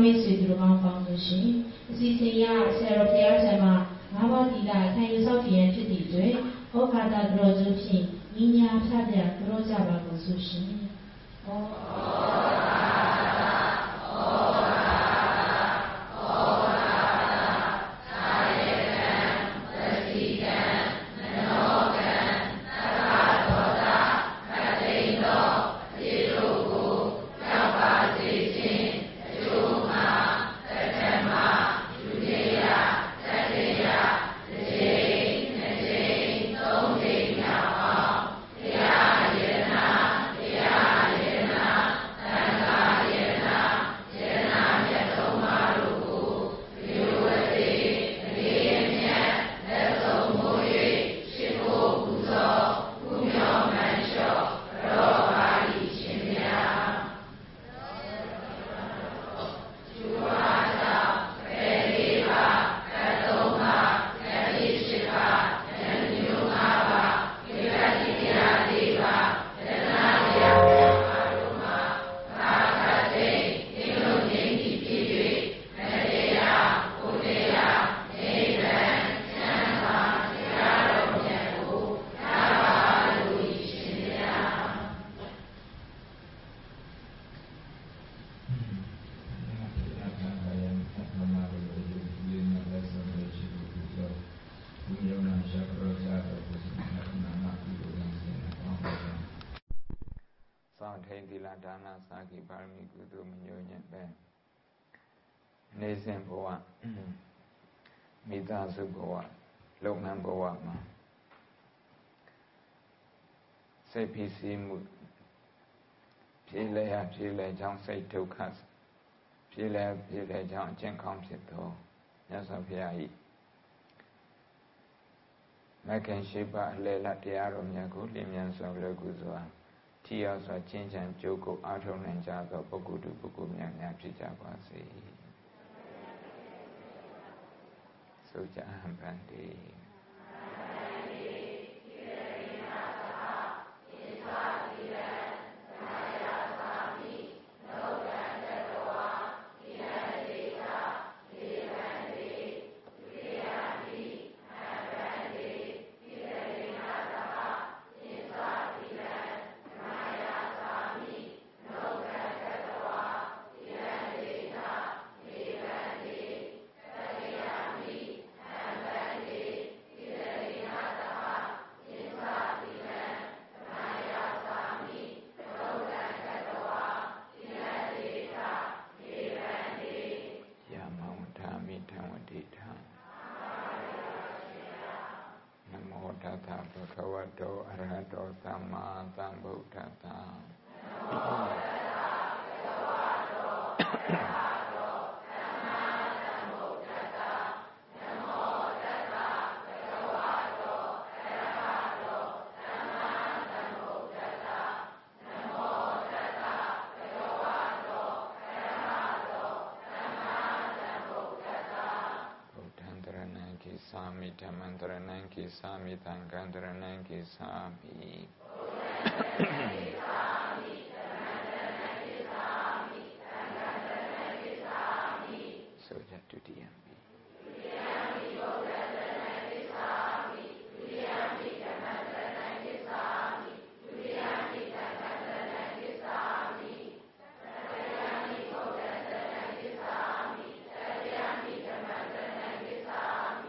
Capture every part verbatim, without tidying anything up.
မိတ်ဆွေတို့ကောင်းပေါင်းလို့ရှိရင်အစီအစဉ်ရဆရာတော်ဘုရားဆရာမငါးပါးသီလခံယူဆောက်တည်ရန်ဖြစ်သည့်အတွက်ဩဃာတကြောကျိုးဖြင့်ညီညာဖြတ်ပြကြောကြပါလို့ဆိုရှင်ဩဒါနစာကိပါရမီကုသိုလ်မညို့ညံ့ပဲနေစဉ်ဘဝမိသားစုဘဝလုပ်ငန်းဘဝမှာစိတ်ဖြစ်စီမှုဖြေလဲရဖြေလဲကြောင့်စိတ်ဒုက္ခဖြေလဲဖြေလဲကြောင့်အကျင့်ကောင်းဖြစ်သောမြတ်စွာဘုရား၏မဂ္ဂင်ရှိပါအလယ်လတရားတော်များကိုလျင်မြန်စွာလွယ်ကူစွာထိရောက်စွာကျင့်ကြံကြိုးကိုအားထုတ်နိုင်ကြသောပုဂ္ဂိုလ်တို့ပုဂ္ဂိုလ်များများဖြစ်ကြပါစေဆိုကြဟံဗန္တိဘဂဝတောအရဟတောသမ္မာသမ္ဗုဒ္ဓတ္တSami Dhammantaraṇaṃ Kisami Thaṅkantaraṇaṃ Kisami Soja Dutiyampi Dutiyampi Dhammantaraṇaṃ Kisami Dutiyampi Dhammantaraṇaṃ Kisami Dutiyampi Thaṅkantaraṇaṃ Kisami Tatiyampi Dhammantaraṇaṃ Kisami Tatiyampi Dhammantaraṇaṃ Kisami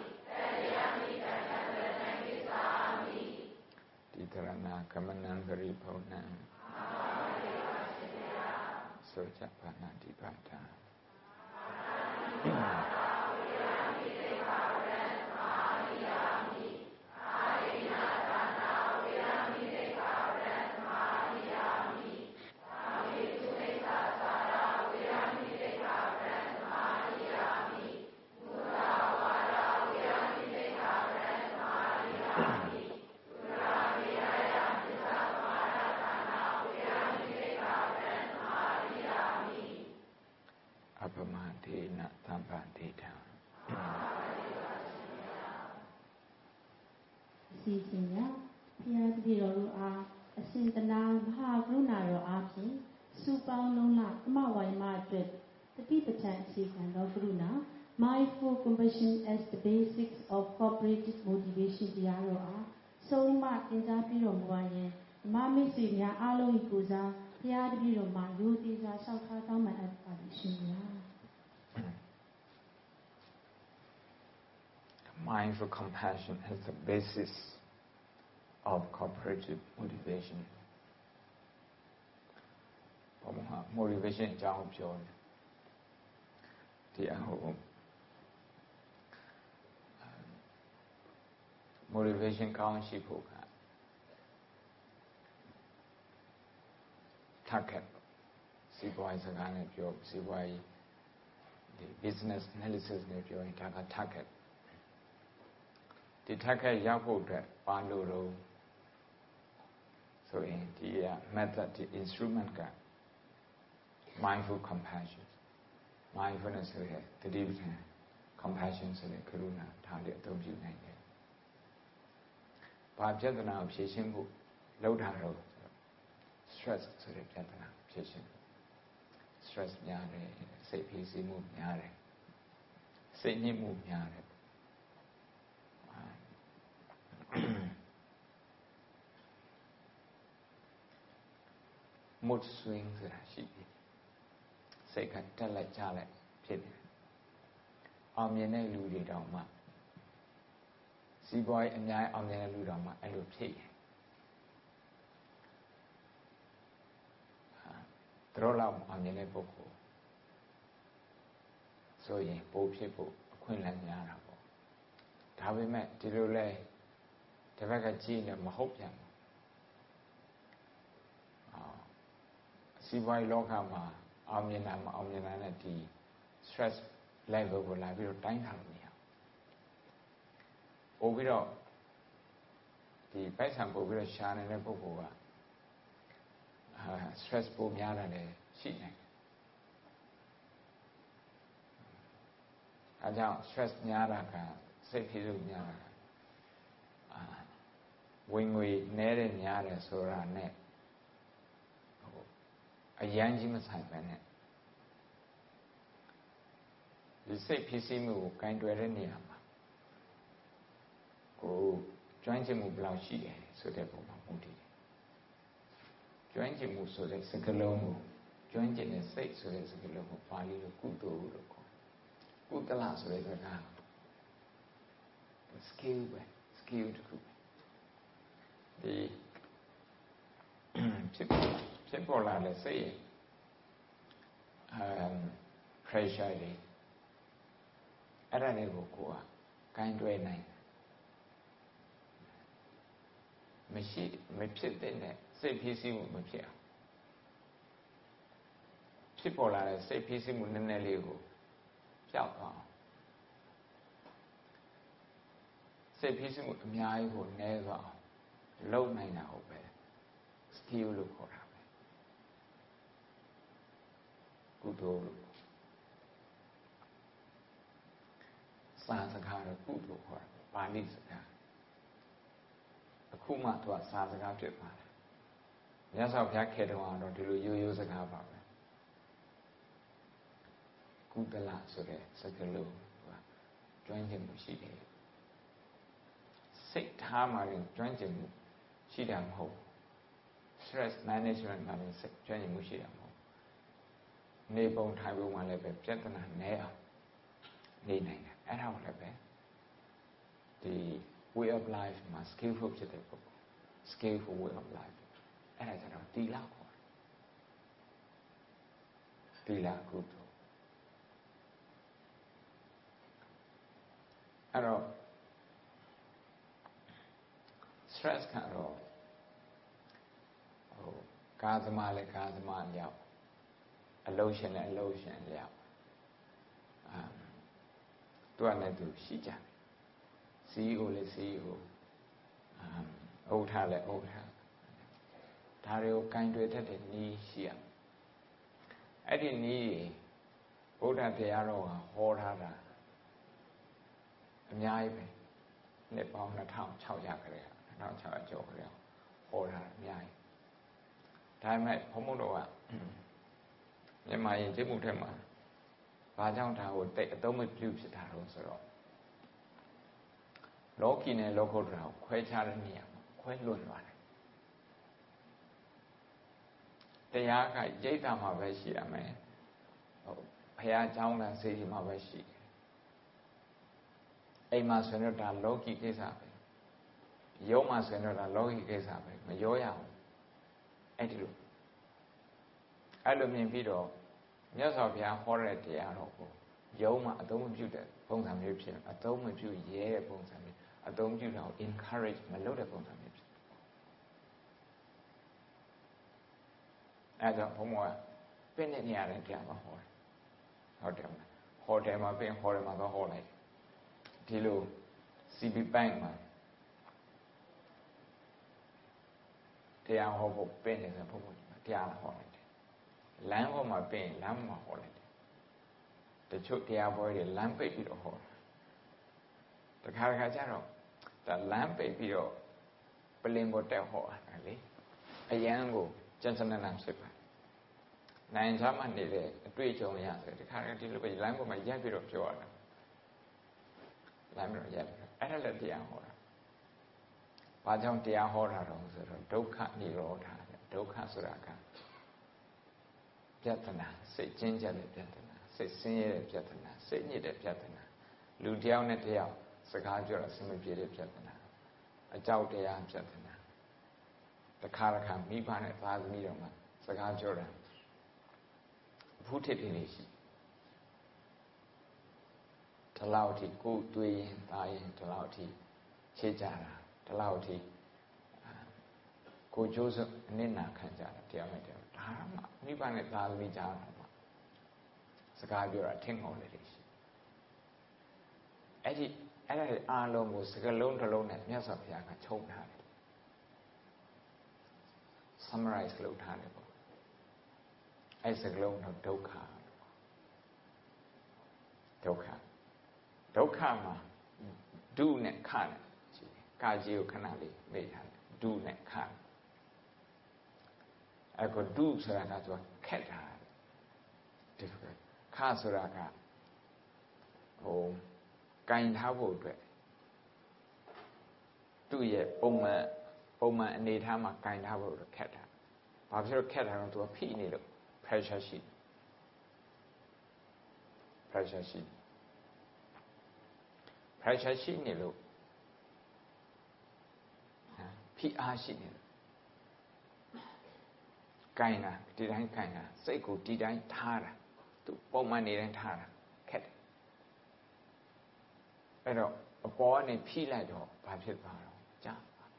Titarana Kamanan Paripurnan Sojapana Dipata Appamadena Tampatita စီစဉ်ရဘုရားတပည့်တော်တို့အားအရှင်တနာမဟာကရုဏာတော်အားဖြင့်စူပေါင်းလုံးလအမဝိုင်မအတွက် Satipatthana Sekhand of Karuna, mindful compassion as the basics of cooperative motivationတရားတော်အားဆုံးမသင်ကြားပြီးတော်မူပါယင်ဓမ္မမိတ်ဆွေများအားလုံး၏ကိုယ်စားဘုရားတပည့်တော်မှာရိုသေစွာလျှောက်ထားတောင်းပန်အပ်ပါသည်ရှင်ဗျာ Mindful compassion is the basis of cooperative motivation. Motivation အကြောင်းပြောတယ်တရားဟော motivation ကောင်းရှိဖို့က target စီးပွားရေးစကားနဲ့ပြောစီးပွားရေးဒီ business analysis နဲ့ပြောရင်ဒါက target ဒီ target ရောက်ဖို့အတွက်ဘာလို့တော့ဆိုရင်ဒီ method ဒီ instrument က mindful compassion mindfulness ဆိုတဲ့တတိပဌာန် compassion ဆိုတဲ့ကရုဏာဒါလေးအသုံးပြုနိုင်တယ်ဘာပြဿနာကိုဖြေရှင်းဖို့လုပ်တာတော့ stress ဆိုတဲ့ပြဿနာဖြေရှင်း stress များတယ်စိတ်ဖိစီးမှုများတယ်စိတ်ညစ်မှုများတယ် mood swing ဆိုတာရှိတယ်စိတ်ကတက်လိုက်ကြလိုက်ဖြစ်တယ်အောင်မြင်တဲ့လူတွေတောင်မှစီးပွားရေးအများအောင်မြင်တဲ့လူတောင်မှအဲ့လိုဖြစ်ရင်တို့လောက်အောင်မြင်တဲ့ပုဂ္ဂိုလ်ဆိုရင်ပိုဖြစ်ဖို့အခွင့်အလမ်းများတာပေါ့ဒါပေမဲ့ဒီလိုလဲတစ်ဖက်ကကြည့်နေမဟုတ်ပြန်ဘူးစီးပွားရေးလောကမှာအောင်မြင်တာမအောင်မြင်တာနဲ့ဒီ stress level ကိုလာပြီးတော့တိုင်းထားလို့မရဘူးပို့ပြီးတော့ဒီပိုက်ဆံပို့ပြီးတော့ရှာနေတဲ့ပုဂ္ဂိုလ်ကအာ stress ပိုများတာလည်းရှိနေတယ်အဲကြောင့် stress များတာကစိတ်ဖိစီးမှုများတာကအာဝင်ငွေနည်းတဲ့များတယ်ဆိုတာနဲ့အရန်ကြီးမဆိုင်ပဲနဲ့ဒီစိတ်ဖြစ်စီမှုကိုကင်တွယ်တဲ့နေရာမှာကိုကျွမ်းကျင်မှုဘယ်လောက်ရှိတယ်ဆိုတဲ့ပုံမှာမူတည်တယ်ကျွမ်းကျင်မှုဆိုတဲ့စကားလုံးကိုကျွမ်းကျင်တဲ့စိတ်ဆိုတဲ့စကားလုံးကိုပါဠိလိုကုသိုလ်လို့ခေါ်ကုသလဆိုတဲ့စကား skill ပဲ skill တခုဒီဖြစ်ဖြစ်ပေါ်လာတဲ့စိတ်ရဲ့ um pressure တွေအဲ့ဒါတွေကိုကိုယ်ကကိုင်းတွဲနိုင်မရှိမဖြစ်တဲ့စိတ်ဖြစ်စီမှုမဖြစ်အောင်ဖြစ်ပေါ်လာတဲ့စိတ်ဖြစ်စီမှုနည်းနည်းလေးကိုကြောက်အောင်စိတ်ဖြစ်စီမှုအများကြီးကိုနည်းသွားအောင်လုပ်နိုင်တာဟုတ်ပဲ skill လို့ခေါ်တာပဲကုသိုလ်လို့စာစကားတော့ကုသိုလ်ခေါ်တာပါဠိစကားအခုမှသူကစာစကားဖြစ်ပါတယ်မြတ်စွာဘုရားခေတ္တမှာတော့ဒီလိုရိုးရိုးစကားပါပဲကုသလဆိုတဲ့စကားလုံးကကျွမ်းကျင်မှုရှိတယ်စိတ်ထားမှရင်ကျွမ်းကျင်မှုရှိတာမဟုတ် stress management မှာလည်းစိတ်ကျွမ်းကျင်မှုရှိတာမဟုတ်နေပုံထိုင်ပုံမှာလည်းပဲပြဿနာနည်းအောင်နေနိုင်တယ်အဲ့ဒါကိုလည်းပဲဒီ way of life မှာ skillful ဖြစ်တဲ့ပုဂ္ဂိုလ် skillful way of life အဲ့ဒါကြတော့သီလခေါ်တယ်သီလကုသိုလ်အဲ့တော့ stress ကတော့ဟိုကာသမာလည်းကာသမာလျောက်အလုံးရှင်လည်းအလုံးရှင်လျောက်အာသူကလည်းသူရှိကြတယ် စီ အီ အို လည်း စီ အီ အို အာဥက္ကဋ္ဌလည်းဥက္ကဋ္ဌဒါတွေကိုကင်တွယ်တတ်တဲ့နည်းရှိရအဲ့ဒီနည်းဗုဒ္ဓတရားတော်ကဟောထားတာအများကြီးပဲနှစ်ပေါင်းနှစ်ထောင်ခြောက်ရာခရဲနှစ်ထောင်ခြောက်ရာကျော်ခရဲဟောထားတာအများကြီးဒါပေမဲ့ဘုန်းဘုန်းတော်ကမြန်မာယဉ်ကျေးမှုထဲမှာဘာကြောင့်ဒါကိုတိတ်အသုံးမပြုဖြစ်တာလို့ဆိုတော့လောကီနဲ့လောကုတ္တရာကိုခွဲခြားတဲ့နေရာမှာခွဲလွတ်သွားတယ်တရားကရိတ်တာမှာပဲရှိရမယ်ဟိုဘုရားကျောင်းကစေတီမှာပဲရှိတယ်အိမ်မှာဆိုရင်တော့ဒါလောကီကိစ္စပဲရုံးမှာဆိုရင်တော့ဒါလောကီကိစ္စပဲမရောရဘူးအဲ့ဒီလိုအဲ့လိုမြင်ပြီးတော့မြတ်စွာဘုရားဟောတဲ့တရားတော်ကိုရုံးမှာအသုံးမပြုတဲ့ပုံစံမျိုးဖြစ်အသုံးမပြုရဲတဲ့ပုံစံမျိုးအသုံးပြုတာကို encourage မလုပ်တဲ့ပုံစံမျိုးဖြစ်အဲ့တော့ဘုံကပြည့်တဲ့နေရာနဲ့တရားမှာဟောတယ်ဟုတ်တယ်မလားဟောတယ်မှာပြည့်ဟောတယ်မှာတော့ဟောလိုက်ဒီလို စီ ဘီ Bank မှာတရားဟောဖို့ပြည့်နေတယ်ဘုံကတရားဟောလိုက်တယ်လမ်းဟောမှာပြည့်လမ်းမှာဟောလိုက်တယ်တချို့တရားပွဲတွေလမ်းပိတ်ပြီးတော့ဟောတခါတခါကျတော့ဒါလမ်းပိတ်ပြီးတော့ပလင်ပေါ်တက်ဟောတာလေအရန်ကိုကျန်စနနာဖြစ်ပါနိုင်ချမှနေတဲ့အတွေ့အကြုံရတယ်တခါတခါဒီလိုပဲလမ်းပေါ်မှာရက်ပြီးတော့ပြောရတာလမ်းပြီးတော့ရက်ပြီးတော့အဲ့ဒါလည်းတရားဟောတာဘာကြောင့်တရားဟောတာတော့ဆိုတော့ဒုက္ခនិရောဓဒုက္ခဆိုတာကပြဿနာစိတ်ကျဉ်းကျပ်တဲ့ပြဿနာစိတ်ဆင်းရဲတဲ့ပြဿနာစိတ်ညစ်တဲ့ပြဿနာလူတယောက်နဲ့တယောက်စကားပြောတာဆင်မပြေတဲ့ပြဿနာအကြောက်တရားပြဿနာတခါတခါမိဘနဲ့သားသမီးတော်မှာစကားပြောတာဘုထစ်တွေနေရှိဒီလောက်ထိကိုယ်တွေးရင်သားရင်ဒီလောက်ထိချေကြတာဒီလောက်ထိကိုကြိုးစုအနစ်နာခံကြတာတရားနဲ့တရားဒါမှမိဘနဲ့သားသမီးကြားမှာစကားပြောတာထင်ကုန်တယ်ရှိအဲ့ဒီအဲ့ဒါအားလုံးကိုစကလုံးတစ်လုံးနဲ့မြတ်စွာဘုရားကချုပ်ထားတယ် summarize လုပ်ထားတယ်ပေါ့အဲ့စကလုံးတော့ဒုက္ခဒုက္ခဒုက္ခမှာဒုနဲ့ခနဲ့ကာကြီးကိုခဏလေးမေ့ထားတယ်ဒုနဲ့ခအဲ့ကိုဒုဆိုတာကသူကခက်တာ difficult ခဆိုတာကဟိုကင်ထားဖို့အတွက်သူ့ရဲ့ပုံမှန်ပုံမှန်အနေထားမှာကင်ထားဖို့ခက်တာဘာဖြစ်လို့ခက်တာလဲသူကဖိနေလို့ pressure ရှိ pressure ရှိ pressure ရှိနေလို့ဖိအားရှိနေလို့ကင်တာဒီတိုင်းကင်တာစိတ်ကိုဒီတိုင်းထားတာသူပုံမှန်နေတိုင်းထားတာခက်တယ်အဲ့တော့အပေါ်ကနေဖိလိုက်တော့ဘာဖြစ်သွားတော့ကြာ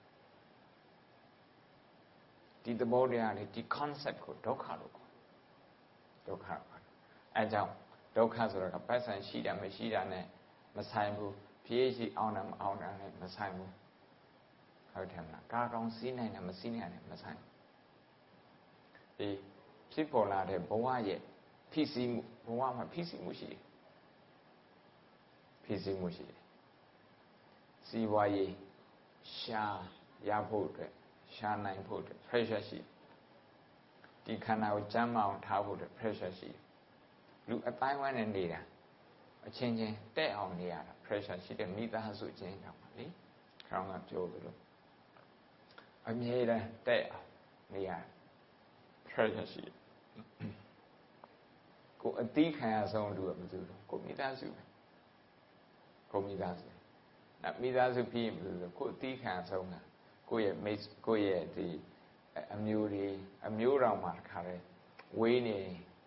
ဒီသဘောတရားလေးဒီ concept ကိုဒုက္ခလို့ခေါ်ဒုက္ခအဲကြောင့်ဒုက္ခဆိုတာကပတ်စံရှိတာမရှိတာနဲ့မဆိုင်ဘူးဖြည့်ရှိအောင်တာမအောင်တာနဲ့မဆိုင်ဘူးဟုတ်တယ်မလားကာကောင်းစီးနိုင်တာမစီးနိုင်တာမဆိုင်ဒီဖြစ်ပေါ်လာတဲ့ဘဝရဲ့ဖြစ်စီမှုဘဝမှာဖြစ်စီမှုရှိတယ်ဖြစ်စီမှုရှိတယ်စီဝါရေးရှာရဖို့အတွက်ရှာနိုင်ဖို့အတွက် pressure ရှိဒီခန္ဓာကိုကျမ်းမာအောင်ထားဖို့အတွက် pressure ရှိလူအတိုင်းဝိုင်းနဲ့နေတာအချင်းချင်းတဲ့အောင်နေရတာ pressure ရှိတဲ့မိသားစုချင်းတောင်ပါလေခေါင်းကပြောသလိုအမြဲတမ်းတဲ့အောင်နေရ pressure ရှိကိုအတိခံရဆုံးလူကမသူတော့ကိုမိသားစုကိုမိသားစု那မိသားစုပြီးရင်ကိုအတိခံရဆုံးကကိုယ့်ရဲ့မိတ်ကိုယ့်ရဲ့ဒီအမျိုးတွေအမျိုးတော်မှာခါရဲဝေးနေ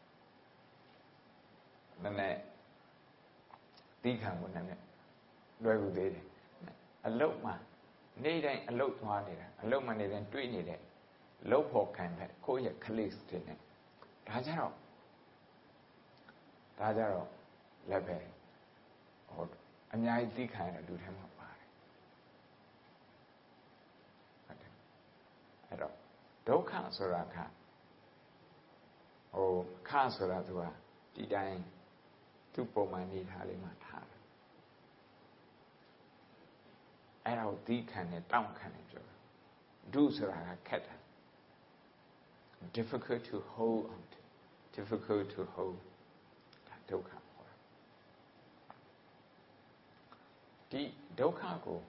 နည်းနည်းတိခံကိုနည်းနည်းလွယ်ကူသေးတယ်အလုတ်မှာနေ့တိုင်းအလုတ်သွားနေတာအလုတ်မှာနေတိုင်းတွေးနေတဲ့လုတ်ဖို့ခံတဲ့ကိုယ့်ရဲ့ colleagues တွေနဲ့ဒါကြတော့ဒါကြတော့လည်းပဲဟိုအများကြီးတိခံရတဲ့လူထဲမှာပါတယ်ဟုတ်တယ်အဲ့တော့ဒုက္ခဆိုတာကဟိုခဆိုတာသူကဒီတိုင်းသူ့ပုံမှန်နေထားလေးမှာထားတယ်အဲ့ဒါကိုတိခံနဲ့တောင့်ခံနဲ့ပြောတာဒုဆိုတာကခက်တာ difficult to hold on to difficult to hold ဒုက္ခဟောဒီဒုက္ခကို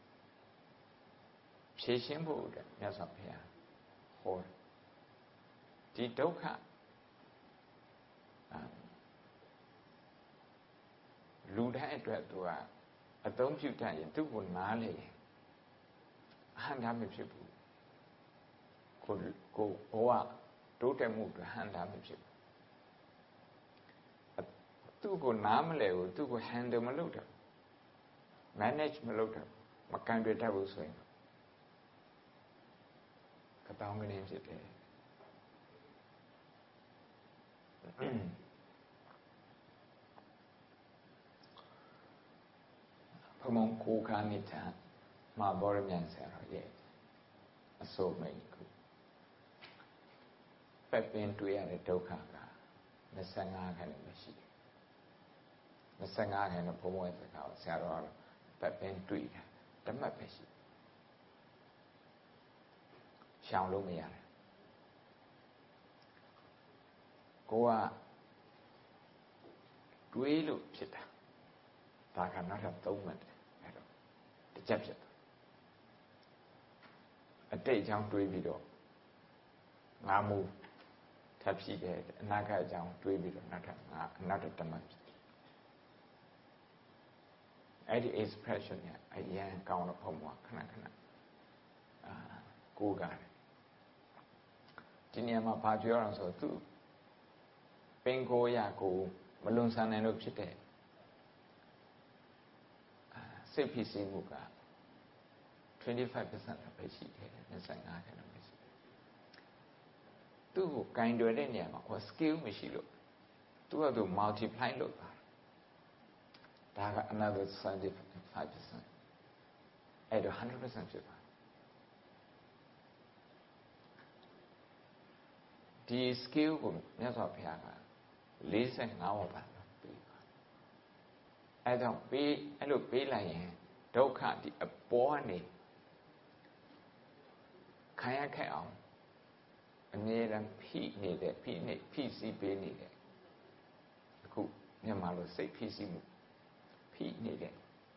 ဖြေရှင်းဖို့အတွက်မြတ်စွာဘုရားဟောဒီဒုက္ခလူတိုင်းအတွက်သူကအသုံးပြုတတ်ရင်သူ့ကိုနားလေအဟံတာမဖြစ်ဘူးကိုကိုဘဝတိုးတက်မှုအတွက်ဟံတာမဖြစ်ဘူးသူ့ကိုနားမလဲဘူးသူ့ကို handle မလုပ်တော့ manage မလုပ်တော့မကန်တွေ့တတ်ဘူးဆိုရင်ကတောင်းကနေဖြစ်တယ်ဘုံကိုခါနေတာမှာဘောရမြန်ဆရာတော်ရဲ့အစိုးမိတ်ကိုပက်ပင်တွေ့ရတဲ့ဒုက္ခကနှစ်ဆယ့်ငါးခန်းနဲ့မရှိဘူးနှစ်ဆယ့်ငါးခန်းနဲ့ဘုံဘွယ်စကားဆရာတော်ကတော့ပက်ပင်တွေ့တာတမတ်ပဲရှိရှောင်လို့မရတယ်ကိုကတွေးလို့ဖြစ်တာဒါကနောက်ထပ်သုံးမှတ်တယ်အဲ့တော့တစ်ချက်ဖြစ်တာအတိတ်အကြောင်းတွေးပြီးတော့ငါမူထပ်ဖြစ်တယ်အနာဂတ်အကြောင်းတွေးပြီးတော့နောက်ထပ်ငါနောက်ထပ်တမတ်ဖြစ်တယ်အဲ့ဒီ expression เนี่ยအရင်ကောင်းတော့ဘုံဘွားခဏခဏအာကိုးကားတယ်ဒီနေရာမှာဘာပြောရအောင်ဆိုသူပင်ကိုရကိုမလွန်ဆန်နိုင်လို့ဖြစ်တဲ့စိတ်ဖြစ်စီမှုက twenty-five percent ပဲရှိတယ်နှစ်ဆယ့်ငါးခန်းပဲရှိတယ်သူ့ကိုကင်တွယ်တဲ့နေရာမှာဟို skill မရှိလို့သူကသူ multiply လုပ်တာဒါက another seventy-five percent အဲ့တော့ one hundred percent ဖြစ်သွားဒီ skill ကိုမြတ်စွာဘုရားကforty-fiveဝါပါပေးပါအဲကြောင့်ပေးအဲ့လိုပေးလိုက်ရင်ဒုက္ခဒီအပေါ်ကနေခံရခဲ့အောင်အမြဲတမ်းဖိနေတဲ့ဖိနေဖိစီးပေးနေတဲ့အခုမြန်မာလိုစိတ်ဖိစီးမှုဖိနေတဲ့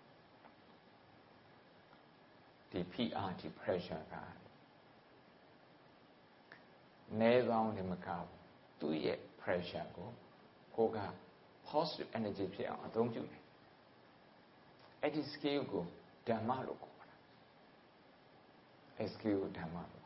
ဒီ P R ဒီ pressure ကနေကောင်းတယ်မကောင်းသူ့ရဲ့ pressure ကိုကိုက positive energy ဖြစ်အောင်အသုံးပြုတယ်အဲ့ဒီ skill ကိုဓမ္မလို့ခေါ်တာအဲ့ skill ကိုဓမ္မလို့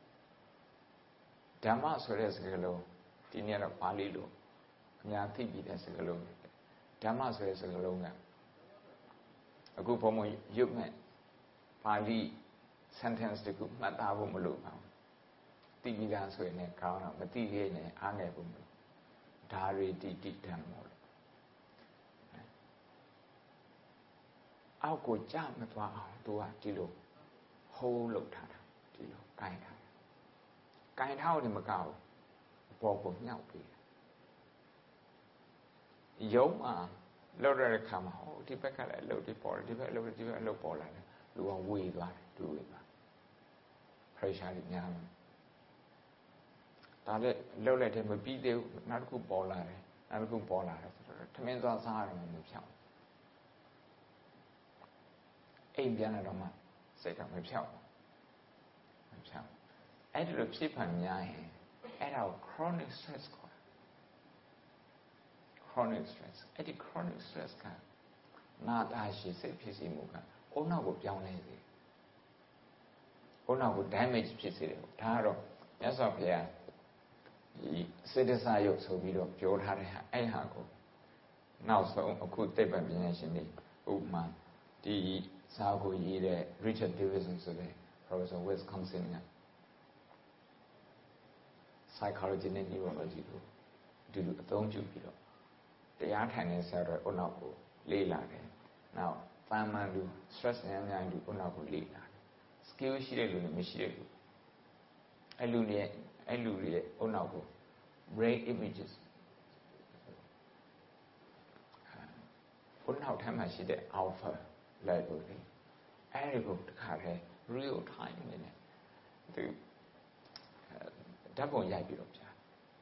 ဓမ္မဆိုတဲ့စကားလုံးဒီနေ့တော့ပါဠိလိုအများသိပြီးတဲ့စကားလုံးဓမ္မဆိုတဲ့စကားလုံးကအခုဘုံဘုံရုပ်နဲ့ပါဠိ sentence တခုမှတ်သားဖို့မလိုပါဘူးသိပြီးသားဆိုရင်လည်းကောင်းတော့မသိသေးရင်အားငယ်ဖို့မလိုဓာရီတိတိဓမ္မောလို့အောက်ကိုကြမသွားအောင်သူကဒီလို hold လုပ်ထားတာဒီလိုကင်ထားကင်ထားတယ်မကောက်ဘူးပေါ်ကိုညှောက်ပြီးရုံးမှာလောက်ရတဲ့ခါမှာဟိုဒီဘက်ကလည်းအလုပ်တွေပေါ်တယ်ဒီဘက်အလုပ်ဒီဘက်အလုပ်ပေါ်လာတယ်လူကဝေသွားတယ်သူဝေသွား pressure ကြီးများတယ်ဒါလည်းလောက်လိုက်တယ်မပြီးသေးဘူးနောက်တစ်ခုပေါ်လာတယ်နောက်တစ်ခုပေါ်လာတယ်ဆိုတော့ထမင်းသွားစားရတယ်မဖြောင်းအိမ်ပြန်လာတော့မှစိတ်ကမဖြောင်းမဖြောင်းအဲ့ဒီလိုဖြစ်ဖန်များရင်အဲ့ဒါကို chronic stress ခေါ် chronic stress အဲ့ဒီ chronic stress ကနာတာရှိစိတ်ဖြစ်စီမှုကအုံနောက်ကိုပြောင်းလဲစေအုံနောက်ကို damage ဖြစ်စေတယ်ဒါကတော့မြတ်စွာဘုရားဒီစေတစာယုတ်ဆိုပြီးတော့ပြောထားတဲ့ဟာအဲ့ဟာကိုနောက်ဆုံးအခုသိပ္ပံပညာရှင်တွေဥပမာဒီစာကိုရေးတဲ့ Richard Davidson ဆိုတဲ့ Professor Wisconsin က psychology နဲ့ neurology ကိုဒီလိုအသုံးပြုပြီးတော့တရားထိုင်နေဆရာတော်အုံနောက်ကိုလေ့လာတယ်။နောက်တာမန်လူ stress များများလူအုံနောက်ကိုလေ့လာတယ်။ skill ရှိတဲ့လူနဲ့မရှိတဲ့လူအဲ့လူတွေအဲ့လူတွေရဲ့အုံနောက်ကို brain images အုံနောက်ထဲမှာရှိတဲ့ alpha level တွေအဲ့ဒီကိုတခါတည်း real time နဲ့သူဓာတ်ပုံရိုက်ပြီးတော့ပြဓာ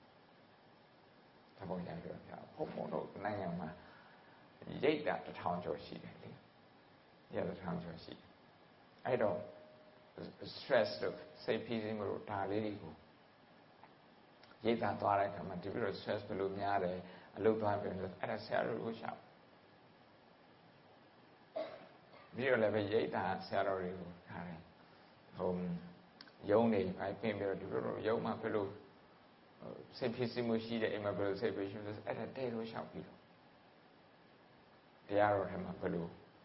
တ်ပုံရိုက်ပြီးတော့ပြဘုံဘုံတို့နိုင်ငံမှာရိတ်တာတစ်ထောင်ကျော်ရှိတယ်လေရက်တစ်ထောင်ကျော်ရှိအဲ့တော့ stress တို့စိတ်ဖိစီးမှုတို့ဒါလေးတွေကိုရိတ်တာသွားတဲ့အခါမှာဒီလို stress ဘယ်လိုများတယ်အလုပ်သွားပြန်လို့အဲ့ဒါဆရာတို့ကိုရှောက်ပြီးတော့လည်းပဲရိတ်တာဆရာတော်တွေကိုထားတယ်ဟိုယုံနေပဲပြင်ပြီးတော့ဒီလိုယုံမှဘယ်လိုစိတ်ဖြစ်စီမှုရှိတဲ့အိမ်မှာဘယ်လိုစိတ်ဖြစ်ရှိလဲအဲ့ဒါတဲလို့ရှောက်ပြီးတော့တရားတော်ထဲမှာဘယ်လို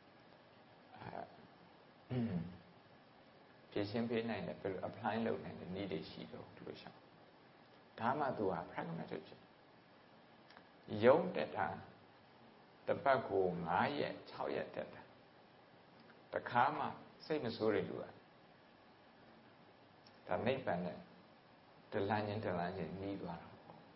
အဲဖြည့်ရှင်းပေးနိုင်တယ်ဘယ်လို apply လုပ်နိုင်တယ်နည်းတွေရှိတော့ဒီလိုရှောက်ဒါမှသူက pragmatic ဖြစ်ယုံတက်တာတစ်ပတ်ကို၅ရက်၆ရက်တက်တာတခါမှစိတ်မဆိုးတဲ့လူကဒါနိဗ္ဗာန်နဲ့တလန်းချင်းတလန်းချင်းနီးသွားတာ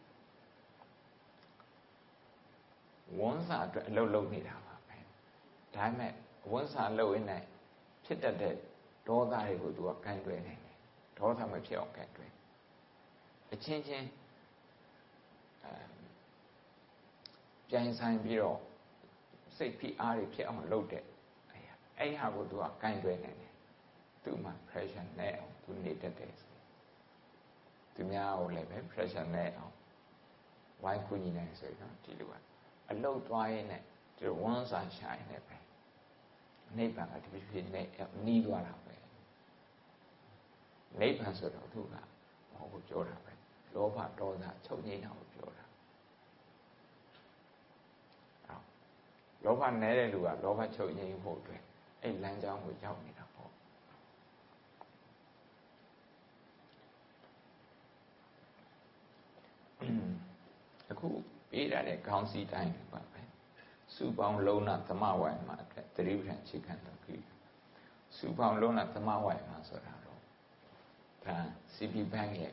ဝန်းစာအတွက်အလုပ်လုပ်နေတာပါပဲဒါပေမဲ့ဝန်းစာလုပ်ရင်းနဲ့ဖြစ်တတ်တဲ့ဒေါသတွေကိုသူကကန့်တွယ်နိုင်တယ်ဒေါသမဖြစ်အောင်ကန့်တွယ်အချင်းချင်းအဲပြိုင်ဆိုင်ပြီးတော့စိတ်ဖိအားတွေဖြစ်အောင်လုပ်တဲ့အဲ့ဟာကိုသူကကန့်တွယ်နိုင်တယ်သူ့မှာ pressure နဲ့အောင်သူနေတတ်တယ်သူများကိုလည်းပဲ pressure နဲ့အောင်ဝိုင်းကူညီနိုင်ဆိုတော့ဒီလိုကအလုတ်သွားရင်းနဲ့ဒီဝန်းစာရှာရင်းနဲ့ပဲနိဗ္ဗာန်ကဒီဖြစ်နေနီးသွားတာပဲနိဗ္ဗာန်ဆိုတော့သူကဟောကိုပြောတာပဲလောဘဒေါသချုပ်ငြိမ်းတာကိုပြောတာအော်လောဘနည်းတဲ့လူကလောဘချုပ်ငြိမ်းဖို့အတွက်အဲ့လမ်းကြောင်းကိုရောက်နေတာပေါ့အခုပေးရတဲ့ခေါင်းစည်းတိုင်းပါပဲစုပေါင်းလုံးနာသမဝိုင်မှာအတွက်သတိပဋ္ဌာန်ခြေခံတော်ပြီစုပေါင်းလုံးနာသမဝိုင်မှာဆိုတာတော့ဒါ စီ ပီ Bank ရဲ့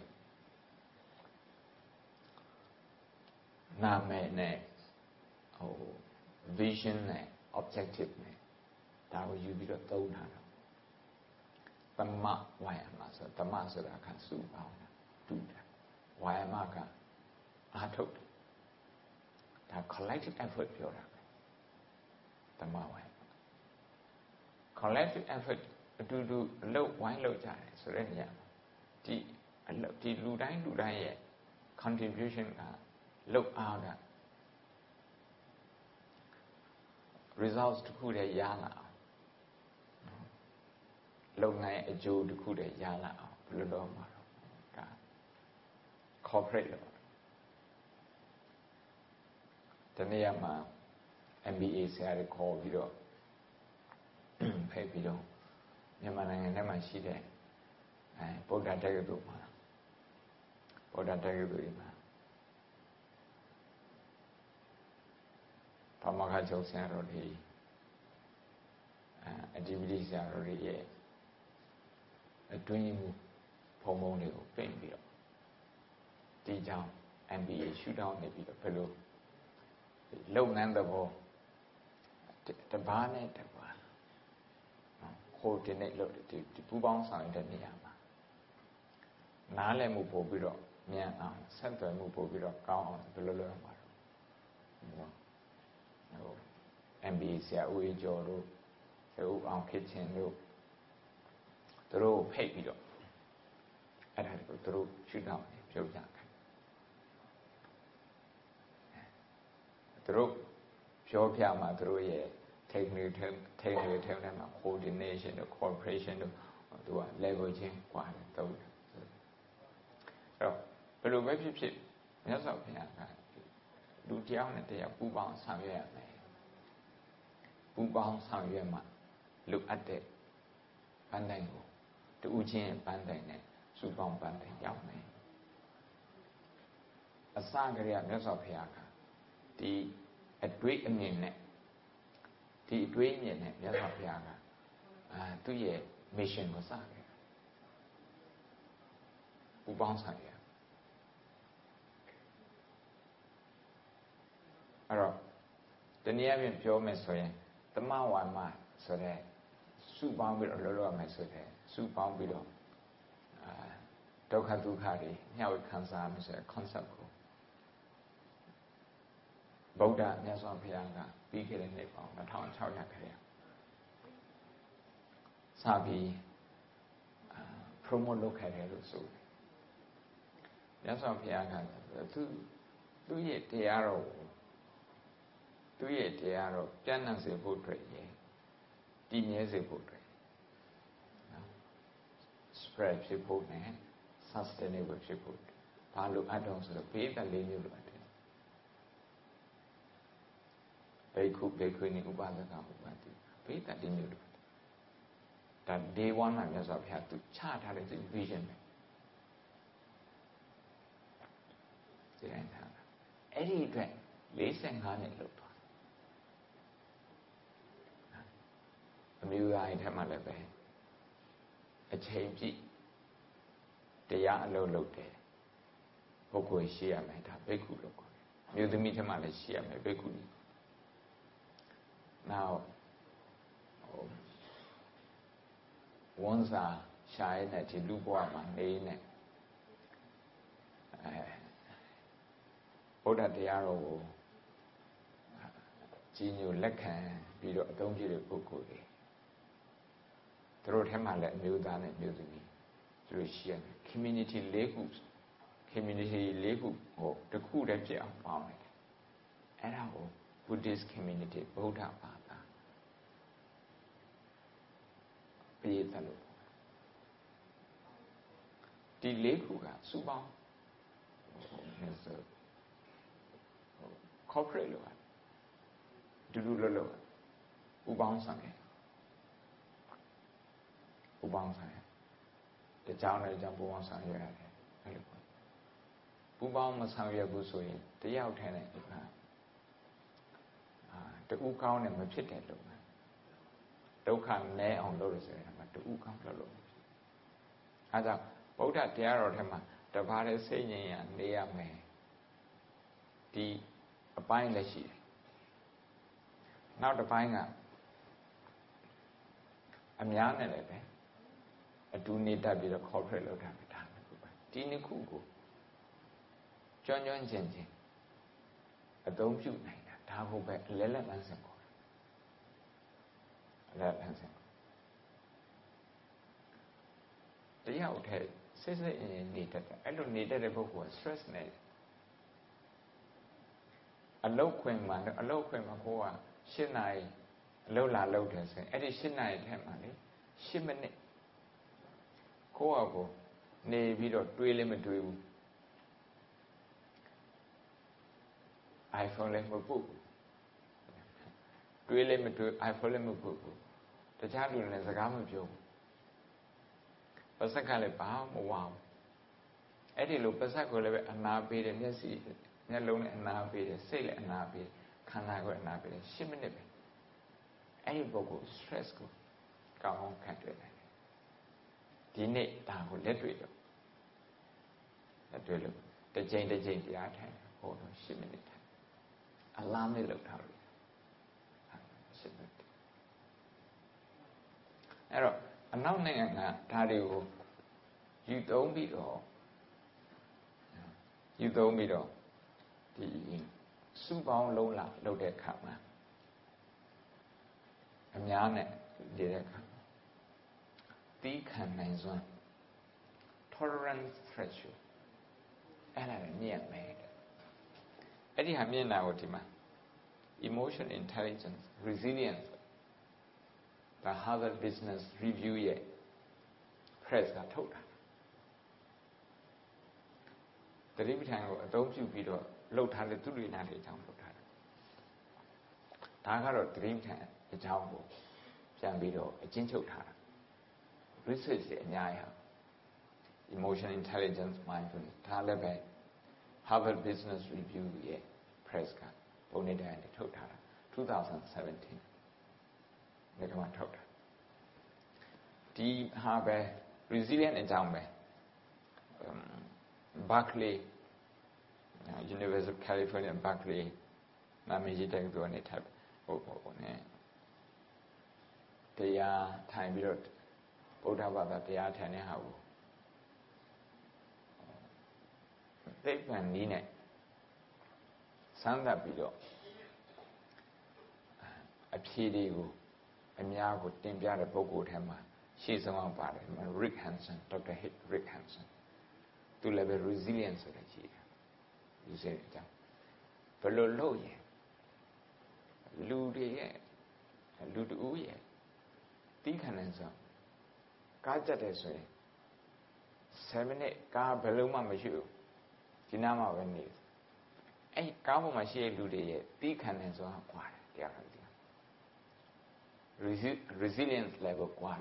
နာမည်နဲ့ဟို vision နဲ့ objective နဲ့ဒါကိုယူပြီးတော့သုံးထားတော့သမဝိုင်မှာဆိုသမဆိုတာကစုပေါင်းတာတူတာဝိုင်မှာကအားထုတ်တယ်ဒါ collective effort ပြောတာပဲသမဝိုင် collective effort အတူတူအလုပ်ဝိုင်းလုပ်ကြတယ်ဆိုတဲ့နေရာမှာဒီအလုပ်ဒီလူတိုင်းလူတိုင်းရဲ့ contribution ကလုပ်အားက results တစ်ခုတည်းရလာအောင်လုပ်နိုင်အကျိုးတစ်ခုတည်းရလာအောင်ဘယ်လိုလုပ်မှာတော့ဒါ corporate လုပ်တနေ့မှာ M B A ဆရာတွေခေါ်ပြီးတော့ဖိတ်ပြီးတော့မြန်မာနိုင်ငံထဲမှာရှိတဲ့အဲဗုဒ္ဓတက္ကသိုလ်မှာဗုဒ္ဓတက္ကသိုလ်မှာဘာမခါချုပ်ဆရာတော်တွေအဒီပတိဆရာတော်တွေရဲ့အတွင်းမှုဖုံဖုံတွေကိုပြင်ပြီးတော့ဒီကြောင့် M B A ရှုထောင့်နေပြီးတော့ဘယ်လိုလုပ်ငန်းသဘောတဘာနဲ့တဘာကိုဒီနေ့လုပ်ဒီပူပေါင်းဆောင်တဲ့နေရာမှာနားလည်မှုပို့ပြီးတော့မြန်အောင်ဆက်သွယ်မှုပို့ပြီးတော့ကောင်းအောင်ဘယ်လိုလုပ်ရမှာလဲဟို M B A ဆရာဦးအေးကျော်တို့ဆရာဦးအောင်ခေချင်းတို့သူတို့ဖိတ်ပြီးတော့အဲ့ဒါကိုသူတို့ရှုထောင့်နေပြုတ်ကြတယ်သူတို့ပြောပြမှာသူတို့ရဲ့ technical technical term တွေမှာ coordination တို့ cooperation တို့သူက level ချင်းกว่าတယ်သုံးတယ်အဲ့တော့ဘယ်လိုပဲဖြစ်ဖြစ်မြတ်စွာဘုရားကလူတယောက်နဲ့တယောက်ပူးပေါင်းဆောင်ရွက်ရမယ်ပူးပေါင်းဆောင်ရွက်မှလူအပ်တဲ့ပန်းတိုင်ကိုတူချင်းပန်းတိုင်နဲ့စုပေါင်းပန်းတိုင်ရောက်မယ်အစကတည်းကမြတ်စွာဘုရားကဒီအတွေ့အမြင်နဲ့ဒီအတွေ့အမြင်နဲ့မြတ်စွာဘုရားကအာသူ့ရဲ့ mission ကိုစခဲ့ပူပေါင်းဆောင်ရွက်အဲ့တော့တနည်းအားဖြင့်ပြောမယ်ဆိုရင်သမဝါမဆိုတဲ့စုပေါင်းပြီးတော့လောလောမယ်ဆိုတဲ့စုပေါင်းပြီးတော့အာဒုက္ခဒုက္ခတွေမျှဝေခံစားမယ်ဆိုတဲ့ concept ကိုဗုဒ္ဓမြတ်စွာဘုရားကပြီးခဲ့တဲ့နှစ်ပေါင်းနှစ်ထောင်ခြောက်ရာခန့်စာပြီး promote လုပ်ခဲ့တယ်လို့ဆိုတယ်မြတ်စွာဘုရားကသူသူ့ရဲ့တရားတော်ကိုသူ့ရဲ့တရားတော်ပြန့်နှံ့စေဖို့အတွက်ရည်တည်မြဲစေဖို့အတွက်နော် spread ဖြစ်ဖို့နဲ့ sustainable ဖြစ်ဖို့ဘာလို့အပ်တော့ဆိုတော့ဘေးသက်လေးမျိုးလိုအပ်တယ်ဘေခုဘေခွေနိဥပဒကဥပတိဘေးသက်လေးမျိုးလိုဒါ day one မှာမြတ်စွာဘုရားသူချထားတဲ့သူ vision ပဲဒီတိုင်းထားတာအဲ့ဒီအတွက်လေးဆယ်ငါးနှစ်လောက်သွားအမျိုးသားရဲ့ထက်မှလည်းပဲအချိန်ပြည့်တရားအလုပ်လုပ်တယ်ပုဂ္ဂိုလ်ရှိရမယ်ဒါဘိက္ခုလို့ခေါ်တယ်မြို့သမီးထက်မှလည်းရှိရမယ်ဘိက္ခုကြီးနောက်ဝန်စာရှာရတဲ့ဒီလူဘဝမှာနေနေအဲဘုရားတရားတော်ကိုကြီးညိုလက်ခံပြီးတော့အသုံးပြုတဲ့ပုဂ္ဂိုလ်တွေသူတို့ထဲမှာလည်းအမျိုးသားနဲ့မျိုးသမီးသူတို့ရှိရမယ် community လေးခု community လေးခုဟိုတစ်ခုတည်းပြအောင်ပေါင်းလိုက်တယ်အဲ့ဒါကို Buddhist community ဗုဒ္ဓဘာသာပြည်သက်လို့ဒီလေးခုကစုပေါင်းဆို corporate လို့ဒူးဒူးလို့လို့ဥပေါင်းဆောင်ရဥပေါင်းဆောင်ရတကြောင်လည်းကြောင့်ပူပေါင်းဆောင်ရရတယ်အဲ့လိုပေါ့ပူပေါင်းမဆောင်ရဘူးဆိုရင်တယောက်ထဲနဲ့ဒီမှာအာတူကောင်းတယ်မဖြစ်တဲ့လို့ဒုက္ခနည်းအောင်လုပ်လို့ဆိုရင်တူကောင်းလုပ်လို့အဲဒါဗုဒ္ဓတရားတော်ထဲမှာတပါးတဲ့စိတ်ငြိမ်ရနေရမယ်ဒီအပိုင်းလည်းရှိတယ်နောက်တစ်ပိုင်းကအများနဲ့လည်းပဲအတူနေတတ်ပြီးတော့ corporate လုပ်တာပဲဒါပဲဒီနှစ်ခုကိုကျွမ်းကျွမ်းကျင်ကျင်အသုံးပြုနိုင်တာဒါကိုပဲအလဲလက်လန်းစင်ခေါ်တယ်အလဲလန်းစင်တရားဥထဲစိတ်စိတ်အင်းနေတတ်တယ်အဲ့လိုနေတတ်တဲ့ပုဂ္ဂိုလ်က stress နဲ့အလုတ်ခွင်မှာအလုတ်ခွင်မှာကိုက၈နာရီအလုတ်လာလုတ်တယ်ဆိုရင်အဲ့ဒီ၈နာရီထဲမှာလေ၈မိနစ်ကိုယ့်အကိုနေပြီးတော့တွေးလည်းမတွေးဘူး iPhone လည်းမပုတ်ဘူးတွေးလည်းမတွေး iPhone လည်းမပုတ်ဘူးတခြားလူတွေနဲ့စကားမပြောဘူးပါစက်ကလည်းဘာမှမဝအောင်အဲ့ဒီလိုပါစက်ကိုလည်းပဲအနာပေးတယ်မျက်စိမျက်လုံးနဲ့အနာပေးတယ်စိတ်လည်းအနာပေးတယ်ခန္ဓာကိုယ်အနာပေးတယ်၈မိနစ်ပဲအဲ့ဒီပုဂ္ဂိုလ် stress ကိုကောင်းအောင်ခံတွေ့တယ်ဒီနေ့ဒါကိုလက်တွေ့လို့လက်တွေ့လို့တစ်ချိန်တစ်ချိန်တရားထိုင်ဟောတော့၈မိနစ်ထိုင်အလားနဲ့လောက်ထားလို့၈မိနစ်အဲ့တော့အနောက်နိုင်ငံကဒါတွေကိုယူသုံးပြီးတော့ယူသုံးပြီးတော့ဒီစုပေါင်းလုံးလာလုပ်တဲ့အခါမှာအများနဲ့နေတဲ့အခါတီးခံနိုင်စွမ်း tolerance threshold အဲ့ဒါလည်းမြင့်မယ်အဲ့ဒီဟာမြင့်တာကိုဒီမှာ emotion intelligence resilience ဒါ Harvard Business Review ရဲ့ press ကထုတ်တာတတိပဋ္ဌာန်ကိုအသုံးပြုပြီးတော့လှုပ်ထားတဲ့သူတွေနာတွေအကြောင်းလှုပ်ထားတယ်ဒါကတော့တတိပဋ္ဌာန်အကြောင်းကိုပြန်ပြီးတော့အကျဉ်းချုပ်ထားတာ research တွေအများကြီးဟာ emotion intelligence mindfulness ဒါလည်းပဲ Harvard Business Review ရဲ့ press ကပုံနေတိုင်းနဲ့ထုတ်ထားတာtwenty seventeenဒီကမှာထုတ်တာဒီဟာပဲ resilient အကြောင်းပဲ Berkeley University of California Berkeley နာမည်ကြီးတဲ့သူကနေထပ်ဟိုဟိုနဲ့တရားထိုင်ပြီးတော့ဗုဒ္ဓဘာသာတရားထိုင်တဲ့ဟာကိုသိပ္ပံနည်းနဲ့စမ်းသပ်ပြီးတော့အဖြေတွေကိုအများကိုတင်ပြတဲ့ပုဂ္ဂိုလ်ထဲမှာ She's someone part of Rick Hansen, Doctor Rick Hansen. To level resilience of the cheer. You say it down. Fellow low yet. Lude yet. Lude oo yet. Deacon and some. Kaja this way. Seven eight car beluma machu. Dinama when need. Eight cabo machi lude yet. Deacon and so on. Resi resilience level quarter.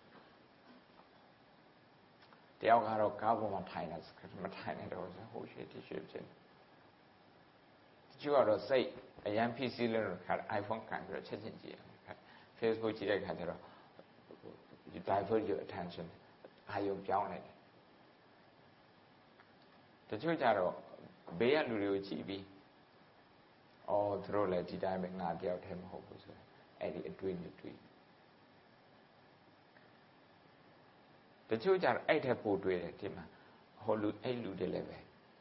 The Algaro Cabo Montanas, Matana, there was a whole shit description. Did you ever say a young P C learner had iPhone camera, Facebook, you divert your attention. Are you young? The church are Bea Lulu G B or throw like the diamond not out him hope at the twin the tree. The church are eight have put with it, Tim, Holu Elu de Leve.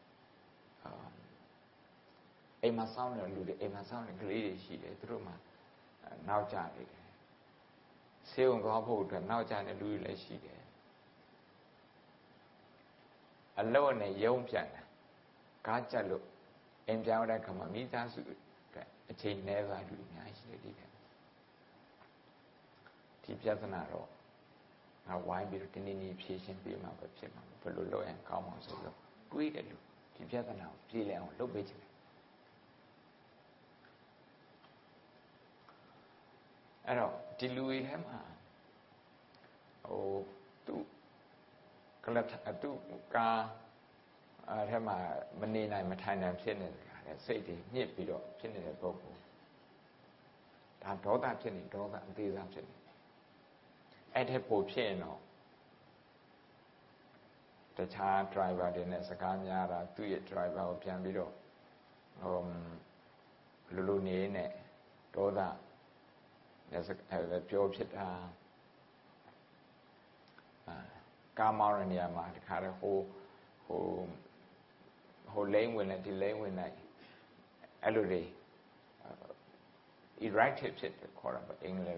Emma Sound and Lude, Emma Sound and Lady she through my now Charlie. Seven Gopo and now Charlie Louis she did. Alone a young Jana. Kacha look, and down that come a meter suit. A chain never do nice lady. Tipiatanaro. Now, why be written in the patient be my fellow low and common so great at you. Together now, feel on low bit. I know, dilute him. Oh, two collect a two car. I have my money and my time and chin and say the near below chin in a book. I'm told that chin, told that these are chin. At a poor piano. The child driver in a Sakanyara, two year driver of Piambido. Um, Lulune, Doda, there's a pure pit. Kamarania, the car who who who lane when I delay when I already erected it, the quarter of England.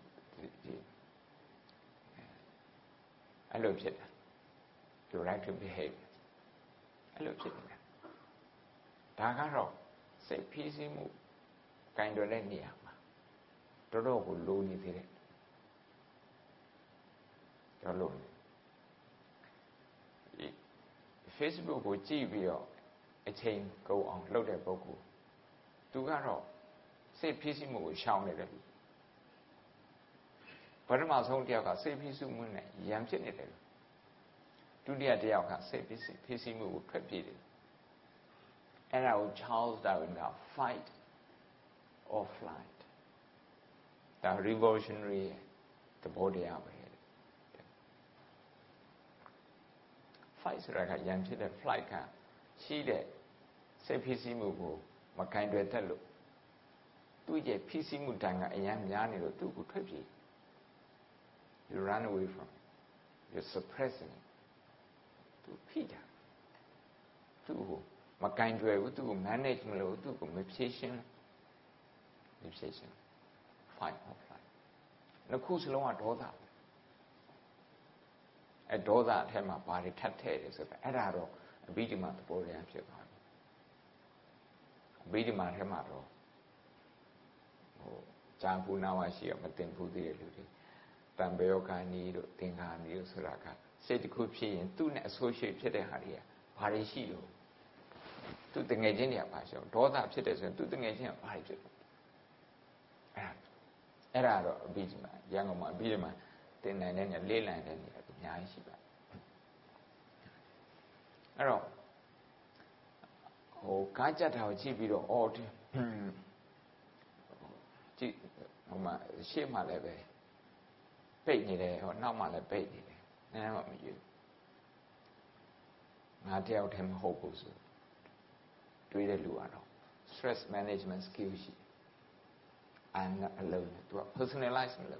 I love it. You right to behave. I love it. Dagaro, say peace move. Kind of let me up. Todo will loan it. Alone. Facebook will G B O a chain go on, load a boku. Dugaro, say peace move, shout it. But my son, dear, say peace moon, yam chinny. Do the idea say peace move, repeat it. And I will Charles Darwin now fight or flight. The revolutionary, the body out here. Fights like a yam chinny flight car. She did say peace move, my kind of tell you. Do ye peace move, tanga, and yam yanni, do good repeat. You run away from it. You're suppressing it. To Peter. To Makandre, to management, to meditation. Meditation. Fight or flight. No course long at all that. At all that, have my body tapped head is a adaro, a beating at the body and ship. Beating at him at all. Oh, Jampu now I see a Matin Pudi. Tambeoka need Tinga New Suraka. Said the Kupi and two associated to the Haria, Parishido. To the Nigeria Passion, draw up citizens to the Nigeria Parishido. Error, Bijma, young man, Bijma, then and then a leyland and Yashiba. Arrow. Oh, Kajat, how Chibido ought. Shame my levy. Pay me there or not my baby. Never you. I tell him hopeless. Do it alone. Stress management skills. I'm not alone. To a personalized alone.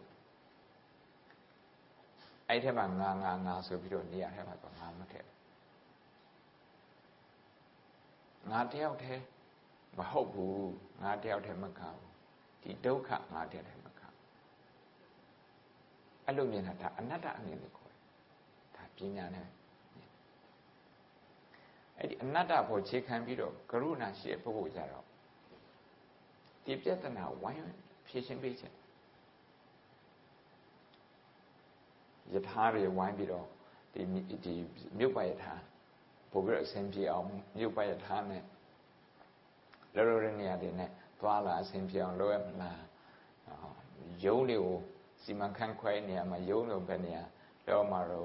I tell my nga so if you don't need I have a nga tell him. But hope who nga tell him a cow. The doka nga tell him. အဲ့လိုမြင်တာဒါအနတ္တအမြင်လို့ခေါ်တယ်ဒါပညာနဲ့အဲ့ဒီအနတ္တကိုခြေခံပြီးတော့ကရုဏာရှိတဲ့ပုဂ္ဂိုလ်ကြတော့ဒီပြဿနာဝိုင်းဖြေရှင်းပေးခြင်းယထာတွေဝိုင်းပြီးတော့ဒီဒီမြုပ်ပယထာပို့ပြီးတော့အဆင်ပြေအောင်မြုပ်ပယထာနဲ့လောလောရနေရာတွေနဲ့သွားလာအဆင်ပြေအောင်လုပ်ရမလားယုံတွေကိုစီမံခန့်ခွဲနေရာမှာယုံလို့ပဲနေရာတော့မှာတော့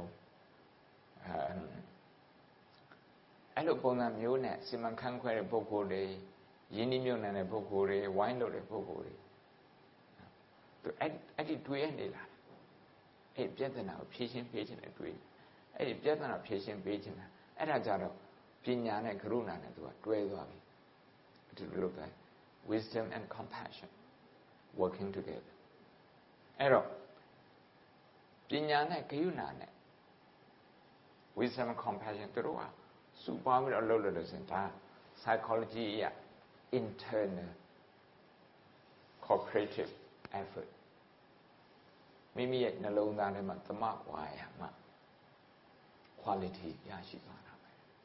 အဲ့လိုပုံစံမျိုးနဲ့စီမံခန့်ခွဲတဲ့ပုဂ္ဂိုလ်တွေယဉ်ကျေးမြုပ်နှံတဲ့ပုဂ္ဂိုလ်တွေဝိုင်းလို့တဲ့ပုဂ္ဂိုလ်တွေသူအဲ့အဲ့ဒီတွေးရနေလားအဲ့ပြဿနာကိုဖြေရှင်းပေးခြင်းနဲ့တွေးအဲ့ဒီပြဿနာဖြေရှင်းပေးခြင်းလားအဲ့ဒါကြတော့ပညာနဲ့ကရုဏာနဲ့သူကတွဲသွားပြီဒီလိုလုပ်တယ် wisdom and compassion working together အဲ့တော့ပညာနဲ့ကရုဏာနဲ့ wisdom and compassion တို့ကစုပေါင်းပြီးတော့လုပ်လို့လို့ဆိုရင်ဒါ psychology အရ internal cooperative effort မိမိရဲ့နှလုံးသားထဲမှာသမဝါယာမ quality ရရှိသွားတာပဲ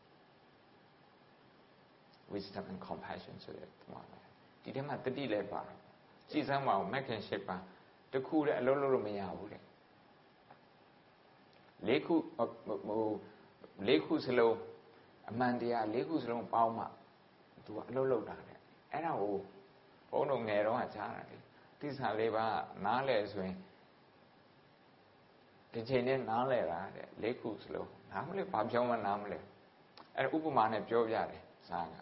wisdom and compassion ဆိုတဲ့သမဝါယာဒီထဲမှာတတိလည်းပါတော့ကြည်စမ်းပါအောင် Mac and Shape ပါတခုတည်းအလုံးလုံးလို့မရဘူးတဲ့လေးခုဟိုလေးခုစလုံးအမှန်တရားလေးခုစလုံးပေါင်းမှသူကအလုံးလုံးတာတဲ့အဲ့ဒါကိုဘုန်းတော်ငယ်တော့ကကြားတာလေသစ္စာလေးပါးနားလဲဆိုရင်ဒီချိန်နဲ့နားလဲတာတဲ့လေးခုစလုံးနားမလဲဘာပြောမှနားမလဲအဲ့ဒါဥပမာနဲ့ပြောပြတယ်ဇာက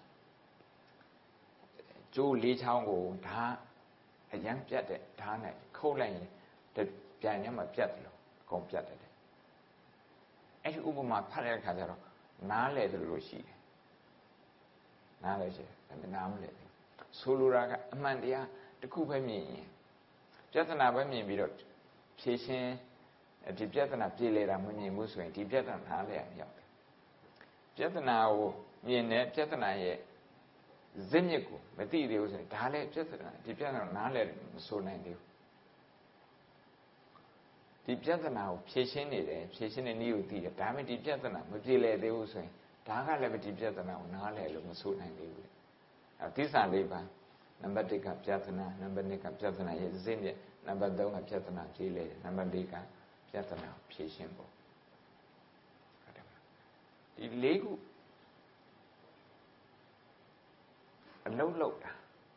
ကျိုးလေးချောင်းကိုဓာတ်အရန်ပြတ်တဲ့ဓာတ်နဲ့ခုတ်လိုက်ရင်ပြန်ရမှာပြတ်တယ်လို့အကုန်ပြတ်တယ်အဲ့ဒီဥပမာဖတ်တဲ့အခါကျတော့နားလဲတယ်လို့ရှိတယ်နားလဲရှိတယ်ဒါပေမဲ့နားမလဲဘူးဆိုလိုတာကအမှန်တရားတစ်ခုပဲမြင်ရင်ပြဿနာပဲမြင်ပြီးတော့ဖြေရှင်းဒီပြဿနာပြေလည်တာမမြင်ဘူးဆိုရင်ဒီပြဿနာနားလဲရမရောက်ဘူးပြဿနာကိုမြင်တဲ့ပြဿနာရဲ့ဇစ်မြစ်ကိုမသိသေးဘူးဆိုရင်ဒါလည်းပြဿနာဒီပြဿနာနားလဲမဆိုနိုင်သေးဘူးဒီပြဿနာကိုဖြေရှင်းနေတယ်ဖြေရှင်းတဲ့နည်းကိုသိတယ်ဒါပေမဲ့ဒီပြဿနာမပြေလည်သေးဘူးဆိုရင်ဒါကလည်းဒီပြဿနာကိုနားလဲလို့မဆိုနိုင်သေးဘူးအဲသစ္စာလေးပါနံပါတ်တစ်ကပြဿနာနံပါတ်နှစ်ကပြဿနာရဲ့ဇစ်မြစ်နံပါတ်သုံးကပြဿနာပြေလည်နံပါတ်လေးကပြဿနာဖြေရှင်းဖို့ဒီလေးခုအလုံးလုံးတာ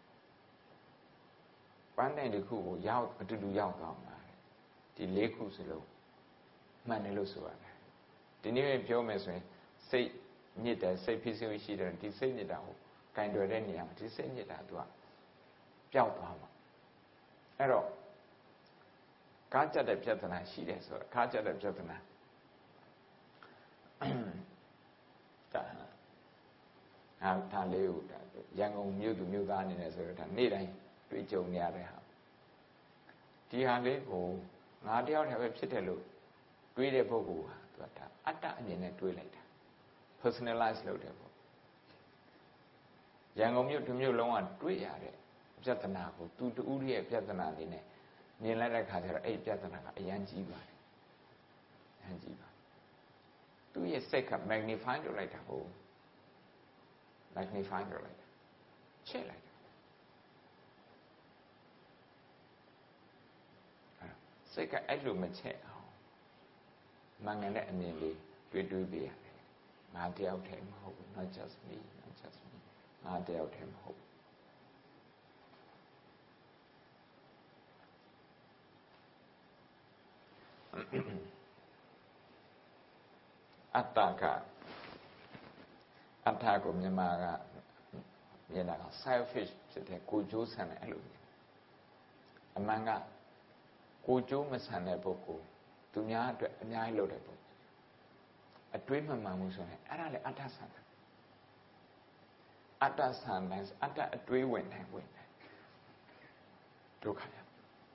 ပန်းတိုင်တစ်ခုကိုရောက်အတူတူရောက်သွားမှာဒီလေးခုစလုံးမှန်တယ်လို့ဆိုရတယ်ဒီနေ့ပြောမယ်ဆိုရင်စိတ်ညစ်တယ်စိတ်ဖြစ်စီရှိတယ်ဒီစိတ်ညစ်တာကိုကင်တွယ်တဲ့နေရာမှာဒီစိတ်ညစ်တာသူကပျောက်သွားမှာအဲ့တော့ကားကြတဲ့ပြဿနာရှိတယ်ဆိုတော့ကားကြတဲ့ပြဿနာဒါဟာဒါလေးကိုရန်ကုန်မြို့သူမြို့သားအနေနဲ့ဆိုတော့ဒါနေ့တိုင်းတွေ့ကြုံနေရတဲ့ဟာဒီဟာလေးကိုငါတယောက်တည်းပဲဖြစ်တယ်လို့တွေးတဲ့ပုဂ္ဂိုလ်ဟာသူကဒါအတ္တအမြင်နဲ့တွေးလိုက်တာ personalize လုပ်တယ်ပေါ့ရန်ကုန်မြို့တစ်မြို့လုံးကတွေးရတဲ့ပြဿနာကိုသူတူဦးရဲ့ပြဿနာလေးနဲ့မြင်လိုက်တဲ့ခါကျတော့အဲ့ပြဿနာကအရန်ကြီးပါတယ်အရန်ကြီးပါသူရဲ့စိတ်က magnify လုပ်လိုက်တာဟုတ် magnify လုပ်လိုက်တာချဲ့လိုက်တာစိတ်ကအဲ့လိုမချက်အောင်မှန်ကန်တဲ့အမြင်လေးတွေးတွေးပေးရတယ်ငါတယောက်တည်းမဟုတ်ဘူး not just me not just me ငါတယောက်တည်းမဟုတ်အတ္တကအတ္တကိုမြန်မာကမြင်တာက selfish ဖြစ်တဲ့ကိုယ်ကျိုးဆန်တဲ့အဲ့လိုအမှန်ကကိုကျိုးမဆန်တဲ့ပုဂ္ဂိုလ်သူများအတွက်အများကြီးလုပ်တဲ့ပုဂ္ဂိုလ်အတွေးမမှန်ဘူးဆိုရင်အဲ့ဒါလည်းအတ္တဆန်တယ်အတ္တဆန်တယ်အတ္တအတွေးဝင်တယ်ဝင်တယ်ဒုက္ခရ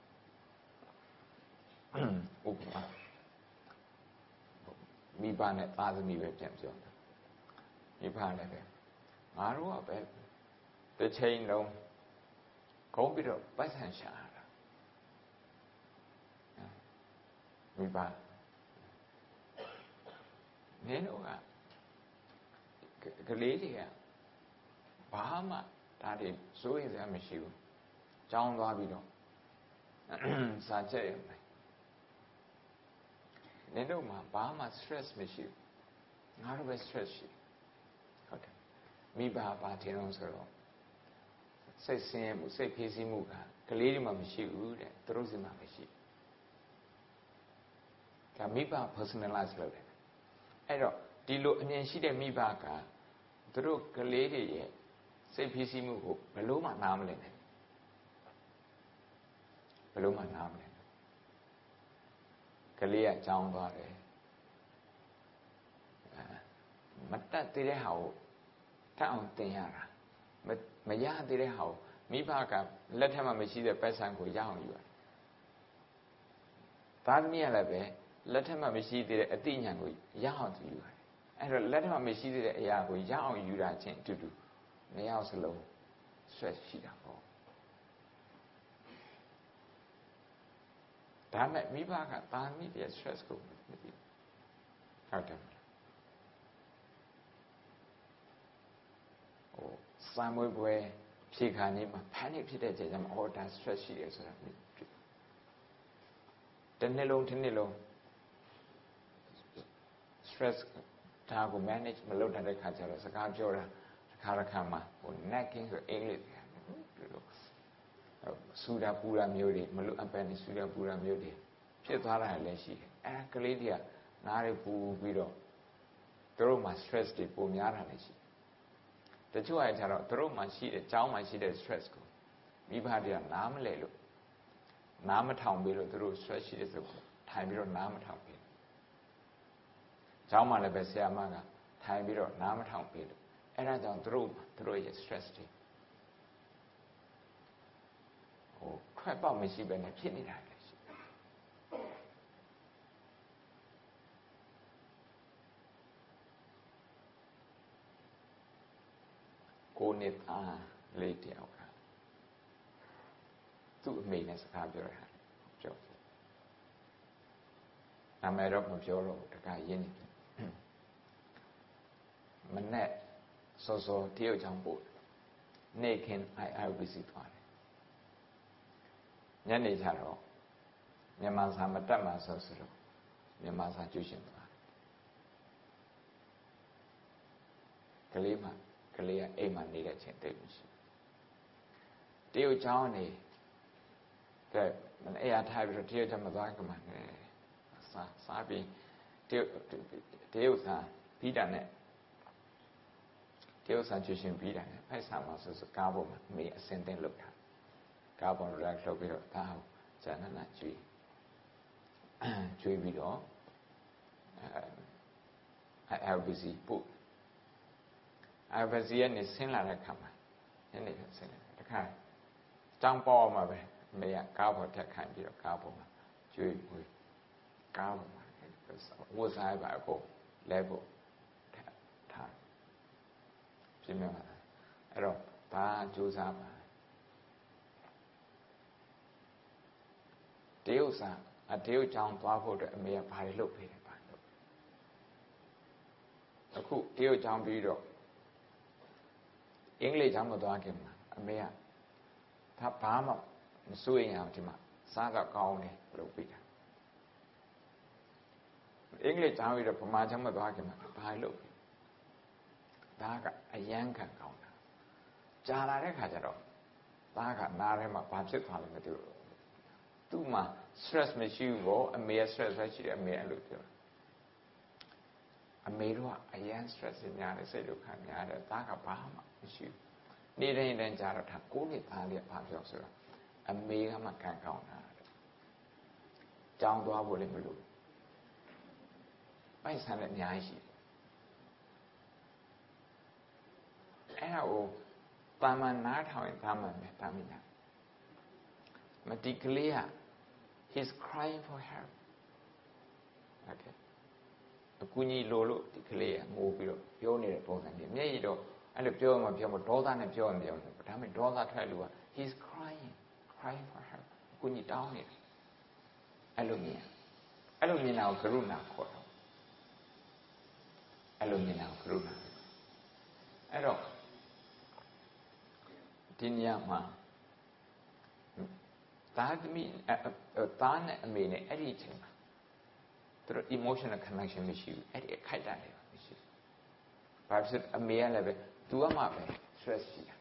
ဥပမာမိဘနဲ့သားသမီးပဲပြန်ပြောတယ်မိဘလည်းပဲငါတို့ကပဲတစ်ချိန်လုံးခုံးပြီးတော့ပတ်ဆံရှာမိဘနင်းတော့ကကလေးတွေကဘာမှဒါတွေစိုးရိမ်စရာမရှိဘူးကြောင်းသွားပြီးတော့စာချက်ရမယ်နင်းတို့မှာဘာမှ stress မရှိဘူးငါတို့ပဲ stress ရှိဟုတ်တယ်မိဘဘာထင်လို့ဆိုတော့စိတ်ဆင်းရဲမှုစိတ်ဖိစီးမှုကကလေးတွေမှာမရှိဘူးတဲ့သူတို့စီမှာမရှိဒါမိဘ personalize လုပ်တယ်အဲ့တော့ဒီလိုအမြင်ရှိတဲ့မိဘကသူတို့ကလေးတွေရဲ့စိတ်ဖိစီးမှုကိုဘယ်လို့မှနားမလည်နိုင်ဘယ်လို့မှနားမလည်ကလေးကကြောင်းသွားတယ်မတတ်သေးတဲ့ဟာကိုတတ်အောင်သင်ရတာမရသေးတဲ့ဟာကိုမိဘကလက်ထက်မှာမရှိတဲ့ပတ်စံကိုရအောင်ယူရတယ်သားသမီးကလည်းပဲလက်ထက်မှာမရှိသေးတဲ့အသိဉာဏ်ကိုရအောင်ယူရတယ်အဲ့တော့လက်ထက်မှာမရှိသေးတဲ့အရာကိုရအောင်ယူတာချင်းအတူတူမရအောင်စလုံး stress ရှိတာပေါ့ဒါမဲ့မိဘကသားသမီးရဲ့ stress ကိုမသိဟုတ်တယ်ဟိုစာမွေးပွဲဖြေခါနေမှာ panic ဖြစ်တဲ့ချိန်ကျမှ order stress ရှိတယ်ဆိုတာသိတနေ့လုံးတစ်နေ့လုံး stress ဒါကို manage မလုပ်တဲ့ခါကျတော့စကားပြောတာတစ်ခါတစ်ခါမှဟို nagging ဆိုအင်္ဂလိပ်လို့ဆူတာပူတာမျိုးတွေမလို့အပန်းနေဆူတာပူတာမျိုးတွေဖြစ်သွားတာလည်းရှိတယ်အဲကလေးတွေကနားရပူပြီးတော့သူတို့မှာ stress တွေပိုများတာလည်းရှိတယ်တချို့အရာကျတော့သူတို့မှာရှိတဲ့ကျောင်းမှာရှိတဲ့ stress ကိုမိဘတွေကနားမလဲလို့နားမထောင်ပြီးလို့သူတို့ stress ရှိတဲ့ဆိုထိုင်ပြီးတော့နားမထောင်ပြီးကျောင်းမှာလည်းပဲဆရာမကထိုင်ပြီးတော့နားမထောင်ပြီးလို့အဲဒါကြောင့်သူတို့သူတို့ရဲ့ stress တွေဟိုထွက်ပေါက်မရှိဘဲနဲ့ဖြစ်နေတာလည်းရှိကိုနှစ်သားလေးတယောက်ကသူ့အမေနဲ့စကားပြောတာပြောနာမည်တော့မပြောတော့တခါရင်းနေမနဲ့စောစောတရုတ်ချောင်းပို့နေခင် I R B C သွားတယ်ညနေကျတော့မြန်မာစာမတက်မှဆိုဆိုတော့မြန်မာစာကျူးရှင်သွားကလေးမှကလေးကအိမ်မှာနေတဲ့ချိန်တိတ်မရှိတရုတ်ချောင်းနေကဲအဲ့ရထားပြီးတော့တရုတ်ချောင်းမသွားကမှနဲ့စားစားပြီးတရုတ်တရုတ်စာပြီးတာနဲ့တရုတ်စာကျူးရှင်ပြီးတာနဲ့ဖိုက်ဆာမှာဆိုဆိုကားပေါ်မှာမေအစင်တင်လောက်တာကားပေါ်လာလှုပ်ပြီးတော့ဒါဟုတ်ဇာနနာကျွေးကျွေးပြီးတော့အဲ L B C ပို့ L B C ကနေဆင်းလာတဲ့ခါမှာညနေကဆင်းလာတခါတောင်းပေါ်မှာပဲအမေကကားပေါ်တက်ခိုင်းပြီးတော့ကားပေါ်မှာကျွေးဝေးကားပေါ်မှာဝတ်စားပါအကုန်လဲဖို့ထားပြင်းမှာအဲ့တော့ဒါကြိုးစားပါတရုတ်စာအတရုတ်ကျောင်းသွားဖို့အတွက်အမေကဘာတွေလုပ်ပေးတယ်ပါလို့အခုတရုတ်ကျောင်းပြီးတော့အင်္ဂလိပ်ကျောင်းမသွားခင်မှာအမေကဒါဘာမှမစိုးရင်အောင်ဒီမှာစားတော့ကောင်းတယ်လုပ်ပေးတာအင်္ဂလိပ်ကျောင်းပြီးတော့ဗမာကျောင်းမသွားခင်မှာဘာလုပ်ပေးဒါကအယမ်းခံကောင်းတာကြာလာတဲ့ခါကျတော့သားကနားထဲမှာဘာဖြစ်သွားလဲမသိဘူးသူ့မှာ stress မရှိဘူးပေါ့အမေ stress ပဲရှိတယ်အမေအဲ့လိုပြောအမေတို့ကအရန် stress များတယ်စိတ်ဒုက္ခများတယ်သားကဘာမှမရှိဘူးနေ့တိုင်းတိုင်းကြာတော့ဒါကိုနှစ်သားလေးဘာပြောဆိုတော့အမေကမှခံကောင်းတာကြောင်းသွားဖို့လည်းမလိုပိုက်ဆံလည်းအများကြီးရှိတယ်အဲ့ဒါကိုတာမန်နားထောင်ရင်တာမန်ပဲတာမန်ညာမတိကလေးက he's crying for help okay အကူကြီးလိုလို့ဒီကလေးကငိုပြီးတော့ပြောနေတဲ့ပုံစံကြီးမျက်ရည်တော့အဲ့လိုပြောမှပြောမှဒေါသနဲ့ပြောရင်ပြောတယ်ဒါပေမဲ့ဒေါသထွက်လို့က he's crying crying for help အကူကြီးတောင်းနေတယ်အဲ့လိုမြင်အဲ့လိုမြင်တာကိုကရုဏာခေါ်တော့အဲ့လိုမြင်တာကိုကရုဏာအဲ့တော့ဒီနေရာမှာသားသမီးသားနဲ့အမေနဲ့အဲ့ဒီအချိန်မှာသူတို့ emotional connection မရှိဘူးအဲ့ဒီအခိုက်အတန့်တွေမရှိဘူးဘာဖြစ်အမေကလည်းပဲ तू ကမှပဲ stress ရှိတာ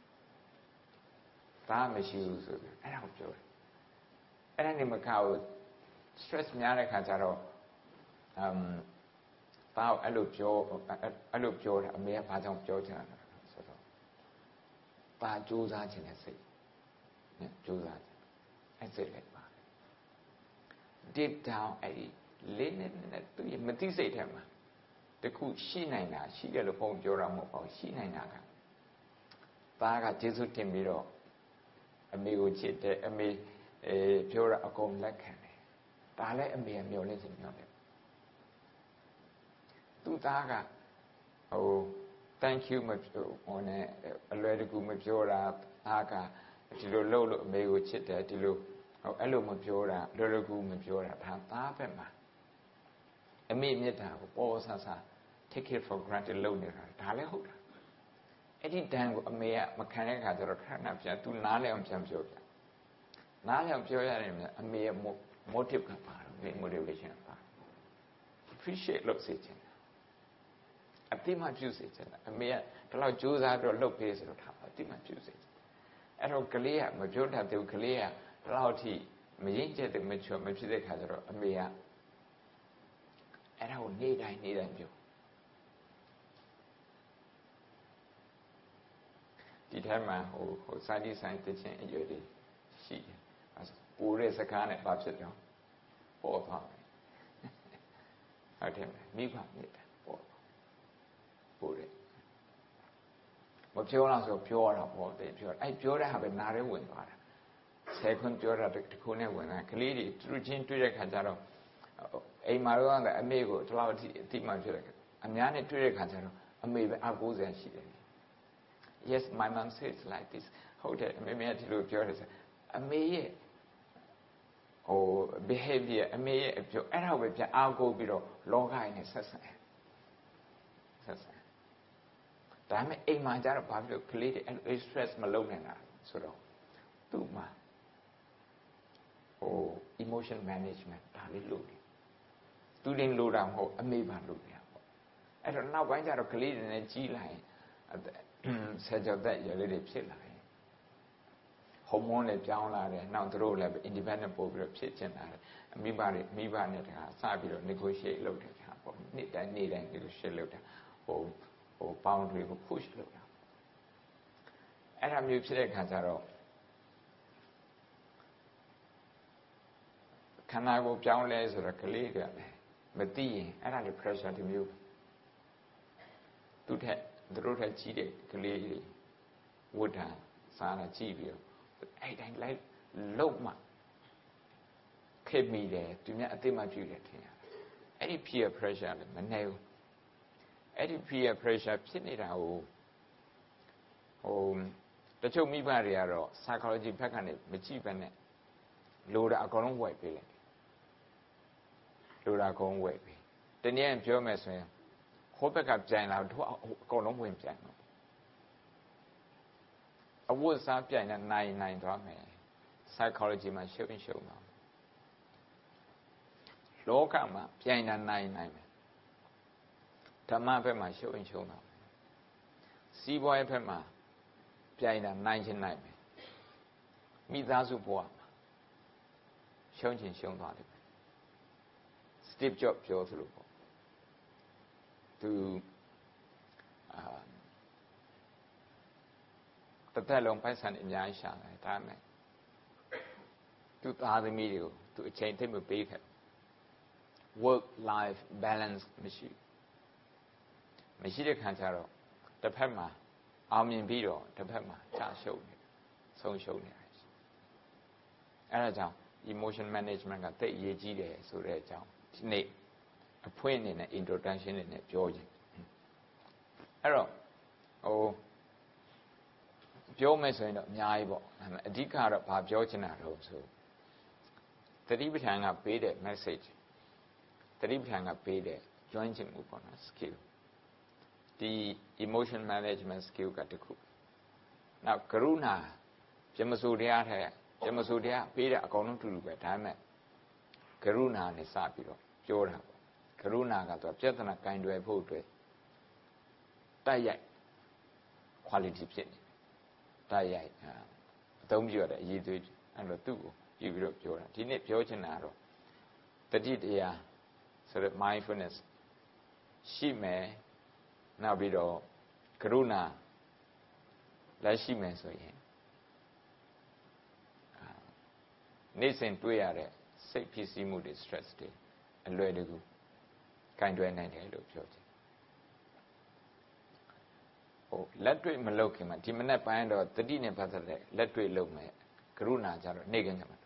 သားမရှိဘူးဆိုပြီးအဲ့ဒါကိုပြောတယ်အဲ့ဒါနေမကောက် stress များတဲ့ခါကျတော့ um သားအဲ့လိုပြောအဲ့လိုပြောတာအမေကဘာကြောင့်ပြောချင်တာဆိုတော့သားကြိုးစားခြင်းနဲ့စိတ်နဲ့ကြိုးစားအဲ့စိတ်လိုက်ပါ deep down အဲ့ဒီလေးနဲ့နဲ့သူမသိစိတ်ထဲမှာတခုရှိနိုင်တာရှိတယ်လို့ဘုံပြောတာမဟုတ်ပါဘူးရှိနိုင်တာကသားကကျေးဇူးတင်ပြီးတော့အမေကိုချစ်တယ်အမေအဲပြောတာအကုန်လက်ခံတယ်ဒါလည်းအမေကမျှော်လင့်စမျှော်လင့်သူသားကဟို thank you မပြောဟိုနဲ့အလွယ်တကူမပြောတာသားကဒီလိုလုပ်လို့အမေကိုချစ်တယ်ဒီလိုဟိုအဲ့လိုမပြောတာလွယ်လွယ်ကူမပြောတာဒါသားဘက်မှာအမေမြတ်တာကိုပေါ်ဆဆ take it for granted လုပ်နေတာဒါလည်းဟုတ်တာအဲ့ဒီတန်ကိုအမေကမခံတဲ့ခါကျတော့ခဏပြန်သူနားလဲအောင်ပြန်ပြောပြနားလဲအောင်ပြောရတယ်အမေရဲ့ motive ကပါတော့ motivation ပါ appreciate လုပ်စေချင်တယ်အတိမပြုစေချင်တယ်အမေကဒီလောက်ကြိုးစားပြီးတော့လုပ်ပေးဆိုတော့ထားအတိမပြုစေချင်အဲ့တော့ကလေးကမပြောတတ်သေးဘူးကလေးကဒီလောက်ထိမရင်ကျက်တဲ့မချော်မဖြစ်တဲ့ခါကျတော့အမေကအဲ့ဒါကိုနေ့တိုင်းနေ့တိုင်းပြောဒီထဲမှာဟိုဟိုစာကြည့်ဆိုင်တခြင်းအရွယ်တွေရှိတယ်အဲဆိုပူတဲ့စကားနဲ့ဘာဖြစ်တော့ပေါ်သွားတယ်ဟုတ်တယ်မိဘမြစ်တာပေါ်ပူတယ်မပြောတော့ဆိုပြောတာပေါ့တယ်ပြောအဲ့ပြောတဲ့ဟာပဲနားရဲဝင်သွားတာဆယ်ခွန်းပြောတာတခုနဲ့ဝင်တာကလေးတွေသူတို့ချင်းတွေ့တဲ့ခါကျတော့အိမ်မှာတော့အမေကိုဒီလောက်အထိအတိမှဖြစ်တယ်အများနဲ့တွေ့တဲ့ခါကျတော့အမေပဲအကိုးစရာရှိတယ်Yes, my mom says like this. ဟုတ်တယ်အမေမဒီလိုပြောတယ်ဆိုအမေရဲ့ဟို behavior အမေရဲ့အပြောအဲ့ဒါပဲပြန်အားကိုးပြီးတော့လောကကြီးနဲ့ဆက်ဆံဆက်ဆံဒါပေမဲ့အိမ်မှာကျတော့ဘာဖြစ်လို့ကလေးတွေအဲ့ stress မလုပ်နိုင်တာဆိုတော့သူ့မှာဟို emotion management ဒါလေးလုပ်တယ်သူတင်လို့တာမဟုတ်အမေပါလုပ်တယ်ပေါ့အဲ့တော့နောက်ပိုင်းကျတော့ကလေးတွေနဲ့ကြီးလာရင်ဆယ်ကျော်သက်ရွယ်လေးတွေဖြစ်လာတယ်ဟော်မုန်းတွေပြောင်းလာတယ်နောက်သူတို့လည်း independent ပို့ပြီးတော့ဖြစ်ကျင်လာတယ်မိဘတွေမိဘနဲ့တခါစပြီးတော့ negotiate လုပ်တယ်ဟာပေါ့နေ့တိုင်းနေ့တိုင်း negotiate လုပ်တာဟိုဟို boundary ကို push လုပ်တာအဲ့ဒါမျိုးဖြစ်တဲ့ခါကျတော့ခန္ဓာကိုယ်ပြောင်းလဲဆိုတော့ကလေးတွေကလည်းမသိရင်အဲ့ဒါလေ pressure တစ်မျိုးသူထက်သူတို့ထက်ကြီးတဲ့ကလေးတွေဝတ်တာစားတာကြည့်ပြီးတော့အဲ့တိုင်းလိုက်လုံမှခေမိတယ်သူများအသိမှပြုတယ်ထင်ရတယ်အဲ့ဒီ peer pressure လည်းမနေဘူးအဲ့ဒီ peer pressure ဖြစ်နေတာကိုဟိုတချို့မိဘတွေကတော့ psychology ဘက်ကနေမကြည့်ဘဲနဲ့လိုတာအကုန်လုံးဝယ်ပေးလိုက်လိုတာအကုန်ဝယ်ပေးတနည်းပြောမယ်ဆိုရင်ဟိုဘက်ကပြန်လာတော့အကုန်လုံးဝင်ပြန်တော့အဝတ်စားပြန်နေနိုင်နိုင်သွားမယ် psychology မှာရှုပ်ရှုပ်တော့လောကမှာပြန်နေနိုင်နိုင်မယ်ဓမ္မဘက်မှာရှုပ်ရှုပ်တော့စီးပွားရေးဘက်မှာပြန်နေနိုင်ချင်းနိုင်မယ်မိသားစုဘဝမှာရှုံးချင်းရှုံးသွားတယ် Steve Jobs ပြောသလိုပေါ့သူအာတသက်လုံးပိုက်ဆံအများကြီးရှာတယ်ဒါမဲ့သူသားသမီးတွေကိုသူအချိန်သိမပေးခဲ့ work life balance မရှိမရှိတဲ့ခါကျတော့တစ်ဖက်မှာအောင်မြင်ပြီးတော့တစ်ဖက်မှာကြာရှုံးနေဆုံးရှုံးနေတယ်အဲ့ဒါကြောင့် emotion management ကသိအရေးကြီးတယ်ဆိုတဲ့အကြောင်းဒီနေ့အဖွင့်အနေနဲ့ introduction အနေနဲ့ပြောခြင်းအဲ့တော့ဟိုပြောမယ်ဆိုရင်တော့အများကြီးပေါ့အဓိကတော့ဘာပြောချင်တာတော့ဆိုသတိပဋ္ဌာန်ကပေးတဲ့ message တတိပဋ္ဌာန်ကပေးတဲ့ ကျွမ်းကျင်မှုပေါ့နော် skill ဒီ emotion management skill ကတခုနောက်ကရုဏာပြမစိုးတရားထဲပြမစိုးတရားပေးတဲ့အကောင်လုံးတူတူပဲဒါပေမဲ့ကရုဏာနဲ့စပြီးတော့ပြောတာပေါ့ကရုဏာကတော့ပြဿနာကင်တွယ်ဖို့အတွက်တိုက်ရိုက် quality ဖြစ်နေတိုက်ရိုက်အသုံးပြုရတဲ့အရေးသွေးအဲ့လိုသူ့ကိုယူပြီးတော့ပြောတာဒီနေ့ပြောချင်တာတော့တတိတရားဆိုတော့ mindfulness ရှိမယ်နောက်ပြီးတော့ကရုဏာလည်းရှိမယ်ဆိုရင်နေ့စဉ်တွေ့ရတဲ့စိတ်ဖြစ်စီမှုတွေ stress တွေအလွယ်တကူကင်တွယ်နိုင်တယ်လို့ပြောချင်ဟိုလက်တွေ့မလုပ်ခင်မှာဒီမနေ့ပိုင်းတော့တတိနဲ့ပတ်သက်တဲ့လက်တွေ့လုပ်မယ်ကရုဏာကြတော့နေ့ကညမှာ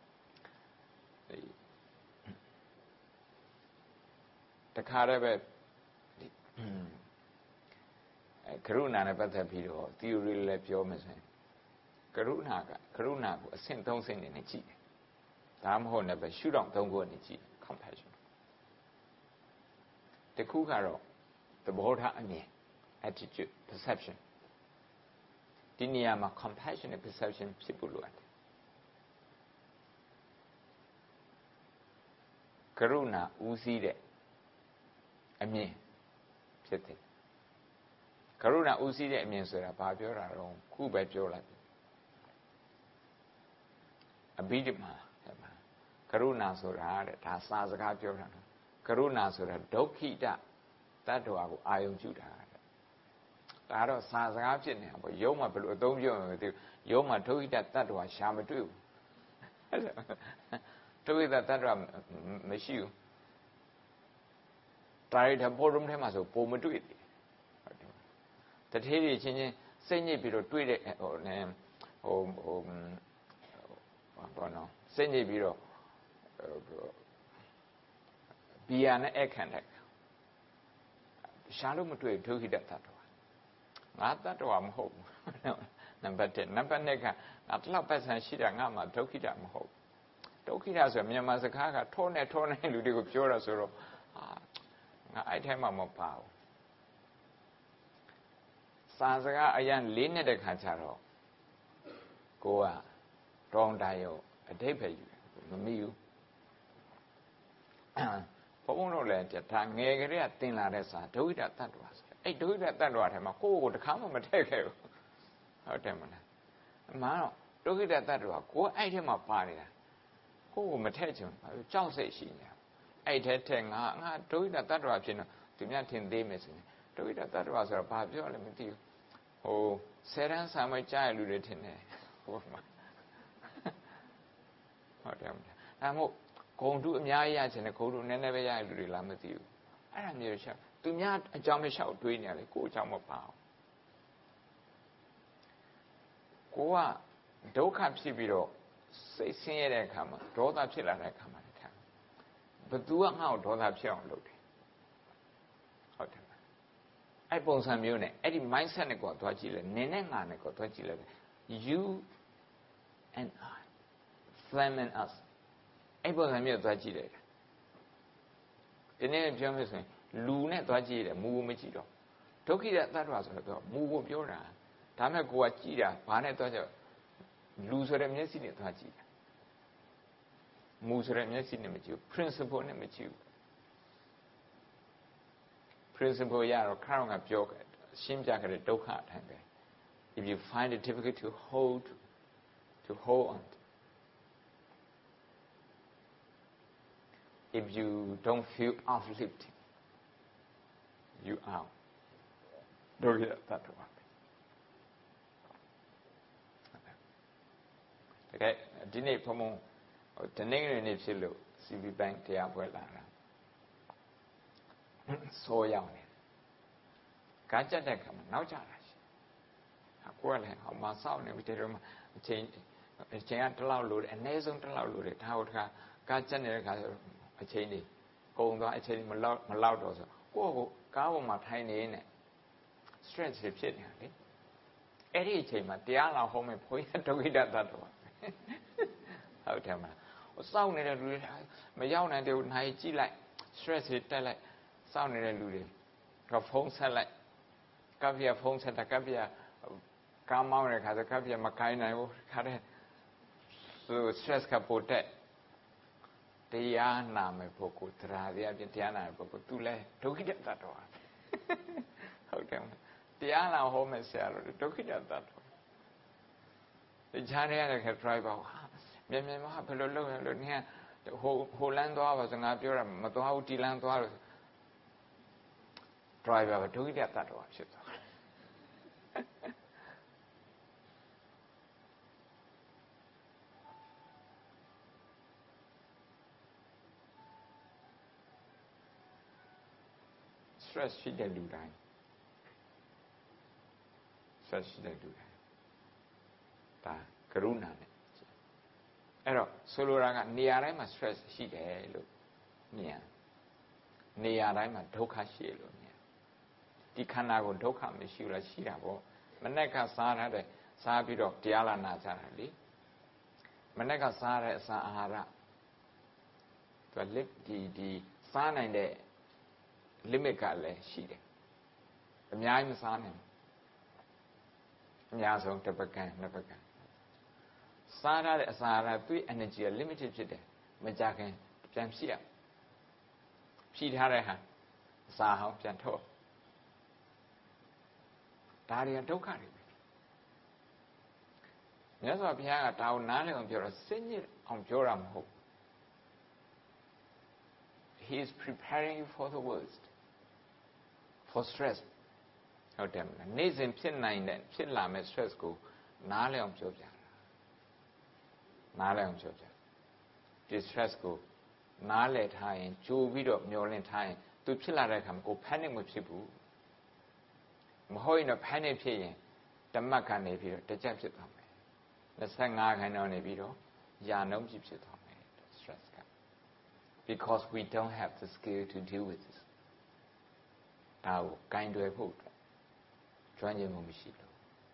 တခါတည်းပဲကရုဏာနဲ့ပတ်သက်ပြီးတော့ theory လည်းပြောမယ်ဆိုရင်ကရုဏာကကရုဏာကိုအဆင့်သုံးဆင့်နေနဲ့ကြည့်တယ်ဒါမှမဟုတ်လည်းပဲရှုထောင့်သုံးခုနဲ့ကြည့် compassion တခုကတော့သဘောထားအမြင် attitude perception ဒီနေရာမှာ compassion နဲ့ perception ဖြစ်ဖို့လိုအပ်တယ်ကရုဏာဦးစီးတဲ့အမြင်ဖြစ်တယ်ကရုဏာဦးစီးတဲ့အမြင်ဆိုတာဘာပြောတာတော့ခုပဲပြောလိုက်အဘိဓမ္မာကရုဏာဆိုတာတဲ့ဒါစာစကားပြောတာနော်ကရုဏာဆိုတာဒုက္ခိတတတ္တဝါကိုအာယုံပြုတာတဲ့ဒါတော့စာစကားဖြစ်နေတာပေါ့ရုံးမှာဘယ်လိုအသုံးပြုရမလဲမသိဘူးရုံးမှာဒုက္ခိတတတ္တဝါရှာမတွေ့ဘူးဒုက္ခိတတတ္တဝါမရှိဘူးတာရီထပေါ်ရုံးထဲမှာဆိုပုံမတွေ့ဘူးတထေးတွေချင်းချင်းစိတ်ညစ်ပြီးတော့တွေ့တဲ့ဟိုနည်းဟိုဟိုဘာနော်စိတ်ညစ်ပြီးတော့ဘီယာနဲ့အခန့်တဲ့ရှားလို့မတွေ့ဒုက္ခိတတ္တဝါငါတတ္တဝါမဟုတ်ဘူးနံပါတ်တစ်နံပါတ်နှစ်ကငါတလောက်ပတ်စံရှိတာငါမှဒုက္ခိတမဟုတ်ဒုက္ခိတဆိုမြန်မာစကားကထိုးနဲ့ထိုးနဲ့လူတွေကိုပြောတာဆိုတော့ဟာငါအဲ့ထဲမှာမပါဘူးစာစကားအရင်လေးနဲ့တဲ့ခါကျတော့ကိုကတောင်းတရောအတိတ်ပဲယူမမီဘူးဘုံဘုံတို့လည်းဒါငယ်ကလေးကတင်လာတဲ့စာဒုက္ခိတတတ္တဝါဆိုအဲ့ဒုက္ခိတတတ္တဝါထဲမှာကိုယ့်ကိုယ်တခါမှမထည့်ခဲ့ဘူးဟုတ်တယ်မလားအမှန်တော့ဒုက္ခိတတတ္တဝါကိုယ်အဲ့ထဲမှာပါနေတာကိုယ့်ကိုမထည့်ချင်ဘူးကြောက်စိတ်ရှိနေတာအဲ့ထဲထဲငါငါဒုက္ခိတတတ္တဝါဖြစ်နေသူများထင်သေးမယ်ဆိုရင်ဒုက္ခိတတတ္တဝါဆိုတာဘာပြောလဲမသိဘူးဟိုဆယ်တန်းစာမကြားရလူတွေထင်တယ်ဟိုမှာဟုတ်တယ်မလားဒါမို့ဂုံတုအများကြီးရချင်တယ်ဂုံတုနည်းနည်းပဲရရလူတွေလားမသိဘူးအဲ့ဒါမျိုးချက်သူများအကြောင်းမလျှောက်တွေးနေရလေကိုယ်အကြောင်းမပါဘူးကိုကဒုက္ခဖြစ်ပြီးတော့စိတ်ဆင်းရဲတဲ့အခါမှာဒေါသဖြစ်လာတဲ့အခါမှာထားဘသူကငါ့ကိုဒေါသဖြစ်အောင်လုပ်တယ်ဟုတ်တယ်အဲ့ပုံစံမျိုးနဲ့အဲ့ဒီ mindset နဲ့ကိုသွားကြည့်လဲနင်းနဲ့ငါနဲ့ကိုသွားကြည့်လဲ you and I them and us အဲ့ပုံစံမျိုးသွားကြည့်တယ်ဒီနေ့ပြောမယ်ဆိုရင်လူနဲ့သွားကြည့်တယ်မူကိုမကြည့်တော့ဒုက္ခိတတတ္တဝါဆိုတော့မူကိုပြောတာဒါမဲ့ကိုကကြည့်တာဘာနဲ့သွားကြလူဆိုတဲ့မျက်စိနဲ့သွားကြည့်တာမူဆိုတဲ့မျက်စိနဲ့မကြည့်ဘူး principle နဲ့မကြည့်ဘူး principle ရတော့ခါတော့ငါပြောရှင်းပြခဲ့တဲ့ဒုက္ခအတိုင်းပဲ if you find it difficult to hold to hold on if you don't feel uplifting you are ဒုက္ခတတ္တဝါတကယ်ဒီနေ့ဘုံဘုံဒီနေ့နေ့ဖြစ်လို့ စီ ဘီ Bank တရားပွဲလာတာဆိုးရောက်နေကားကြက်တဲ့ခါမှာနောက်ကျတာရှိကိုယ်လည်းဟောမဆောက်နေပြီတဲ့မှာအချိန်အချိန်ကတစ်လောက်လို့အနည်းဆုံးတစ်လောက်လို့ဒါဟုတ်တခါကားကြက်နေတဲ့ခါအချိန်ကြီးကုန်သွားအချိန်မလောက်မလောက်တော့ဆိုကိုယ့်ကိုကားပေါ်မှာထိုင်နေနေ stress ဖြစ်နေတာလေအဲ့ဒီအချိန်မှာတရားလာဟောမယ်ဘုန်းကြီးဒုက္ခိတတတ္တဝါဟုတ်တယ်မလားဟိုစောင့်နေတဲ့လူတွေမရောက်နိုင်တဲ့နိုင်ကြည့်လိုက် stress တက်လိုက်စောင့်နေတဲ့လူတွေကဖုန်းဆက်လိုက်ကပ်ပြဖုန်းဆက်တာကပ်ပြကားမောင်းတဲ့ခါကျကပ်ပြမကိုင်းနိုင်ဘူးခါတဲ့သူ stress ကပိုတက်တရားနာမယ်ပုဂ္ဂိုလ်တရားတရားပြင်တရားနာမယ်ပုဂ္ဂိုလ်သူလဲဒုက္ခိတတ္တတော်ဟုတ်တယ်တရားနာဟောမယ်ဆရာတော်ဒုက္ခိတတ္တတော်ဒီချားရတဲ့ခါ driver ဟာမြန်မြန်မဟာဘယ်လိုလုပ်ရလို့နင်ကဟိုဟိုလမ်းသွားပါစငါပြောတာမသွားဘူးဒီလမ်းသွားလို့ driver ကဒုက္ခိတတ္တတော်ဖြစ်သွားstress ရှိတဲ့လူတိုင်း stress ရှိတဲ့လူတိုင်းဒါကရုဏာနဲ့အဲ့တော့ဆိုလိုတာကနေရာတိုင်းမှာ stress ရှိတယ်လို့မြင်နေရာတိုင်းမှာဒုက္ခရှိတယ်လို့မြင်ဒီခန္ဓာကိုဒုက္ခမရှိဘူးလားရှိတာပေါ့မနေ့ကစားထားတဲ့စားပြီးတော့တရားလာနာကြတာလေမနေ့ကစားတဲ့အစာအာဟာရသူကလက်ဒီဒီစားနိုင်တဲ့ limit ကလည်းရှိတယ်အများကြီးမစားနိုင်အများဆုံးတစ်ပကံနှစ်ပကံစားရတဲ့အစာအာဟာရသူ့ energy က limited ဖြစ်တယ်မကြခင်ပြန်ဖြည့်ရဖြည့်ထားတဲ့ဟာအစာဟောင်းပြန်ထုတ်ဒါတွေကဒုက္ခတွေပဲမြတ်စွာဘုရားကဒါကိုနားလည်အောင်ပြောတော့စိတ်ညစ်အောင်ပြောတာမဟုတ် He is preparing you for the worst for stress ဟုတ်တယ်မလားနေ့စဉ်ဖြစ်နိုင်တဲ့ဖြစ်လာမဲ့ stress ကိုနားလည်အောင်ပြောပြတာနားလည်အောင်ပြောပြဒီ stress ကိုနားလည်ထားရင်ကြိုပြီးတော့မျောလင့်ထားရင်သူဖြစ်လာတဲ့အခါမှာကို panic မဖြစ်ဘူးမဟုတ်ရင်တော့ panic ဖြစ်ရင်တမတ်ကနေပြီးတော့တကြက်ဖြစ်သွားမယ်twenty-fiveခန်းတော့နေပြီးတော့ယာနှုံးဖြစ်ဖြစ်သွားမယ် stress က because we don't have the skill to deal with this ဒါကိုဂိုင်းတွယ်ဖို့ကျွမ်းကျင်မှုမရှိလို့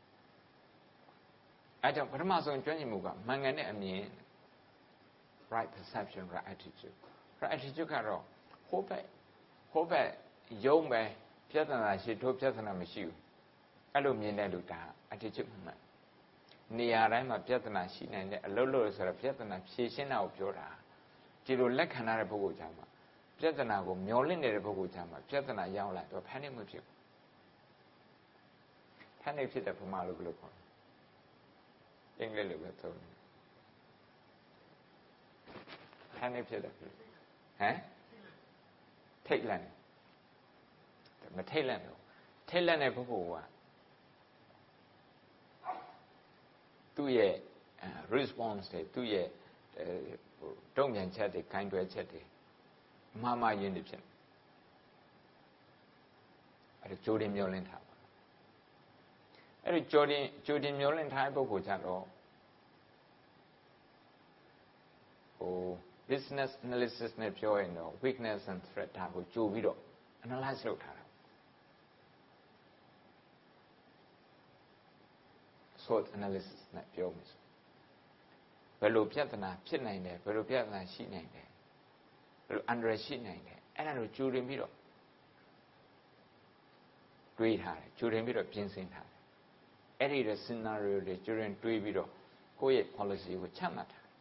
အဲကြောင့်ပထမဆုံးကျွမ်းကျင်မှုကမှန်ကန်တဲ့အမြင် right perception right attitude right attitude ကတော့ဟိုဘက်ဟိုဘက်ယုံပဲပြဿနာရှိထိုးပြဿနာမရှိဘူးအဲ့လိုမြင်တဲ့လူဒါ attitude မှန်နေရာတိုင်းမှာပြဿနာရှိနိုင်တဲ့အလုပ်လို့ဆိုတော့ပြဿနာဖြေရှင်းတာကိုပြောတာဒီလိုလက်ခံရတဲ့ပုဂ္ဂိုလ်ကြမှာပြဿနာကိုမျောလင့်နေတဲ့ပုဂ္ဂိုလ်ကြမှာပြဿနာရောက်လာတော့ panic မဖြစ်ဘူး panic ဖြစ်တဲ့ပုံမှန်လို့ဘယ်လိုခေါ်လဲအင်္ဂလိပ်လိုပဲသုံးတယ် panic ဖြစ်တယ်ဟမ်ထိတ်လန့်မထိတ်လန့်တော့ထိတ်လန့်တဲ့ပုဂ္ဂိုလ်ကသူ့ရဲ့ response တွေသူ့ရဲ့တုံ့ပြန်ချက်တွေခိုင်းတွယ်ချက်တွေမှားမှားယွင်းနေဖြစ်အဲ့ဒါကြိုတင်မျောလင့်ထားပါအဲ့ဒီကြိုတင်ကြိုတင်မျောလင့်ထားတဲ့ပုဂ္ဂိုလ်ကြတော့ဟို business analysis နဲ့ပြောရင်တော့ weakness and threat ဒါကိုကြိုပြီးတော့ analyze လုပ်ထားတာ SWOT analysis နဲ့ပြောမယ်ဆိုဘယ်လိုပြဿနာဖြစ်နိုင်တယ်ဘယ်လိုပြဿနာရှိနိုင်တယ်ဘယ်လို under ရှိနိုင်တယ်အဲ့ဒါကိုကြိုတင်ပြီးတော့တွေးထားတယ်ကြိုတင်ပြီးတော့ပြင်ဆင်ထားတယ်အဲ့ဒီတဲ့ scenario တွေကြိုတင်တွေးပြီးတော့ကိုယ့်ရဲ့ policy ကိုချမှတ်ထား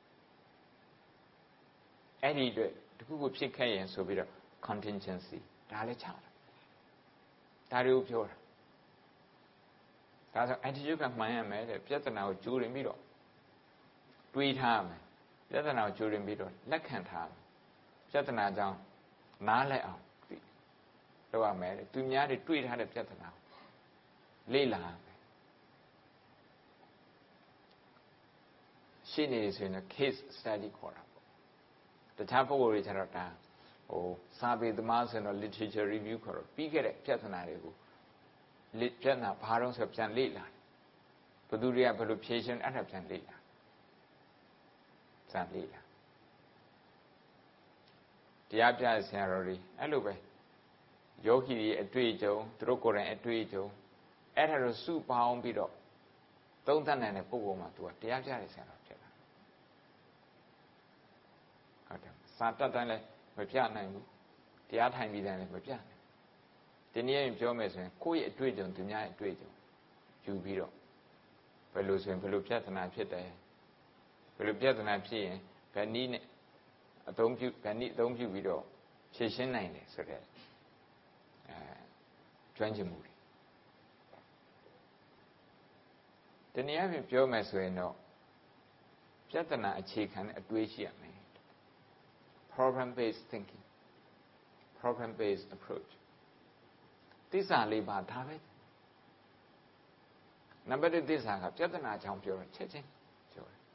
အဲ့ဒီအတွက်တခုခုဖြစ်ခဲ့ရင်ဆိုပြီးတော့ contingency ဒါလည်းချတာဒါတွေကိုပြောတာဒါဆို attitude ကမှန်ရမယ်တဲ့ပြဿနာကိုကြိုတင်ပြီးတော့တွေးထားမယ်ပြဿနာကိုကြိုတင်ပြီးတော့လက်ခံထားမယ်ပြဿနာကြောင့်နားလည်အောင်လုပ်ရမယ်တဲ့သူများတွေတွေးထားတဲ့ပြဿနာကိုလေ့လာမယ်ရှင်းနေဆိုရင် case study ခေါ်တာပေါ့တခြားပုဂ္ဂိုလ်တွေကျတော့ဒါဟိုစာပေသမားဆိုရင်တော့ literature review ခေါ်တော့ပြီးခဲ့တဲ့ပြဿနာတွေကိုပြဿနာဘာတော့ဆိုပြန်လေ့လာဘယ်သူတွေကဘယ်လိုဖြေရှင်းအဲ့ဒါပြန်လေ့လာစမ်းလေ့လာတရားပြဆရာတော်တွေအဲ့လိုပဲယောဂီတွေအတွေ့အကြုံသူတို့ကိုယ်တိုင်အတွေ့အကြုံအဲ့ဒါတို့စုပေါင်းပြီးတော့သုံးသပ်နိုင်တဲ့ပုဂ္ဂိုလ်မှာသူကတရားပြတဲ့ဆရာတော်ဖြစ်တာဟုတ်တယ်စာတတ်တိုင်းလည်းမပြနိုင်ဘူးတရားထိုင်ပြီးတယ်လည်းမပြတ်ဒီနေ့ရင်ပြောမယ်ဆိုရင်ကိုယ့်ရဲ့အတွေ့အကြုံသူများရဲ့အတွေ့အကြုံယူပြီးတော့ဘယ်လိုဆိုရင်ဘယ်လိုပြဿနာဖြစ်တယ်ဘယ်လိုပြဿနာဖြစ်ရင်ဘယ်နည်းနဲ့အသုံးပြုဘယ်နည်းအသုံးပြုပြီးတော့ဖြေရှင်းနိုင်တယ်ဆိုတဲ့အဲကျွမ်းကျင်မှုတွေတနည်းအားဖြင့်ပြောမယ်ဆိုရင်တော့ပြဿနာအခြေခံတဲ့အတွေးရှိရမယ် problem based thinking problem based approach သစ္စာလေးပါဒါပဲနံပါတ်တစ်သစ္စာကပြဿနာအကြောင်းပြောတော့ချက်ချင်းပြောတယ်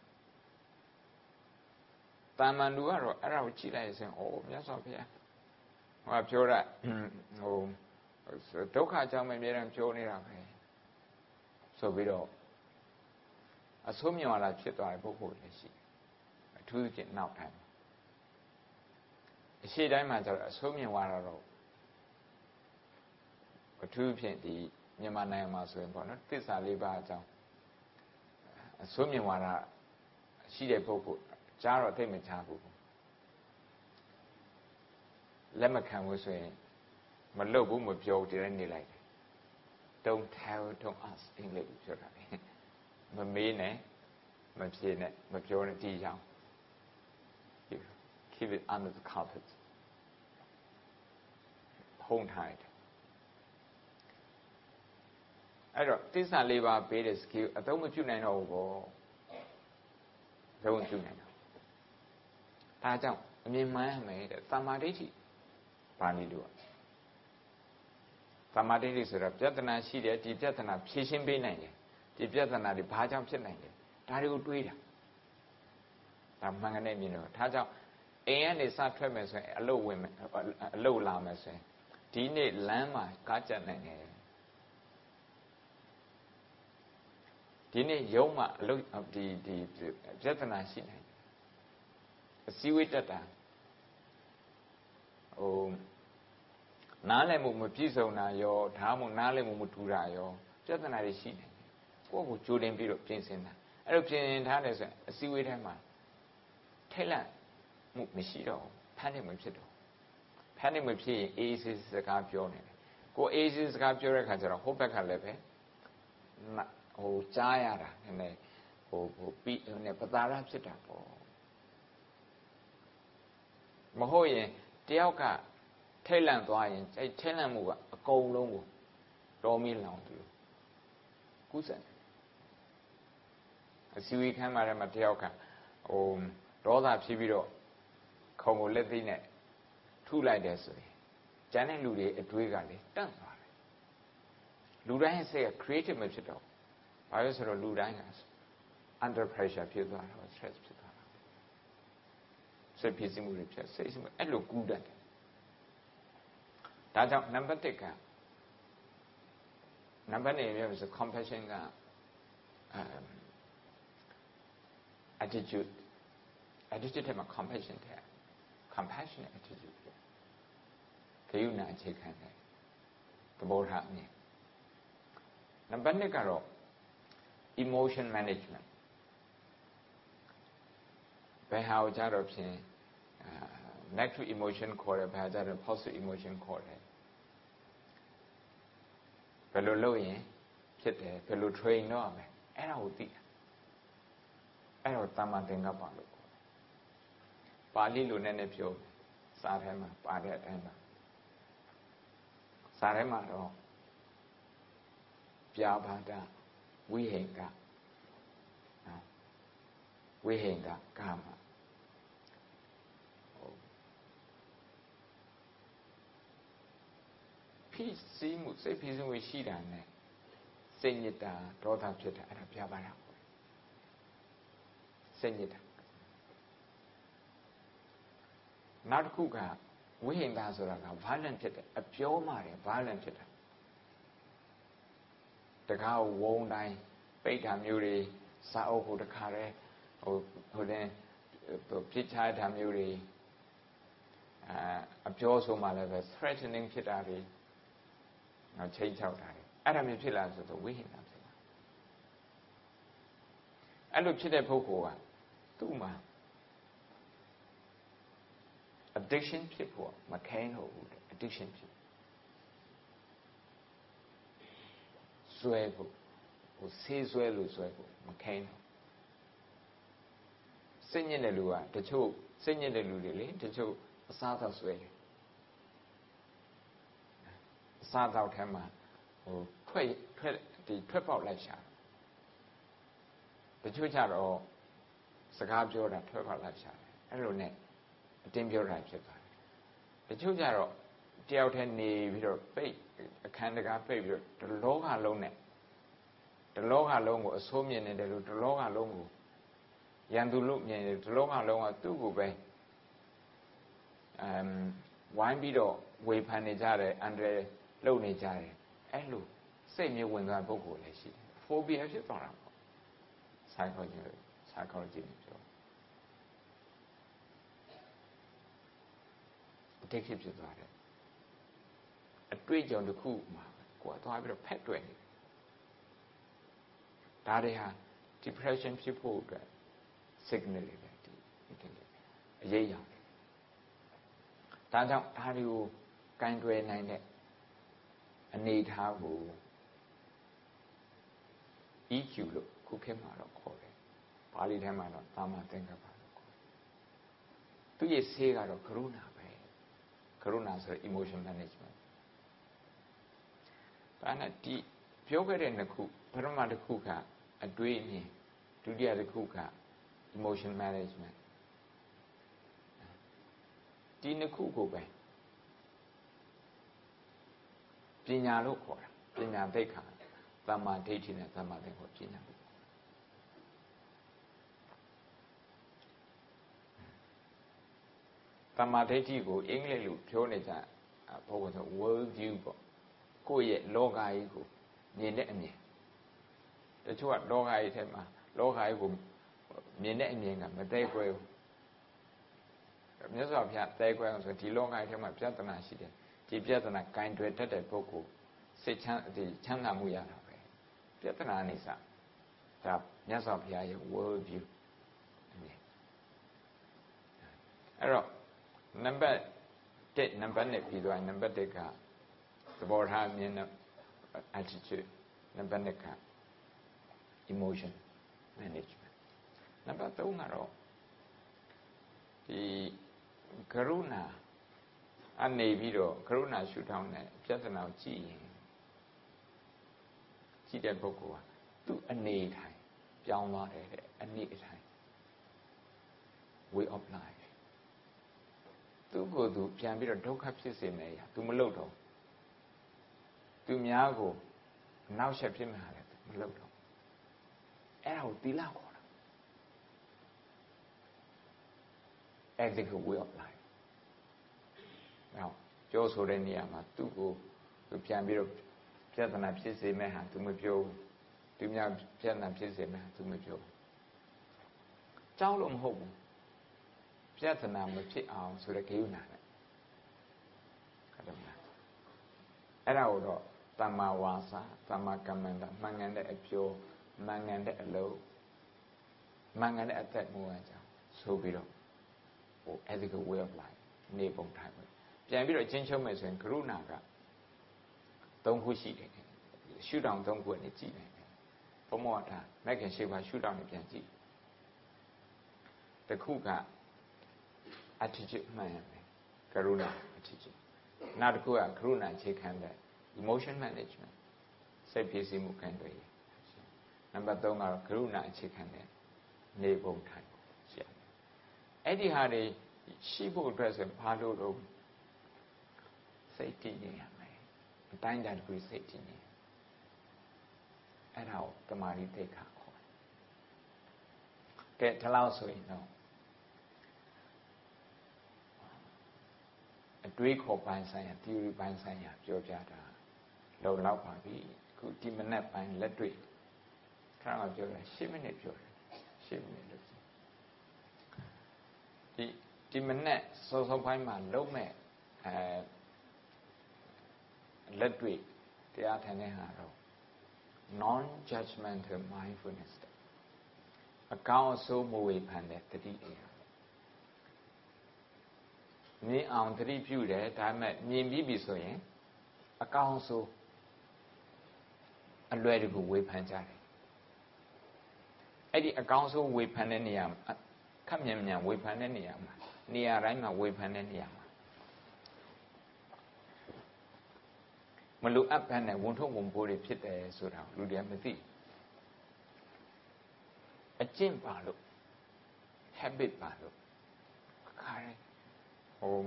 တာမန်လူကတော့အဲ့ဒါကိုကြည့်လိုက်ရင်ဩမြတ်စွာဘုရားဟိုကပြောတာဟိုဒုက္ခအကြောင်းပဲအများအားပြောနေတာပဲဆိုပြီးတော့အဆိုးမြင်လာဖြစ်သွားတဲ့ပုဂ္ဂိုလ်လည်းရှိအထူးသဖြင့်နောက်တိုင်းအရှိတိုင်းမှာကျတော့အဆိုးမြင်သွားတော့အထူးဖြင့်ဒီမြန်မာနိုင်ငံမှာဆိုရင်ပေါ့နော်သစ္စာလေးပါးအကြောင်းအဆိုးမြင်သွားတာရှိတဲ့ပုဂ္ဂိုလ်ကြားတော့သိမချဘူးလက်မခံဘူးဆိုရင်မလုပ်ဘူးမပြောဘူးဒီတိုင်းနေလိုက်တယ် Don't tell don't ask အင်္ဂလိပ်လိုပြောတာလေမမေးနဲ့မဖြေနဲ့မပြောနဲ့ဒီကြောင် keep it under the carpet ဟုံးထားတယ်အဲ့တော့သစ္စာလေးပါးပေးတဲ့ skill အသုံးမပြုနိုင်တော့ဘူးပေါ့အသုံးမပြုနိုင်တော့ဒါကြောင့်အမြင်မှန်းရမယ်တဲ့သမာဓိဋ္ဌိဘာနည်းလို့သမာဓိဋ္ဌိဆိုတာပြဿနာရှိတယ်ဒီပြဿနာဖြေရှင်းပေးနိုင်တယ်ဒီပြဿနာတွေဘာကြောင့်ဖြစ်နိုင်လဲဒါတွေကိုတွေးတာဒါမှန်ကန်တဲ့မြင်တော့ဒါကြောင့်အိမ်ကနေစထွက်မယ်ဆိုရင်အလုပ်ဝင်မယ်အလုပ်လာမယ်ဆိုရင်ဒီနေ့လမ်းမှာကားကြက်နိုင်တယ်ဒီနေ့ရုံးမှာအလုပ်ဒီဒီပြဿနာရှိနိုင်တယ်အစည်းအဝေးတက်တာဟိုနားလည်မှုမပြည့်စုံတာရောဒါမှမဟုတ်နားလည်မှုမတူတာရောပြဿနာတွေရှိနေတယ်ကိုယ့်ကိုကြိုတင်ပြီးတော့ပြင်ဆင်တာအဲ့လိုပြင်ဆင်ထားတယ်ဆိုရင်အစည်းအဝေးထဲမှာထိတ်လန့်မှုမရှိတော့ဖန်နေမဖြစ်တော့ဖန်နေမဖြစ်ရင်အေးအေးစကားပြောနေတယ်ကိုအေးအေးစကားပြောတဲ့ခါကျတော့ဟိုဘက်ကလည်းပဲဟိုကြားရတာနည်းနည်းဟိုဟိုပြီးနေပတာရဖြစ်တာပေါ့မဟုတ်ရင်တယောက်ကထိတ်လန့်သွားရင်အဲထိတ်လန့်မှုကအကုန်လုံးကိုတော်မီလောင်သူကူးစက်အစည်းအဝေးခန်းမှာလည်းမတယောက်ကဟိုဒေါသဖြစ်ပြီးတော့ခုံကိုလက်သိနဲ့ထုလိုက်တယ်ဆိုရင်ကျန်တဲ့လူတွေအတွေးကလေတန့်သွားတယ်လူတိုင်းရဲ့စိတ်က creative မဖြစ်တော့ဘာလို့ဆိုတော့လူတိုင်းက under pressure ဖြစ်သွားတာ stress ဖြစ်သွားတာစိတ်ဖြစ်မှုတွေဖြစ်စိတ်မှုအဲ့လိုကူးတတ်တယ်ဒါကြောင့်နံပါတ်တစ်ကနံပါတ်နှစ်ပြောဆို compassion က um attitude attitude ထဲမှာ compassion ထဲ compassionate attitude ကရုဏာအခြေခံတယ်သဘောထားအမြင်နံပါတ်နှစ်ကတော့ emotion management ဘယ်ဟာကိုကြတော့ဖြင့် negative emotion ခေါ်တယ်ဘယ်ဟာကြတော့ positive emotion ခေါ်တယ်ဘယ်လိုလုပ်ရင်ဖြစ်တယ်ဘယ်လို train လုပ်ရမလဲအဲ့ဒါကိုသိတာအဲ့တော့တမ္မာသင်္ကပ္ပလို့ခေါ်တယ်ပါဠိလိုနဲ့နဲ့ပြောစာထဲမှာပါတဲ့အတိုင်းပါစာထဲမှာတော့ပြာပါဒဝိဟိကဝိဟိကကာမဖြစ်စီမှုစိတ်ဖြစ်စီမှုရှိတာနဲ့စိတ်ညစ်တာဒေါသဖြစ်တာအဲ့ဒါပြပါဒစိတ်ညစ်တာနောက်တစ်ခုကဝိဟိကဆိုတာက violent ဖြစ်တယ်အပြောမှတယ် violent ဖြစ်တာတကားဝုန်းတိုင်းပိတ်တာမျိုးတွေစာအုပ်ကိုတခါတည်းဟိုဟိုတဲ့ပြစ်ချတာမျိုးတွေအာအပြောဆိုမှလည်းပဲ threatening ဖြစ်တာတွေနောက်ချိန်ချောက်တာတွေအဲ့ဒါမျိုးဖြစ်လာဆိုတော့ဝိဟိကဖြစ်လာအဲ့လိုဖြစ်တဲ့ပုဂ္ဂိုလ်ကသူ့မှာ addiction ဖြစ်ဖို့မခဲတော့ဘူး addiction ဖြစ်ဆွဲဖို့ဟိုဆေးဆွဲလို့ဆွဲဖို့မခဲတော့စိတ်ညစ်တဲ့လူကတချို့စိတ်ညစ်တဲ့လူတွေလေတချို့အစားအသောက်ဆွဲတယ်အစားအသောက်ထဲမှာဟိုထွက်ထွက်ဒီထွက်ပေါက်လိုက်ရှာတချို့ကြတော့စကားပြောတာထွက်ပေါက်လိုက်ရှာတယ်အဲ့လိုနဲ့အတင်းပြောတာဖြစ်သွားတယ်တချို့ကြတော့တယောက်တည်းနေပြီးတော့ပိတ်အခန်းတကားပိတ်ပြီးတော့ဒီလောကလုံးနဲ့ဒီလောကလုံးကိုအဆိုးမြင်နေတယ်လို့ဒီလောကလုံးကိုရန်သူလို့မြင်တယ်ဒီလောကလုံးကသူ့ကိုပဲအမ်ဝိုင်းပြီးတော့ဝေဖန်နေကြတယ်အန်ဒရယ်လုံနေကြတယ်အဲ့လိုစိတ်မျိုးဝင်သွားပုဂ္ဂိုလ်လည်းရှိတယ်ဖိုဘီယာဖြစ်သွားတာပေါ့ psychology psychology နဲ့ပြောaddictive ဖြစ်သွားတယ်အတွေ့အကြုံတစ်ခုမှာကိုယ်သွားပြီးတော့ဖက်တွယ်နေတယ်ဒါတွေဟာ depression ဖြစ်ဖို့အတွက် signal တွေပဲဒီအရေးအရာဒါကြောင့်ဒါတွေကိုကင်တွယ်နိုင်တဲ့အနေအထားကို E Q လို့ခုခေတ်မှာတော့ခေါ်တယ်ပါဠိထဲမှာတော့သာမသင်္ကပ္ပလို့ခေါ်တယ်သူရဲ့ဆေးကတော့ကရုဏာပဲကရုဏာဆို emotion management ဒါနဲ့ဒီပြောခဲ့တဲ့နှစ်ခုပထမတစ်ခုကအတွေးအမြင်ဒုတိယတစ်ခုက emotion management ဒီနှစ်ခုကိုပဲပညာလို့ခေါ်တာပညာသိက္ခာသမ္မာဒိဋ္ဌိနဲ့သမ္မာသင်္ကပ္ပပညာလို့သမ္မာဒိဋ္ဌိကိုအင်္ဂလိပ်လိုပြောနေကြဘုရားဆို world view ပေါ့ကိုယ့်ရဲ့လောကကြီးကိုမြင်တဲ့အမြင်တချို့ကလောကကြီးထဲမှာလောကကြီးကိုမြင်တဲ့အမြင်ကမတဲကွဲဘူးမြတ်စွာဘုရားတဲကွဲအောင်ဆိုဒီလောကကြီးထဲမှာပြဿနာရှိတယ်ဒီပြဿနာကင်တွယ်တတ်တဲ့ပုဂ္ဂိုလ်စိတ်ချမ်းဒီချမ်းသာမှုရတာပဲပြဿနာနေစားဒါမြတ်စွာဘုရားရဲ့ world view အမြင်အဲ့တော့နံပါတ်တစ်နံပါတ်နှစ်ပြီးသွားနံပါတ်တစ်ကသဘောထားမြင်တဲ့ attitude နံပါတ်နှစ်က emotion management နံပါတ်သုံးကတော့ဒီကရုဏာအနေပြီးတော့ကရုဏာရှုထောင့်နဲ့ပြဿနာကိုကြည့်ရင်ကြည့်တဲ့ပုဂ္ဂိုလ်ကသူ့အနေထိုင်ပြောင်းသွားတယ်တဲ့အနေထိုင် way of life သူ့ကိုယ်သူပြန်ပြီးတော့ဒုက္ခဖြစ်စေမယ်ရသူမလုပ်တော့သူများကိုနောက်ဆက်ဖြစ်မှာလေမလုပ်တော့အဲ့ဒါကိုသီလခေါ်တာ ethical way of life နောက်ပြောဆိုတဲ့နေရာမှာသူ့ကိုသူပြန်ပြီးတော့ပြဿနာဖြစ်စေမယ်ဟာသူမပြောဘူးသူများပြဿနာဖြစ်စေမယ်ဟာသူမပြောဘူးကြောက်လို့မဟုတ်ဘူးပြဿနာမဖြစ်အောင်ဆိုတဲ့ဂရုဏာနဲ့ဟုတ်တယ်မလားအဲ့ဒါကိုတော့သမ္မာဝါစာသမ္မာကမ္မန္တမှန်ကန်တဲ့အပြောမှန်ကန်တဲ့အလုပ်မှန်ကန်တဲ့အသက်မူအကြောင်းဆိုပြီးတော့ဟို ethical way of life နေပုံထိုင်ပဲပြန်ပြီးတော့ကျင့်ချုပ်မယ်ဆိုရင်ကရုဏာကသုံးခုရှိတယ်ရှုထောင့်သုံးခုနဲ့ကြည့်နိုင်တယ်ဘုမောတာမက်ကင်ရှိပါရှုထောင့်နဲ့ပြန်ကြည့်တစ်ခုက attitude မှန်ရမယ်ကရုဏာ attitude နောက်တစ်ခုကကရုဏာအခြေခံတဲ့ emotion management စိတ်ဖြစ်စီမှုခံတွေနံပါတ်သုံးကတော့ကရုဏာအခြေခံတဲ့နေပုံထိုင်ရှိရတယ်အဲ့ဒီဟာတွေရှိဖို့အတွက်ဆိုဘာလို့တော့စိတ်တည်နေရမယ်အတိုင်းအတာတစ်ခုစိတ်တည်နေအဲ့ဒါကိုတမာရီသိက္ခာခေါ်တယ်ကဲဒီလောက်ဆိုရင်တော့အတွေးခေါ်ပိုင်းဆိုင်ရာ theory ပိုင်းဆိုင်ရာပြောပြတာလုံလောက်ပါပြီအခုဒီမနက်ပိုင်းလက်တွေ့ခဏမှပြောတာ၈မိနစ်ပြောတယ်၈မိနစ်လို့ဒီဒီမနက်စောစောပိုင်းမှာလုံးမဲ့အဲလက်တွေ့တရားထိုင်တဲ့ဟာတော့ non judgmental mindfulness အကောင်းအဆိုးမဝေဖန်တဲ့တတိတရားမြင်အောင်သတိပြုတယ်ဒါပေမဲ့မြင်ပြီးပြီဆိုရင်အကောင်းဆုံးအလွယ်တကူဝေဖန်ကြတယ်အဲ့ဒီအကောင်းဆုံးဝေဖန်တဲ့နေရာခက်မြန်မြန်ဝေဖန်တဲ့နေရာမှာနေရာတိုင်းမှာဝေဖန်တဲ့နေရာမှာမလိုအပ်ဘဲနဲ့ဝန်ထုတ်ဝန်ပိုးတွေဖြစ်တယ်ဆိုတာလူတွေကမသိအကျင့်ပါလို့ habit ပါလို့ခါရဲဟို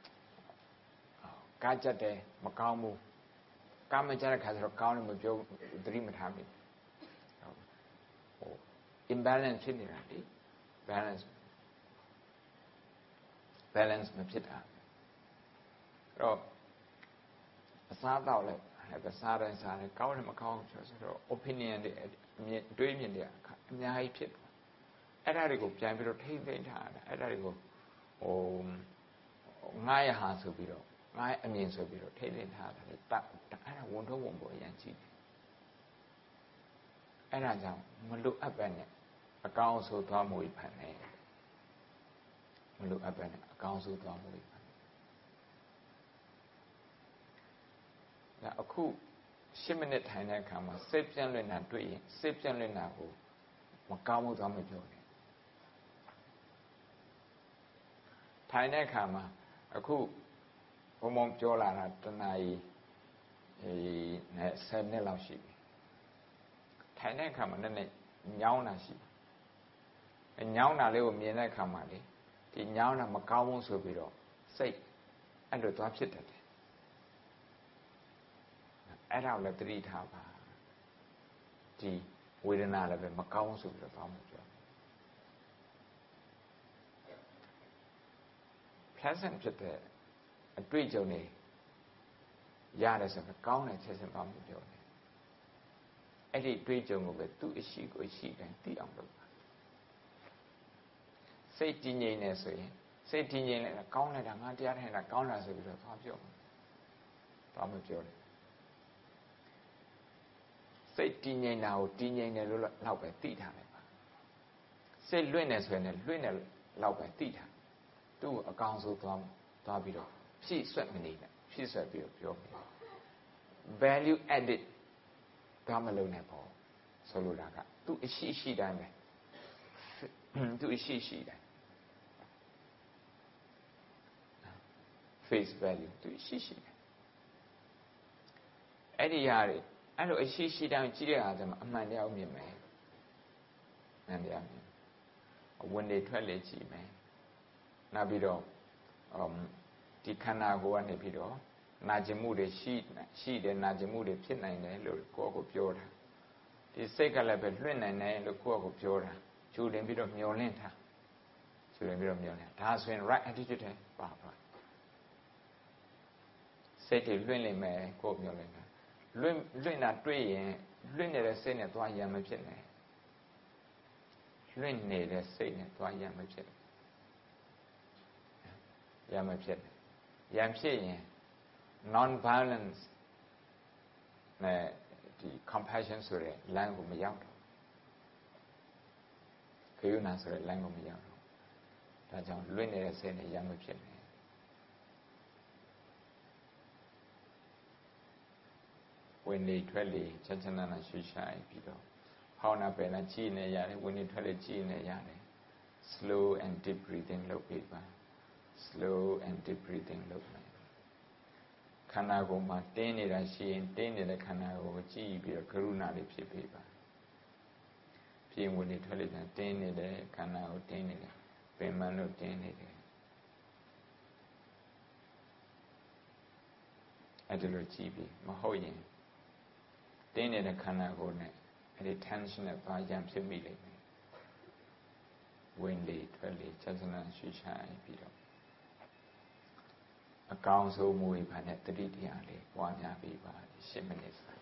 ကားကြတယ်မကောင်းဘူးကားမကြတဲ့ခါကျတော့ကောင်းတယ်မပြောသတိမထားမိဟို imbalance ဖြစ်နေတာလေ balance balance မဖြစ်တာအဲ့တော့အစားတော့လဲအဲ့စားတိုင်းစားတယ်ကောင်းတယ်မကောင်းဘူးဆိုတော့ opinion တွေတွေးမြင်တွေအများကြီးဖြစ်အဲ့ဒါတွေကိုပြန်ပြီးတော့ထိမ့်သိမ့်ထားတာအဲ့ဒါတွေကိုဟိုငားရဟာဆိုပြီးတော့ငားအမြင်ဆိုပြီးတော့ထိမ့်သိမ့်ထားတာလေတအဲ့ဒါဝန်ထုတ်ဝန်ပေါ်အရင်ကြည့်တယ်အဲ့ဒါကြောင့်မလိုအပ်ပဲနဲ့အကောင်းဆိုသွားမှုဖန်နေမလိုအပ်ပဲနဲ့အကောင်းဆိုသွားမှုဖန်နေဒါအခုရှစ်မိနစ်ထိုင်တဲ့အခါမှာစိတ်ပြန့်လွင့်တာတွေ့ရင်စိတ်ပြန့်လွင့်တာကိုမကောင်းမှုသွားမပြောနဲ့ထိုင်တဲ့အခါမှာအခုဘုံဘုံပြောလာတာတနာရီအဲနဲ့ဆယ်နှစ်လောက်ရှိပြီထိုင်တဲ့အခါမှာနည်းနည်းညောင်းတာရှိတယ်ညောင်းတာလေးကိုမြင်တဲ့အခါမှာလေဒီညောင်းတာမကောင်းဘူးဆိုပြီးတော့စိတ်အဲ့လိုသွားဖြစ်တယ်အဲ့ဒါလည်းသတိထားပါဒီဝေဒနာလည်းပဲမကောင်းဆိုပြီးတော့သွားမှပြော pleasant ဖြစ်တဲ့အတွေ့အကြုံတွေရတယ်ဆိုတော့ကောင်းတယ်ချက်ချင်းသွားမှပြောတယ်အဲ့ဒီတွေ့အကြုံကိုပဲသူ့အရှိကိုရှိတယ်သိအောင်လုပ်ပါစိတ်တည်ငြိမ်နေဆိုရင်စိတ်တည်ငြိမ်လိုက်တာကောင်းလိုက်တာငါတရားထိုင်တာကောင်းတာဆိုပြီးတော့သွားပြောသွားမှပြောတယ်စိတ်တည်ငြိမ်တာကိုတည်ငြိမ်တယ်လို့လောက်ပဲသိထားလိုက်ပါစိတ်လွင့်နေဆိုရင်လည်းလွင့်နေလောက်ပဲသိထားသူ့အကောင်ဆိုသွားသွားပြီးတော့ဖြည့်ဆွက်မနေနဲ့ဖြည့်ဆွက်ပြီးတော့ပြောမယ် value added ဒါမလုံးနဲ့ပေါ့ဆိုလိုတာကသူ့အရှိရှိတိုင်းပဲသူ့အရှိရှိတိုင်း face value သူ့အရှိရှိတိုင်းအဲ့ဒီဟာတွေအဲ့လိုအရှိရှိတိုင်းကြည့်တဲ့အခါကျမှအမှန်တရားမြင်မယ်အမှန်တရားမြင်ဝင်နေထွက်လေကြည့်မယ်နောက်ပြီးတော့ဒီခန္ဓာကိုယ်ကနေပြီးတော့နာကျင်မှုတွေရှိရှိတယ်နာကျင်မှုတွေဖြစ်နိုင်တယ်လို့ကိုယ့်ကိုပြောတာဒီစိတ်ကလည်းပဲလွင့်နိုင်တယ်လို့ကိုယ့်ကိုပြောတာကျူတင်ပြီးတော့မျောလင့်ထားကျူတင်ပြီးတော့မျောလင့်ဒါဆိုရင် right attitude တွေပါပါစိတ်တွေလွင့်လိမ့်မယ်ကိုယ့်မျောလင့်တာလွင့်လွင့်တာတွေ့ရင်လွင့်နေတဲ့စိတ်နဲ့သွားရံမဖြစ်နဲ့လွင့်နေတဲ့စိတ်နဲ့သွားရံမဖြစ်ရံမဖြစ်ရံဖြစ်ရင် non violence နဲ့ဒီ compassion ဆိုတဲ့ line ကိုမရောက်တော့ခရုဏာဆိုတဲ့ line ကိုမရောက်တော့ဒါကြောင့်လွင့်နေတဲ့စိတ်နဲ့ရံမဖြစ်နဲ့ဝင်နေထွက်လေချက်ချနာနာရှုရှိုင်းပြီးတော့ဟောင်းနာပယ်နာကြည်နေရတယ်ဝင်နေထွက်လေကြည်နေရတယ် slow and deep breathing လုပ်ပြီးပါ slow and deep breathing လုပ်မယ်ခန္ဓာကိုယ်မှာတင်းနေတာရှိရင်တင်းနေတဲ့ခန္ဓာကိုယ်ကိုကြည့်ပြီးတော့ကရုဏာလေးဖြစ်ပေးပါပြင်ဝင်နေထွက်လေပြန်တင်းနေတဲ့ခန္ဓာကိုတင်းနေတယ်ပင်မလို့တင်းနေတယ်အဲ့ဒါလိုကြည့်ပြီးမဟုတ်ရင်တင်းနေတဲ့ခန္ဓာကိုယ်နဲ့အဲ့ဒီ tension နဲ့ပါရံဖြစ်မိလိမ့်မယ်ဝင်လေထွက်လေချက်စနာရှုရှိုင်းပြီးတော့အကောင်းဆုံးမူဝေဖန်တဲ့တတိတရားလေးပွားများပြီးပါရှစ်မိနစ်စာ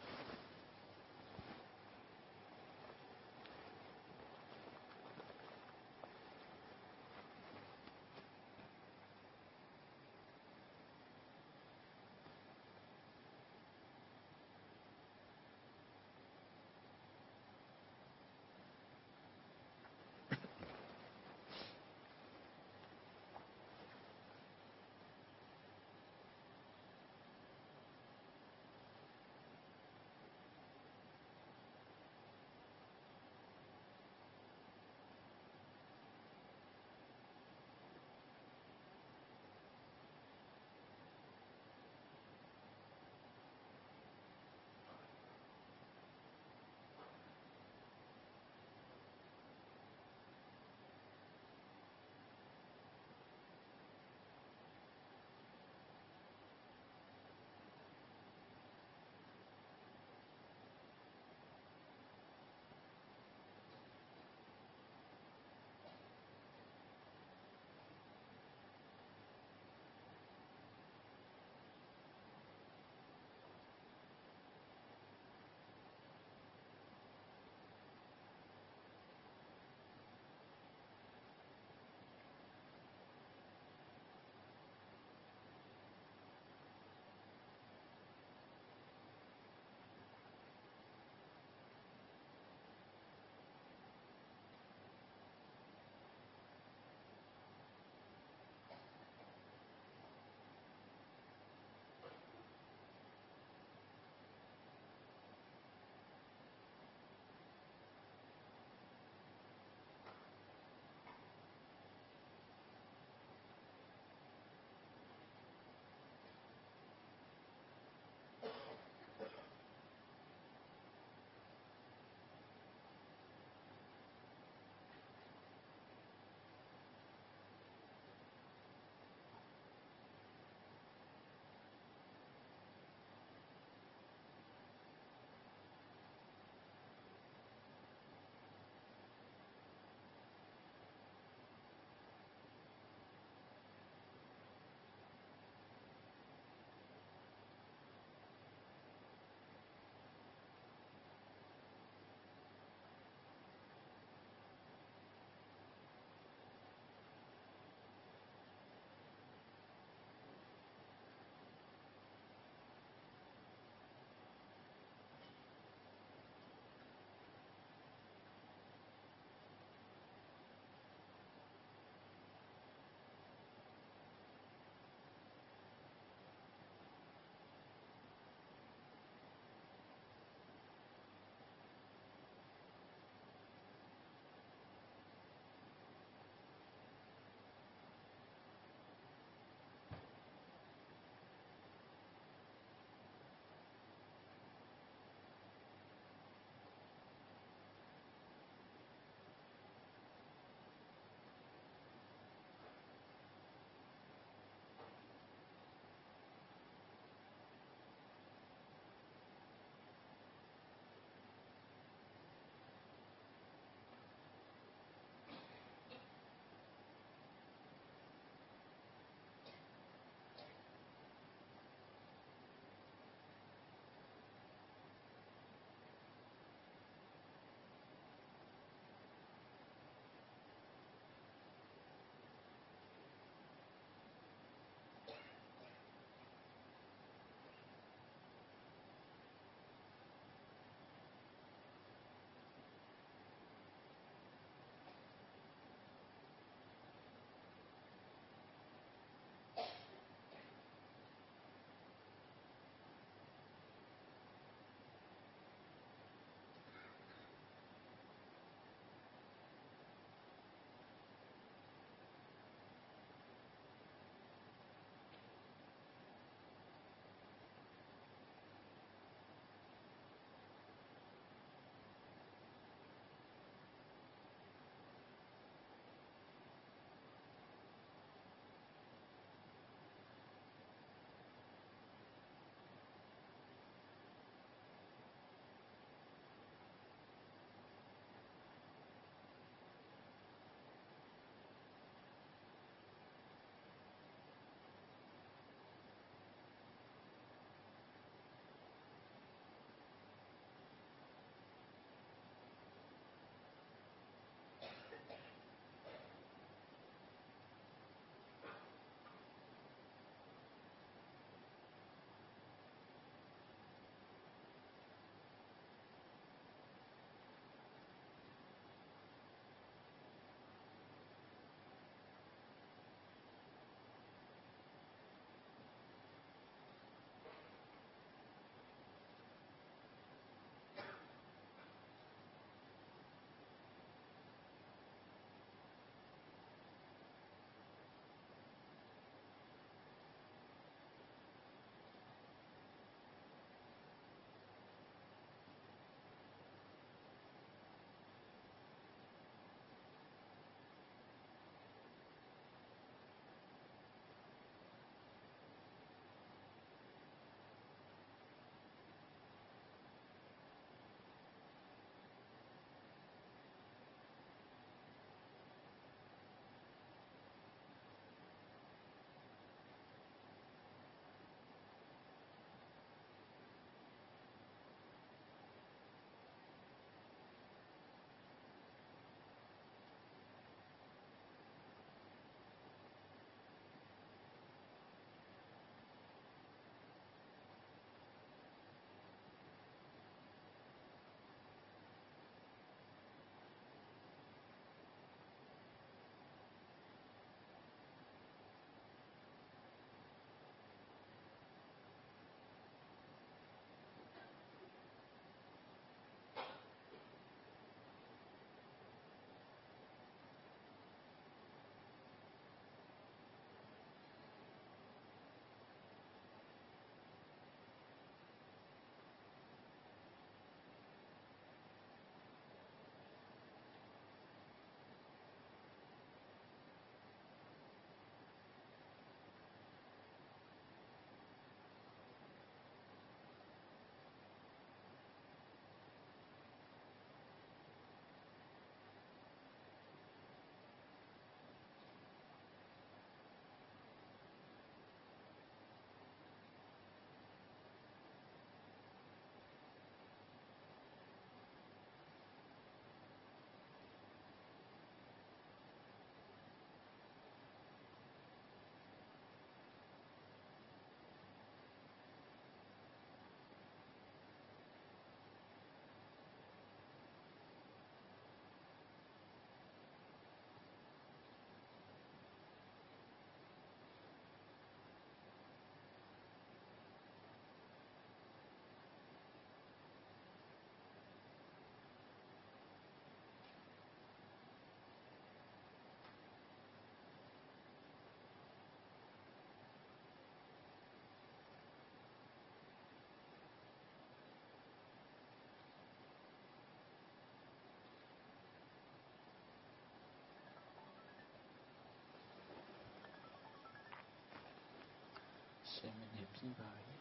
ရှိပါပြီ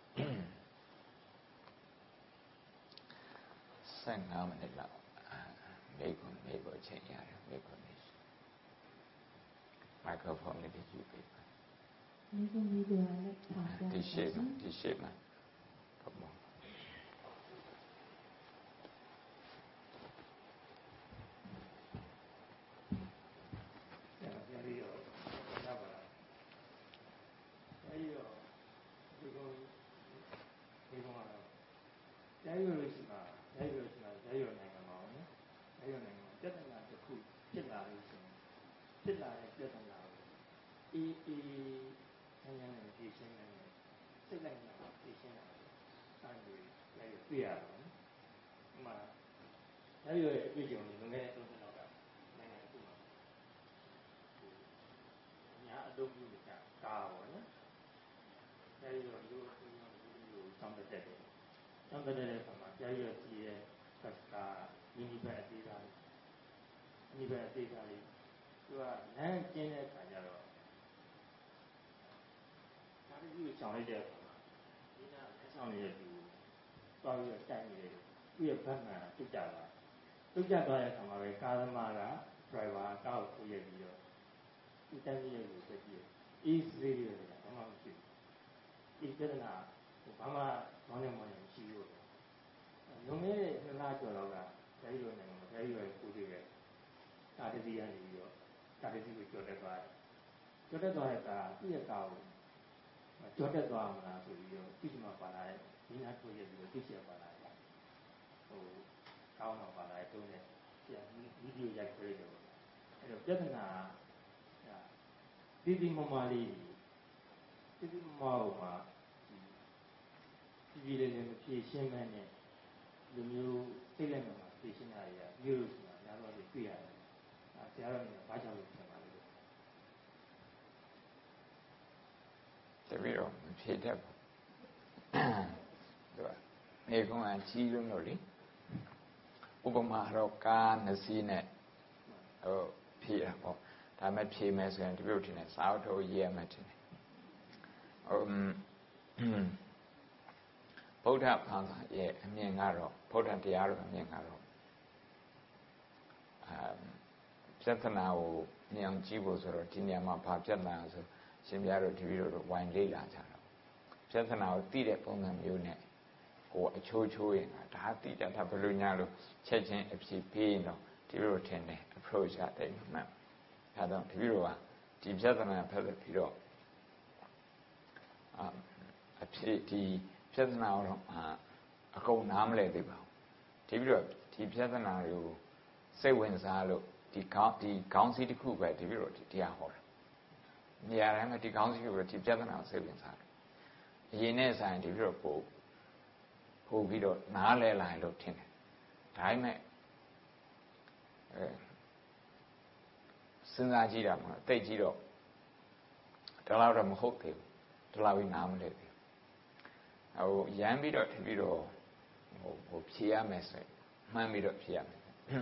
ဆက်ငါးမိနစ်လောက်မိကွန်မိပေါ်ချိန်ရတယ်မိကွန်နေမိုက်ခရိုဖုန်းလေးယူပေးပါမိကွန်မိကွန်လည်းပါပါဒီရှိမှဒီရှိမှပုံမရိုးလို့ရှိမှရိုးလို့ရှိမှရိုးနိုင်ငံမှာပေါ့နော်ရိုးနိုင်ငံမှာပြဿနာတစ်ခုဖြစ်လာလို့ရှိရင်ဖြစ်လာတဲ့ပြဿနာကိုအေးအေးဆန်းဆန်းနဲ့ဖြေရှင်းနိုင်တယ်စိတ်လိုက်နာဖြေရှင်းနိုင်တယ်အဲဒီရိုးပြရတော့နော်ဥမာရိုးရဲ့အတွေ့အကြုံတွေလွန်ခဲ့တဲ့သုံးနှစ်လောက်ကနိုင်ငံတစ်ခုမှာညာအလုပ်ပြုနေတာကားပေါ့နော်ရိုးရောရိုးရိုးရိုးစောင့်တက်တယ်ကျောင်းတက်တဲ့အခါမှာကြားရကြည့်ရဲ့ကတ်ကာမိနိဘတ်အသေးသားလေးမိနိဘတ်အသေးသားလေးသူကလမ်းကျင်းတဲ့အခါကျတော့ဒါတည်းကိုချောင်းလိုက်တဲ့အခါမှာဒီနာလက်ဆောင်လေးရဲ့သူသွားပြီးတော့တိုက်နေတယ်သူ့ရဲ့ဘက်မှန်တုတ်ကြသွားတုတ်ကြသွားတဲ့အခါမှာပဲကားသမားက driver ကားကိုခိုးရပြီးတော့သူတိုက်နေတဲ့လူဆက်ကြည့်အေးစေးရတယ်ဘာမှမဖြစ်ဘူးဒီပြဿနာဘာမှမောင်းနေမောင်းနေမရှိဘူးလွန်ခဲ့တဲ့နှစ်လကျော်လောက်ကဂျာကြီးလိုနိုင်ငံမှာဂျာကြီးလိုကိုတွေ့ခဲ့တာတတိယနေပြီးတော့တာတတိကိုကြော်တက်သွားတယ်ကြော်တက်သွားတဲ့အခါသူ့ရဲ့ကားကိုကြော်တက်သွားမှာလားဆိုပြီးတော့သူ့မှာပါလာတဲ့ဒီနာကိုရပြီးတော့သူ့ရှိရပါလာတယ်ဟိုကောင်းတော့ပါလာတဲ့တုံးနဲ့ပြန်ဗီဒီယိုရိုက်ခွဲတယ်အဲ့တော့ပြဿနာဒီဒီမမလေးဒီဒီမမဟိုမှာဒီဒီလေးလေးမဖြေရှင်းမှန်းနဲ့လူမျိုးစိတ်လက်မှန်မှာဖြေရှင်းတာတွေကမျိုးလို့ဆိုတာများတော့တွေ့ရတယ်။အဲဆရာတော်ကဘာကြောင့်လို့ပြောပါလဲ။တပည့်တော်ဖြေတတ်ဘူး။သူကနေကုန်းကကြီးလုံးလို့လေဥပမာတော့ကားနှစ်စီးနဲ့ဟိုဖြေတာပေါ့ဒါမဲ့ဖြေမယ်ဆိုရင်တပည့်တော်ထင်တယ်စာအုပ်ထုတ်ရေးရမယ်ထင်တယ်။ဟိုဗုဒ္ဓဘာသာရဲ့အမြင်ကတော့ဗုဒ္ဓတရားတော်အမြင်ကတော့အဲပြဿနာကိုမြင်အောင်ကြည့်ဖို့ဆိုတော့ဒီနေရာမှာဘာပြဿနာဆိုရှင်ပြတော်တပည့်တော်တို့ဝိုင်းလေ့လာကြတာပြဿနာကိုသိတဲ့ပုံစံမျိုးနဲ့ကိုအချိုးချိုးရင်ဒါသိတတ်တာဘယ်လိုညာလို့ချက်ချင်းအဖြစ်ပေးရင်တော့တပည့်တော်ထင်တယ် approach ရတယ်မှန်အဲဒါတပည့်တော်ကဒီပြဿနာဖက်ပြီးတော့အဖြစ်ဒီပြဿနာတော့အကုန်နားမလဲသေးပါဘူးဒီပြီးတော့ဒီပြဿနာကိုစိတ်ဝင်စားလို့ဒီကောင်းဒီကောင်းစီတစ်ခုပဲဒီပြီးတော့ဒီတရားဟောတာနေရာတိုင်းမှာဒီကောင်းစီကိုဒီပြဿနာကိုစိတ်ဝင်စားတယ်အရင်နဲ့ဆိုင်ဒီပြီးတော့ပို့ပို့ပြီးတော့နားလဲလာလို့ထင်တယ်ဒါပေမဲ့အဲစဉ်းစားကြည့်တာမှတိတ်ကြည့်တော့တလောက်တော့မဟုတ်သေးဘူးတလောက်ပြီးနားမလဲသေးဟိုရမ်းပြီးတော့တပြီးတော့ဟိုဟိုဖြေရမယ်ဆိုရင်မှန်းပြီးတော့ဖြေရမယ်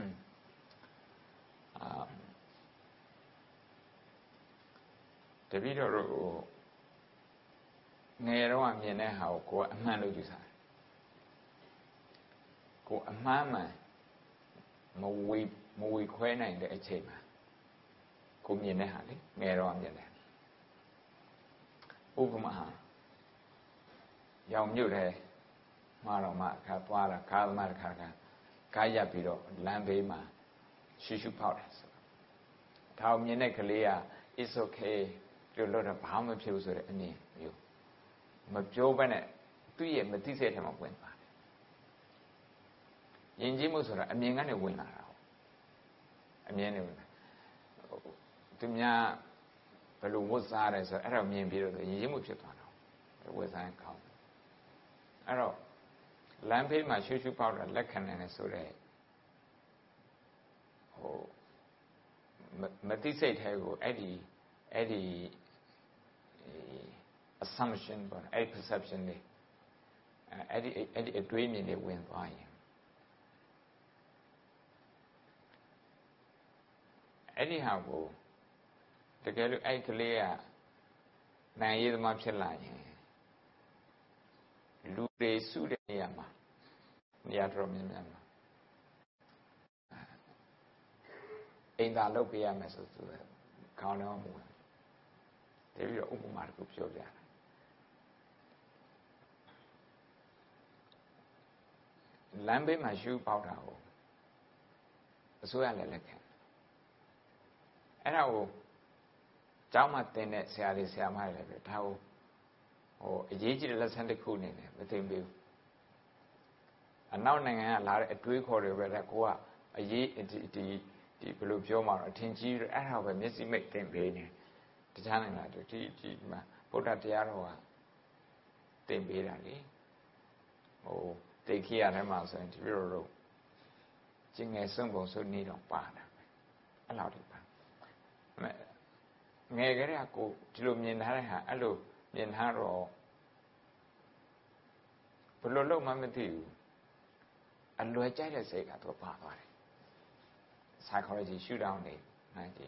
အာတပြီးတော့ဟိုငယ်တော့မြင်တဲ့ဟာကိုကိုကအမှန်လို့ယူဆတယ်ကိုအမှန်မှန်မဝေမဝေခွဲနိုင်တဲ့အချိန်မှာကိုမြင်တဲ့ဟာလေငယ်တော့မြင်တယ်ဥပမာရောင်မြုပ်တယ်မှာတော့မှခါသွားတာကားသမားတစ်ခါကကားရပ်ပြီးတော့လမ်းဘေးမှာရှူရှူဖောက်တယ်ဆိုတော့ဒါမြင်တဲ့ကလေးက it's okay လို့လို့တော့ဘာမှမဖြစ်ဘူးဆိုတဲ့အမြင်မျိုးမပြောဘဲနဲ့သူ့ရဲ့မသိစိတ်ထဲမှာဝင်သွားတယ်ယဉ်ကျေးမှုဆိုတာအမြင်ကနေဝင်လာတာဟုတ်အမြင်နဲ့ဝင်လာသူများဘယ်လိုဝတ်စားတယ်ဆိုတော့အဲ့ဒါမြင်ပြီးတော့ယဉ်ကျေးမှုဖြစ်သွားတာဝတ်စားကောင်းအဲ့တော့လမ်းဖေးမှာရှူးရှူးပေါက်တာလက်ခံနေတယ်ဆိုတော့ဟိုမသိစိတ်ထဲကိုအဲ့ဒီအဲ့ဒီ assumption ပေါ့အဲ့ perception တွေအဲ့ဒီအဲ့ဒီအတွေးမြင်တွေဝင်သွားရင်အဲ့ဒီဟာကိုတကယ်လို့အဲ့ကလေးကနိုင်ရည်သမားဖြစ်လာရင်လူတွေစုတဲ့နေရာမှာနေရာတော်များများမှာအိမ်သာလုပ်ပေးရမယ်ဆိုသူခေါင်းတော့မူတယ်ပြီးတော့ဥပမာတစ်ခုပြောပြတယ်လမ်းဘေးမှာရှူပေါက်တာကိုအစိုးရလည်းလက်ခံအဲ့ဒါကိုကျောင်းမှာတင်တဲ့ဆရာလေးဆရာမတွေလည်းပဲဒါကိုဟိုအရေးကြီးတဲ့လက်ဆန်းတစ်ခုအနေနဲ့မသိပေးဘူးအနောက်နိုင်ငံကလာတဲ့အတွေးခေါ်တွေပဲတဲ့ကိုကအရေးဒီဒီဒီဘယ်လိုပြောမှာတော့အထင်ကြီးအဲ့ဒါပဲမျက်စိမိတ်တင်ပေးနေတခြားနိုင်ငံတွေဒီဒီမှာဗုဒ္ဓတရားတော်ကတင်ပေးတာလေဟိုတိတ်ခိရထဲမှာဆိုရင်ဒီလိုတော့ကျင်ငယ်စွန့်ပုံစွန့်နေတော့ပါတာအဲ့လောက်ဒီပါငယ်ကလေးကကိုဒီလိုမြင်ထားတဲ့ဟာအဲ့လိုမြင်ထားတော့ဘယ်လိုလုပ်မှမသိဘူးအလွယ်ကြိုက်တဲ့စိတ်ကတော့ပါသွားတယ် psychology shoot down နေနိုင်ကြည့်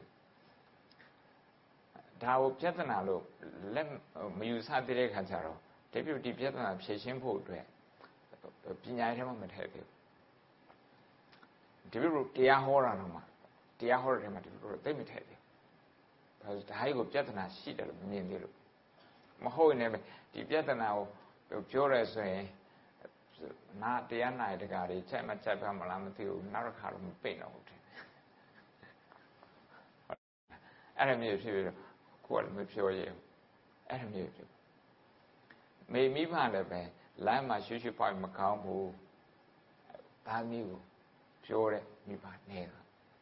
ဒါကိုပြဿနာလို့လက်မယူဆသေးတဲ့ခါကျတော့ဒီပြုဒီပြဿနာဖြေရှင်းဖို့အတွက်ပညာရေးထဲမှာမထည့်သေးဘူးဒီပြုတရားဟောတာတော့မှတရားဟောတဲ့ထဲမှာဒီပြုသိမထည့်သေးဘူးဒါဆိုဒါကြီးကိုပြဿနာရှိတယ်လို့မမြင်သေးလို့မဟုတ်ရင်လည်းဒီပြဿနာကိုပြောရဲဆိုရင်နာတရားနာတကာတွေချက်မချက်ပါမလားမသိဘူးနောက်တစ်ခါတော့မပိတ်တော့ဘူးတဲ့အဲ့ဒါမျိုးဖြစ်ပြီးတော့ကိုယ်ကလည်းမပြောရဘူးအဲ့ဒါမျိုးဖြစ်မေမိဖလည်းပဲလမ်းမှာရှူးရှူးပေါက်မကောင်းဘူးဒါမျိုးကိုပြောတဲ့မိဖနေတာ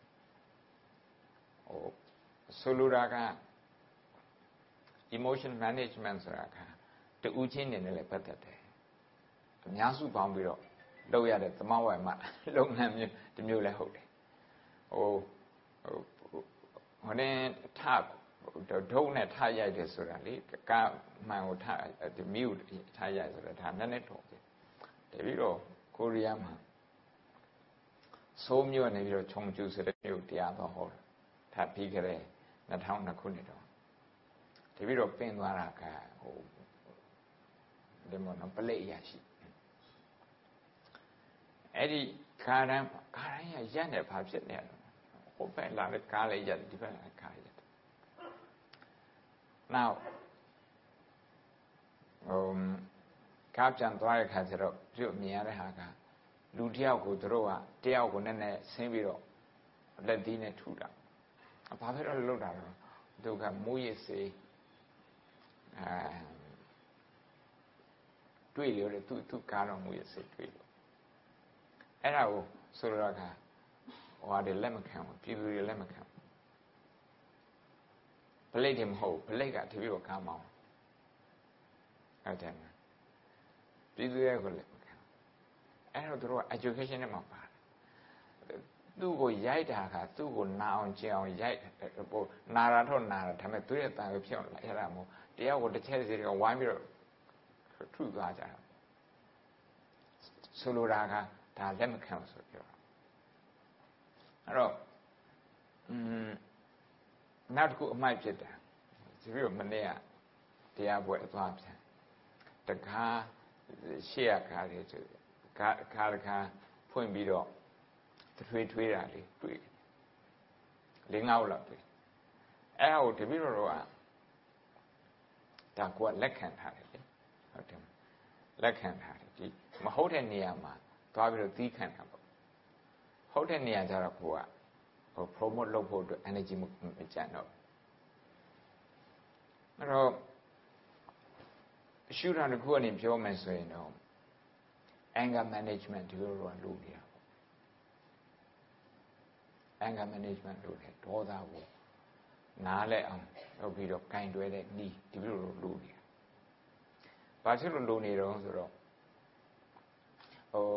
ဟိုဆိုလိုတာက emotion management ဆိုတာကတူးချင်းနေနဲ့လည်းပတ်သက်တယ်အများစုပေါင်းပြီးတော့လုပ်ရတဲ့သမဝါယမလုပ်ငန်းမျိုးဒီမျိုးလည်းဟုတ်တယ်ဟိုဟိုဟိုနဲ့ထဒုံနဲ့ထရိုက်တယ်ဆိုတာလေကာမှန်ကိုထဒီမီးကိုထရိုက်ဆိုတာဒါနည်းနည်းတော့တယ်တပြီးတော့ကိုရီးယားမှာဆိုးမျိုးနေပြီးတော့ခြုံကျူဆိုတဲ့မျိုးတရားတော်ဟောတာထပ်ပြီးကြတဲ့နှစ်ထောင်နှစ်ခုနှစ်တော့တပြီးတော့ပင်သွားတာကဟိုဒီမနော်ပလိတ်ရရှိအဲ့ဒီခါရန်ခါရန်ရရက်နေဘာဖြစ်နေလဲဟိုဘက်လာတဲ့ကားလေးရက်ဒီဘက်လာကားရက် now ဟိုကားပြန်သွားတဲ့ခါကျတော့ပြုတ်မြင်ရတဲ့ဟာကလူတယောက်ကိုတို့ကတယောက်ကိုနည်းနည်းဆင်းပြီးတော့လက်သီးနဲ့ထူတာဘာဖြစ်လို့လှုပ်တာလဲသူကမူးရစ်စေးအဲတွေ့လို့လေသူသူကားတော့မူးရစ်စေးတွေ့လို့အဲ့ဒါကိုဆိုလိုတာကဟိုဟာတွေလက်မခံဘူးပြည်သူတွေလက်မခံဘူးပလိတ်တွေမဟုတ်ပလိတ်ကတပြည့်တော့ကားမောင်းအဲ့ဒါမှပြည်သူရဲ့ကိုလက်မခံအဲ့တော့တို့က education နဲ့မှာပါတယ်သူ့ကိုရိုက်တာကသူ့ကိုနာအောင်ကြအောင်ရိုက်ဟိုနာတာတော့နာတာဒါပေမဲ့သူ့ရဲ့တန်ကိုဖြစ်အောင်လိုက်ရတာမဟုတ်တရားကိုတစ်ချက်စီတော့ဝိုင်းပြီးတော့ထုသွားကြတာဆိုလိုတာကဒါလက်မခံဆိုပြောတာအဲ့တော့อืมနောက်တစ်ခုအမိုက်ဖြစ်တာဒီပြီးတော့မနေ့ကတရားပွဲအသွားပြန်တကားရှေ့ရကားလေးဆိုကားကားတကားဖွင့်ပြီးတော့ထွေးထွေးတာလေးတွေ့လေးငါးလောက်တွေ့အဲ့ဒါကိုတပြီးတော့တော့ဒါကလက်ခံထားတယ်လေဟုတ်တယ်လက်ခံထားတယ်ဒီမဟုတ်တဲ့နေရာမှာသွားပြီးတော့သီးခံတာပေါ့ဟုတ်တဲ့နေရာကျတော့ကိုကဟို promote လုပ်ဖို့အတွက် energy မကျန်တော့အဲ့တော့ရှုတာတစ်ခုအနေနဲ့ပြောမယ်ဆိုရင်တော့ anger management ဒီလိုတော့လုပ်နေတာပေါ့ anger management လုပ်တယ်ဒေါသကိုနားလဲအောင်လုပ်ပြီးတော့ကင်တွဲတဲ့ဤဒီလိုလိုလုပ်နေတာဘာဖြစ်လို့လုပ်နေတော့ဆိုတော့ဟို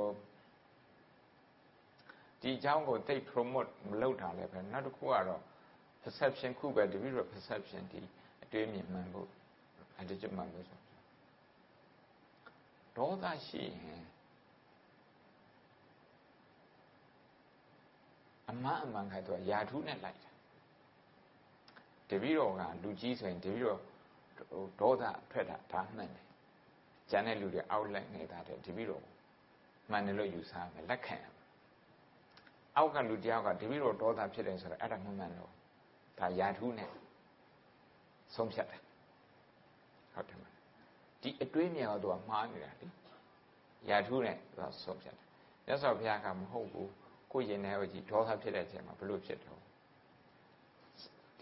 ဒီအကြောင်းကိုသိ promote မလုပ်တာလည်းပဲနောက်တစ်ခုကတော့ perception ခုပဲဒီပြီးတော့ perception ဒီအတွေးမြင်မှန်ဖို့အတကျမှန်လို့ဆိုဒေါသရှိရင်အမှန်အမှန်ခိုင်တော့ယာထုနဲ့လိုက်တာတပည့်တော်ကလူကြီးဆိုရင်တပည့်တော်ဒေါသထွက်တာဒါမှန်တယ်ကျန်တဲ့လူတွေအောက်လက်နေတာတဲ့တပည့်တော်မှန်တယ်လို့ယူဆမယ်လက်ခံအောက်ကလူတယောက်ကတပည့်တော်ဒေါသဖြစ်တယ်ဆိုတော့အဲ့ဒါမှန်မှန်တော့ဒါယာထုနဲ့ဆုံးဖြတ်တယ်ဟုတ်တယ်မလားဒီအတွေးမြောက်တော့မှားနေတာလေယာထုနဲ့သူကဆုံးဖြတ်တယ်မြတ်စွာဘုရားကမဟုတ်ဘူးကိုယ်ရင်ထဲကိုကြည့်ဒေါသဖြစ်တဲ့အချိန်မှာဘလို့ဖြစ်တော့ဒီ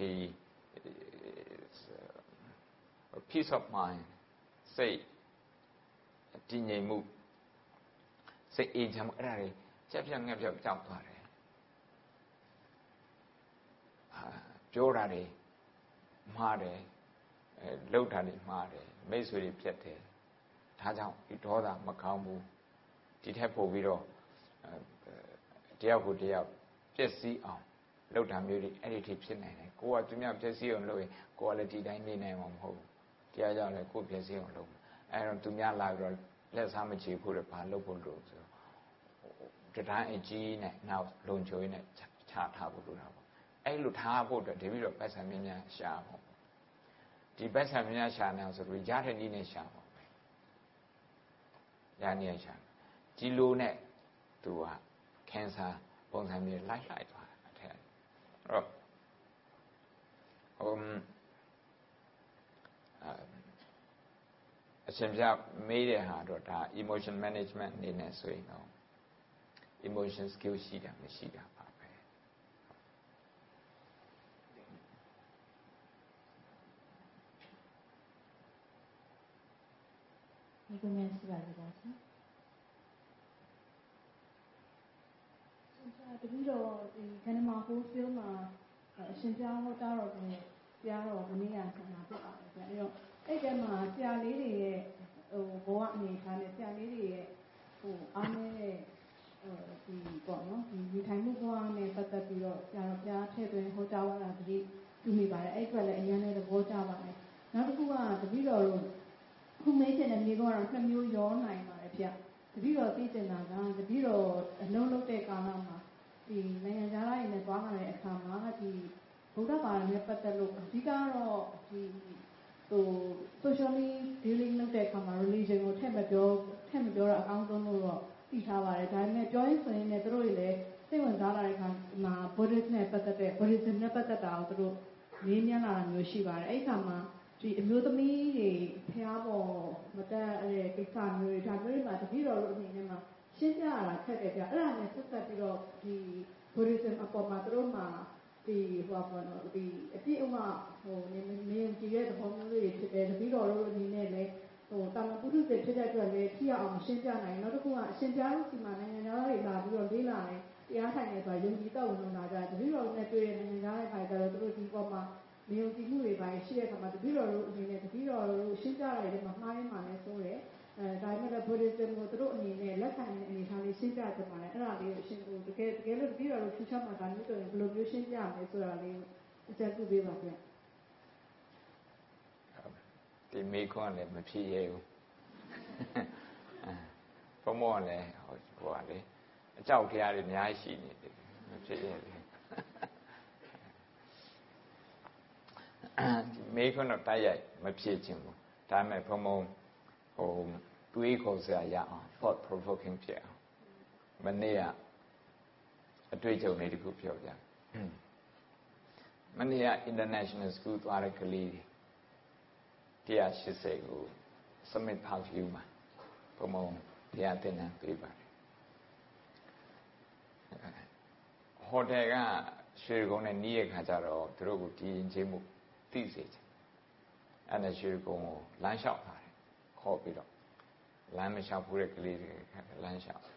peace of mind စိတ်တည်ငြိမ်မှုစိတ်အေးချမ်းမှုအဲ့ဒါတွေချက်ပြတ်ငှက်ပြောက်ကြောက်သွားတယ်ဟာပြောတာတွေမှားတယ်အဲလှုပ်တာတွေမှားတယ်မိတ်ဆွေတွေပြတ်တယ်ဒါကြောင့်ဒီဒေါသမကောင်းဘူးဒီထက်ပိုပြီးတော့တယောက်ကိုတယောက်ပြည့်စည်အောင်လှုပ်တာမျိုးတွေအဲ့ဒီထိဖြစ်နိုင်တယ်ကိုကသူများပြည့်စည်အောင်လုပ်ရင်ကိုကလည်းဒီတိုင်းနေနိုင်မှာမဟုတ်ဘူးတရားကြောင့်လည်းကိုပြည့်စည်အောင်လုပ်အဲ့တော့သူများလာပြီးတော့လက်စားမချေဖို့လည်းဘာလုပ်ဖို့လို့ဆိုတော့တတိုင်းအကြီးနဲ့နောက်လုံချိုးနဲ့ချထားဖို့လိုတာပေါ့အဲ့လိုထားဖို့အတွက်တပည့်တော်ပတ်စံမြများရှာဖို့ဒီပတ်စံမြများရှာနေအောင်ဆိုပြီးရတဲ့နည်းနဲ့ရှာဖို့ပဲရနည်းရှာဒီလိုနဲ့သူကကန်ဆာပုံစံမျိုးလိုက်လိုက်သွားတယ်အထက်အဲ့တော့ဟိုအရှင်ပြမေးတဲ့ဟာတော့ဒါ emotion management အနေနဲ့ဆိုရင်တော့ emotion skill ရှိတာမရှိတာပါပဲဒီကုမြန်ရှိပါလိမ့်မယ်ရှင်တပည့်တော်ဒီခန္ဓာမှာဟိုးฟิลမှာအရှင်ပြဟောတာတော်ကပြားတော်မနေ့ကဆန္ဒပြပါတယ်ဗျအဲ့တော့အဲ့ဒီမှာဆရာလေးတွေရဲ့ဟိုဘဝအနေထားနဲ့ဆရာလေးတွေရဲ့ဟိုအားနေတဲ့ဒီပေါ့နော်ဒီဒီထိုင်မှုဘဝနဲ့ပတ်သက်ပြီးတော့ဆရာတော်ပြားထည့်သွင်းဟောကြားလာတာဒီသူမိပါတယ်အဲ့အတွက်လည်းအရင်လည်းသဘောကျပါတယ်နောက်တစ်ခုကတပည့်တော်တို့ခုမေးချင်တဲ့မိကတော့နှစ်မျိုးရောနိုင်ပါတယ်ဗျတပည့်တော်သိချင်တာကတပည့်တော်အလုံးလုံးတဲ့ကာလမှာဒီနိုင်ငံခြားသားတွေနဲ့သွားလာတဲ့အခါမှာဒီဗုဒ္ဓဘာသာနဲ့ပတ်သက်လို့အဓိကတော့ဒီဟို socially dealing လုပ်တဲ့အခါမှာ religion ကိုထည့်မပြောထည့်မပြောတာအကောင်းဆုံးလို့တော့သိထားပါတယ်ဒါပေမဲ့ပြောရင်ဆိုရင်လည်းတို့တွေလည်းစိတ်ဝင်စားလာတဲ့အခါမှာ Buddhist နဲ့ပတ်သက်တဲ့ Buddhism နဲ့ပတ်သက်တာကိုတို့မေးမြန်းလာတာမျိုးရှိပါတယ်အဲ့ခါမှာဒီအမျိုးသမီးတွေဖျားပေါ်မတက်တဲ့ကိစ္စမျိုးတွေဒါမျိုးတွေမှာတပည့်တော်တို့အနေနဲ့မှာရှင်းပြရတာခက်တယ်ပြအဲ့ဒါနဲ့ဆက်သက်ပြီးတော့ဒီ Buddhism အပေါ်မှာတို့မှာဒီဟိုပါတော့ဒီအပြည့်အဝဟိုနေနေကြည့်တဲ့သဘောမျိုးတွေဖြစ်တယ်တပည့်တော်တို့အနေနဲ့လည်းဟိုတာမန်ပုထုဇဉ်ဖြစ်တဲ့အတွက်လည်းထိအောင်ရှင်းပြနိုင်နောက်တစ်ခုကအရှင်ပြားတို့စီမှာနိုင်ငံသားတွေလာပြီးတော့လေးလာတယ်တရားထိုင်နေဆိုတာယုံကြည်တော့ဝင်လာကြတယ်တပည့်တော်နဲ့တွေ့တဲ့နိုင်ငံသားတွေခါကြတော့တို့ဒီပေါ်မှာနေုံကြည့်မှုတွေပါရှိတဲ့အခါမှာတပည့်တော်တို့အနေနဲ့တပည့်တော်တို့ရှင်းပြရတယ်ဒီမှာမှားရင်းမှလည်းဆိုတယ်အဲဒါပေမဲ့ Buddhism ကိုတို့အနေနဲ့လက်ခံတဲ့အနေအထားလေးရှင်းပြကြပါတယ်အဲ့ဒါလေးကိုရှင်းဖို့တကယ်တကယ်လို့တပည့်တော်တို့ထူးခြားမှာဒါမျိုးဆိုရင်ဘယ်လိုမျိုးရှင်းပြရမလဲဆိုတာလေးအကြံပြုပေးပါဗျဒီမေခွန်းလည်းမဖြစ်ရဘူးဘုံမောလည်းဟိုဟိုကလေအကြောက်တရားတွေအများကြီးရှိနေတယ်မဖြစ်ရဘူးမေခွန်းတော့တိုက်ရိုက်မဖြစ်ခြင်းဘူးဒါပေမဲ့ဘုံဘုံဟိုတွေးခေါ်စရာရအောင် thought provoking ဖြစ်အောင်မနေ့ကအတွေ့အကြုံလေးတစ်ခုပြောပြမနေ့က international school သွားတဲ့ကလေးတွေone eightyကို Summit Park View မှာဘုံဘုံတရားသင်တန်းပေးပါတယ်ဟိုတယ်ကရွှေကုန်းနဲ့နီးရခါကျတော့သူတို့ကိုဒီရင်ချင်းမှုသိစေချင်အဲ့ဒါရွှေကုန်းကိုလမ်းလျှောက်ပါတယ်ခေါ်ပြီးတော့လမ်းမလျှောက်ဘူးတဲ့ကလေးတွေကလမ်းလျှောက်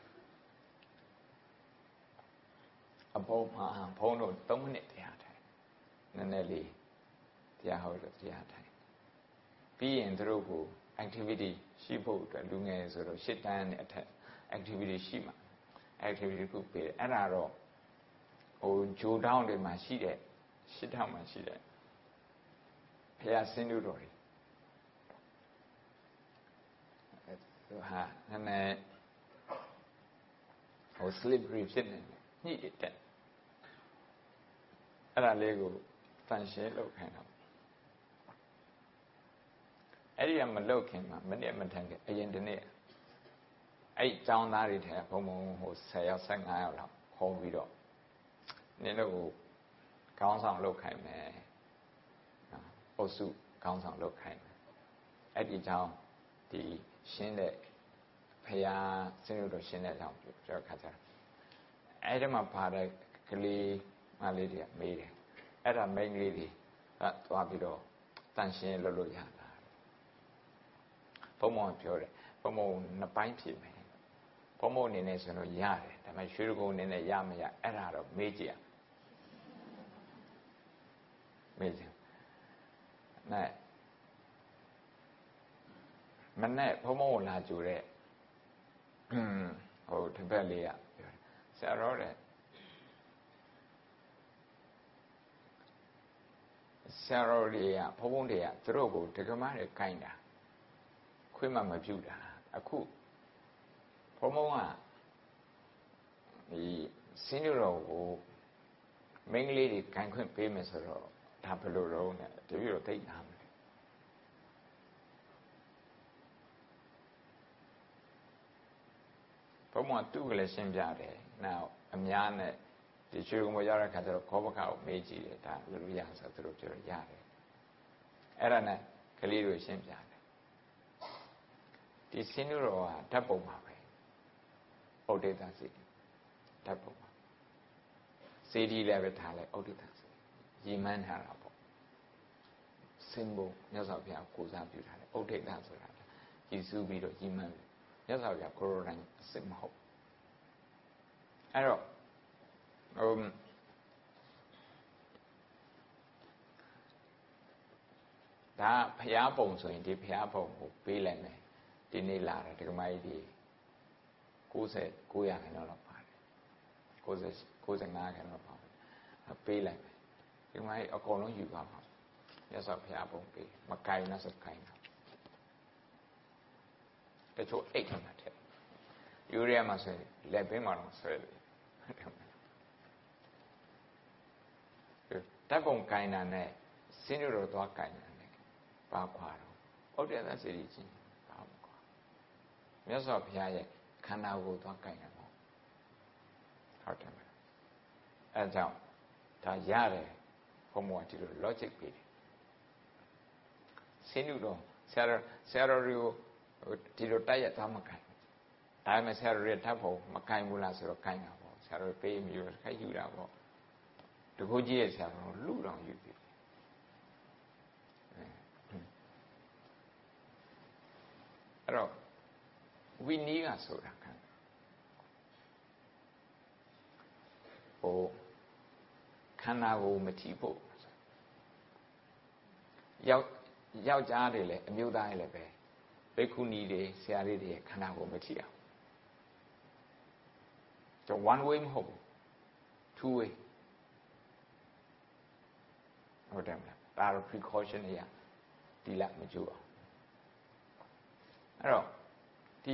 အပေါ်မှာဘုံတို့threeမိနစ်တရားထိုင်နည်းနည်းလေးတရားဟောလို့တရားထိုင်ပြီးရင်သူတို့ကို activity ရှိဖို့အတွက်လူငယ်ဆိုတော့ရှစ်တန်းနဲ့အထက် activity ရှိမှာ activity ကိုပေးတယ်အဲ့ဒါတော့ဟိုဂျိုတောင်းတွေမှာရှိတဲ့ရှစ်ထောင်မှာရှိတဲ့ဖျားဆင်းတို့တော်တွေဟာနည်းနည်းဟို slippery ဖြစ်နေတယ်ညှိတဲ့အဲ့ဒါလေးကိုတန်ရှင်းလုပ်ခိုင်းတော့အဲ့ဒီကမလုတ်ခင်မှာမနစ်မထန်ခင်အရင်တနေ့အဲ့ကျောင်းသားတွေထဲဘုံဘုံဟိုဆယ်ယောက်ဆယ့်ငါးယောက်လောက်ခေါ်ပြီးတော့နင်တို့ကိုခေါင်းဆောင်လုပ်ခိုင်းမယ်အုပ်စုခေါင်းဆောင်လုပ်ခိုင်းမယ်အဲ့ဒီကြောင်းဒီရှင်းတဲ့ဖရာစင်းတို့ရှင်းတဲ့ကြောင်းပြောခါကြတာအဲ့ဒီမှာပါတဲ့ကလေးမလေးတွေကမေးတယ်အဲ့ဒါမိန်းကလေးတွေကသွားပြီးတော့တန်ရှင်းလုပ်လို့ရတာဘုံမောင်ပြောတယ်ဘုံမောင်နှစ်ပိုင်းဖြစ်မယ်ဘုံမောင်အနေနဲ့ဆိုတော့ရတယ်ဒါပေမဲ့ရွှေကုန်းအနေနဲ့ရမရအဲ့ဒါတော့မေးကြည့်ရမေးကြည့်နဲ့မနဲ့ဘုံမောင်လာကြတဲ့ဟိုတပည့်လေးကပြောတယ်ဆရာတော်တဲ့ဆရာတော်တွေကဘုံဘုံတွေကသူတို့ကိုဒကမတွေကိုင်းတာခွင့်မမပြုတာအခုဘုံဘုံကဒီစင်းတော်ကိုမင်းကလေးတွေကိုင်းခွင့်ပေးမယ်ဆိုတော့ဒါဘယ်လိုတော့လဲတပည့်တော်သိတာမလဲဘုံဘုံကသူ့ကလေးရှင်းပြတယ်နောက်အများနဲ့ဒီချွေကုံပေါ်ရောက်တဲ့ခါကျတော့ခေါ်ပခါကိုမေးကြည့်တယ်ဒါဘယ်လိုရဆိုသူတို့ပြောရတယ်အဲ့ဒါနဲ့ကလေးတွေရှင်းပြတယ်ဒီစင်းတော်ကဓာတ်ပုံပါပဲဩဒိတစီဓာတ်ပုံပါစေဒီလည်းပဲထားလိုက်ဩဒိတစီရည်မှန်းထားတာပေါ့စင်ဘုံမြတ်စွာဘုရားကိုစားပြုထားတယ်ဩဒိတဆိုတာရည်စူးပြီးတော့ရည်မှန်းမြတ်စွာဘုရားကိုရိုတိုင်းအစစ်မဟုတ်အဲ့တော့ဟိုဒါဘုရားပုံဆိုရင်ဒီဘုရားပုံကိုပေးလိုက်မယ်ဒီနေ့လာတယ်ဒကမကြီးဒီ၉၉ရာခိုင်နှုန်းလောက်ပါတယ်၉၀ ၉၅ရာခိုင်နှုန်းလောက်ပါတယ်ပေးလိုက်မယ်ဒကမကြီးအကုန်လုံးယူပါမှာမြတ်စွာဘုရားပုံပေးမကိုင်နဲ့စကိုင်တာတချို့အိတ်ခမှာထည့်ယူရီးယားမှာဆိုရင်လက်ပင်မှာတော့ဆွဲတယ်ဓာတ်ပုံကိုင်တာနဲ့စင်းတို့တော့သွားကိုင်တာနဲ့ပါခွာတော့ဩဒိတစေတီချင်းပါမကွာမြတ်စွာဘုရားရဲ့ခန္ဓာကိုယ်သွားကိုင်တာပေါ့ဟုတ်တယ်မလားအဲကြောင့်ဒါရတယ်ဘုံဘုံကဒီလို logic ပေးတယ်စင်းတို့တော့ဆရာဆရာတော်တွေကိုဒီလိုတိုက်ရသွားမကိုင်ဒါပေမဲ့ဆရာတော်ရဲ့ဓာတ်ပုံမကိုင်ဘူးလားဆိုတော့ကိုင်တာပေါ့ဆရာတော်ပေးမျိုးခိုက်ယူတာပေါ့တကူကြီးရဲ့ဆရာတော်လူတော်ယူပြီအဲ့တော့ဝိနည်းကဆိုတာကဟိုခန္ဓာကိုမထိဖို့ယောက်ယောက်ျားတွေလည်းအမျိုးသားတွေလည်းပဲဘိက္ခုနီတွေဆရာလေးတွေခန္ဓာကိုမထိအောင်တော့ one way မဟုတ်ဘူး two way ဟုတ်တယ်မလားဒါတော့ precaution တွေရဒီလက်မကျိုးအောင်အဲ့တော့ဒီ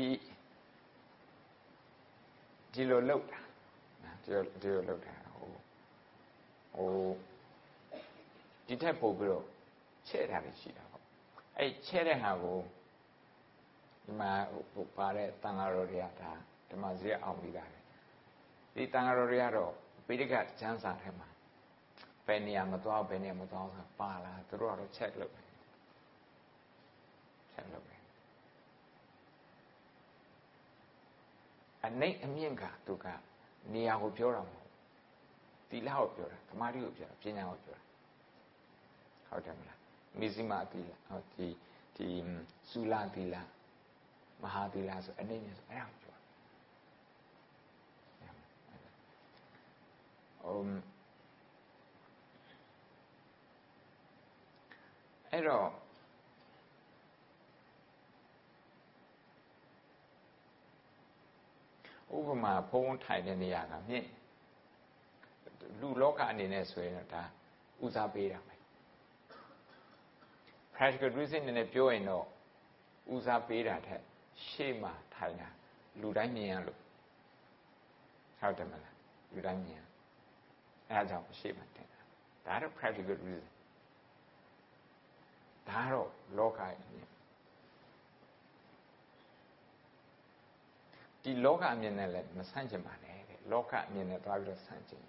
ဒီလိုလောက်တာဒီလိုဒီလိုလောက်တာဟိုဟိုဒီထက်ပို့ပြီးတော့ချဲ့တာရှိတာပေါ့အဲ့ချဲ့တဲ့ဟာကိုဒီမှာဟိုပါတဲ့တန်ဃာတော်တွေကဒါဓမ္မစရိယအောင်ပြီးတာဒီတန်ဃာတော်တွေကတော့ပိဋကကျမ်းစာထဲမှာဘယ်နေရာမသွားဘယ်နေရာမသွားဆိုတာပါလားသူတို့ကတော့ check လုပ်တယ် check လုပ်တယ်အနေအမြင့်ကသူကနေရာကိုပြောတာမဟုတ်တိလကိုပြောတာဓမ္မတိကိုပြောတာပညာကိုပြောတာဟုတ်တယ်မလားမိဇိမတိလဟောဒီဒီသုလတိလမဟာတိလဆိုအနေနဲ့ဆိုအဲ့ဒါကိုပြောတာအုံးအဲ့တော့ဥပမာဖုံးထိုင်တဲ့နေရာကမြင့်လူလောကအနေနဲ့ဆိုရင်တော့ဒါဦးစားပေးတာပဲ practical reason နဲ့ပြောရင်တော့ဦးစားပေးတာထက်ရှေ့မှာထိုင်တာလူတိုင်းမြင်ရလို့ဟုတ်တယ်မလားလူတိုင်းမြင်အဲဒါကြောင့်ရှေ့မှာတင်တာဒါတော့ practical reason ဒါတော့လောကရဲ့ဒီလောကအမြင်နဲ့လည်းမဆန့်ကျင်ပါနဲ့တဲ့လောကအမြင်နဲ့သွားပြီးတော့ဆန့်ကျင်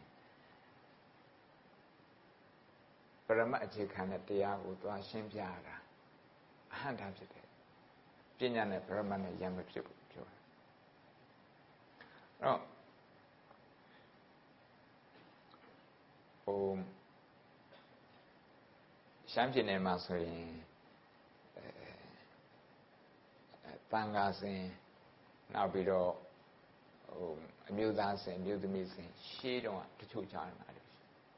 ပရမတ်အခြေခံတဲ့တရားကိုသွားရှင်းပြရတာအဟံတာဖြစ်တယ်ပညာနဲ့ပရမတ်နဲ့ရံမဖြစ်ဘူးပြောတယ်အဲ့တော့ဟိုရှမ်းပြည်နယ်မှာဆိုရင်အဲတန်ခါစင်နောက်ပြီးတော့ဟိုအမျိုးသားစင်အမျိုးသမီးစင်ရှေးတုန်းကတချို့ကြားနေတယ်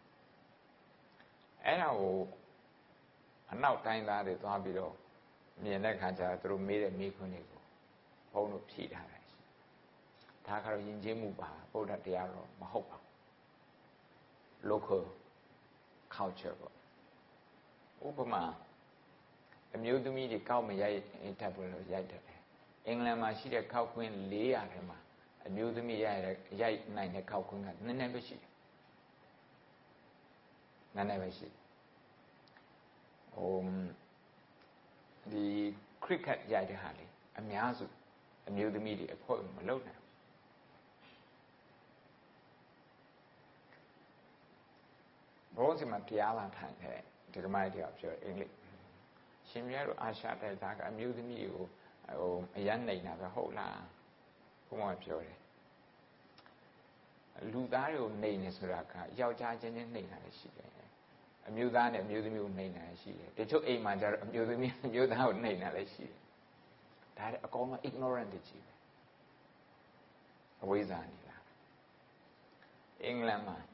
အဲ့ဒါကိုအနောက်တိုင်းသားတွေသွားပြီးတော့မြင်တဲ့ခါကျတော့သူတို့မေးတဲ့မေးခွန်းတွေကိုဘုန်းတို့ဖြေထားတယ်ဒါကတော့ယဉ်ကျေးမှုပါဗုဒ္ဓတရားတော့မဟုတ်ပါဘူး local culture ပေါ့ဥပမာအမျိုးသမီးတွေကောက်မရိုက်တတ်ဘူးလို့ရိုက်တတ်တယ်အင်္ဂလန်မှာရှိတဲ့ခောက်ကွင်း၄ရာထဲမှာအမျိုးသမီးရိုက်ရိုက်နိုင်တဲ့ခောက်ကွင်းကနည်းနည်းပဲရှိတယ်နည်းနည်းပဲရှိဟိုဒီ cricket ရိုက်တဲ့ဟာလေအများစုအမျိုးသမီးတွေအဖို့မလုပ်နိုင်ဘောစီမှာတရားလာထိုင်ခဲ့ဒီကမိုင်းတရားပြောအင်္ဂလိပ်ရှင်မြတ်တို့အာရှတိုက်သားကအမျိုးသမီးကိုဟိုအရန်နေတာပဲဟုတ်လားဘုံကပြောတယ်လူသားတွေကိုနေနေဆိုတာကယောက်ျားချင်းချင်းနေတာလည်းရှိတယ်အမျိုးသားနဲ့အမျိုးသမီးကိုနေတာလည်းရှိတယ်တချို့အိမ်မှာကျတော့အမျိုးသမီးအမျိုးသားကိုနေတာလည်းရှိတယ်ဒါလည်းအကောင်က ignorant တွေကြီးပဲအဝိဇ္ဇာနေလားအင်္ဂလန်မှာ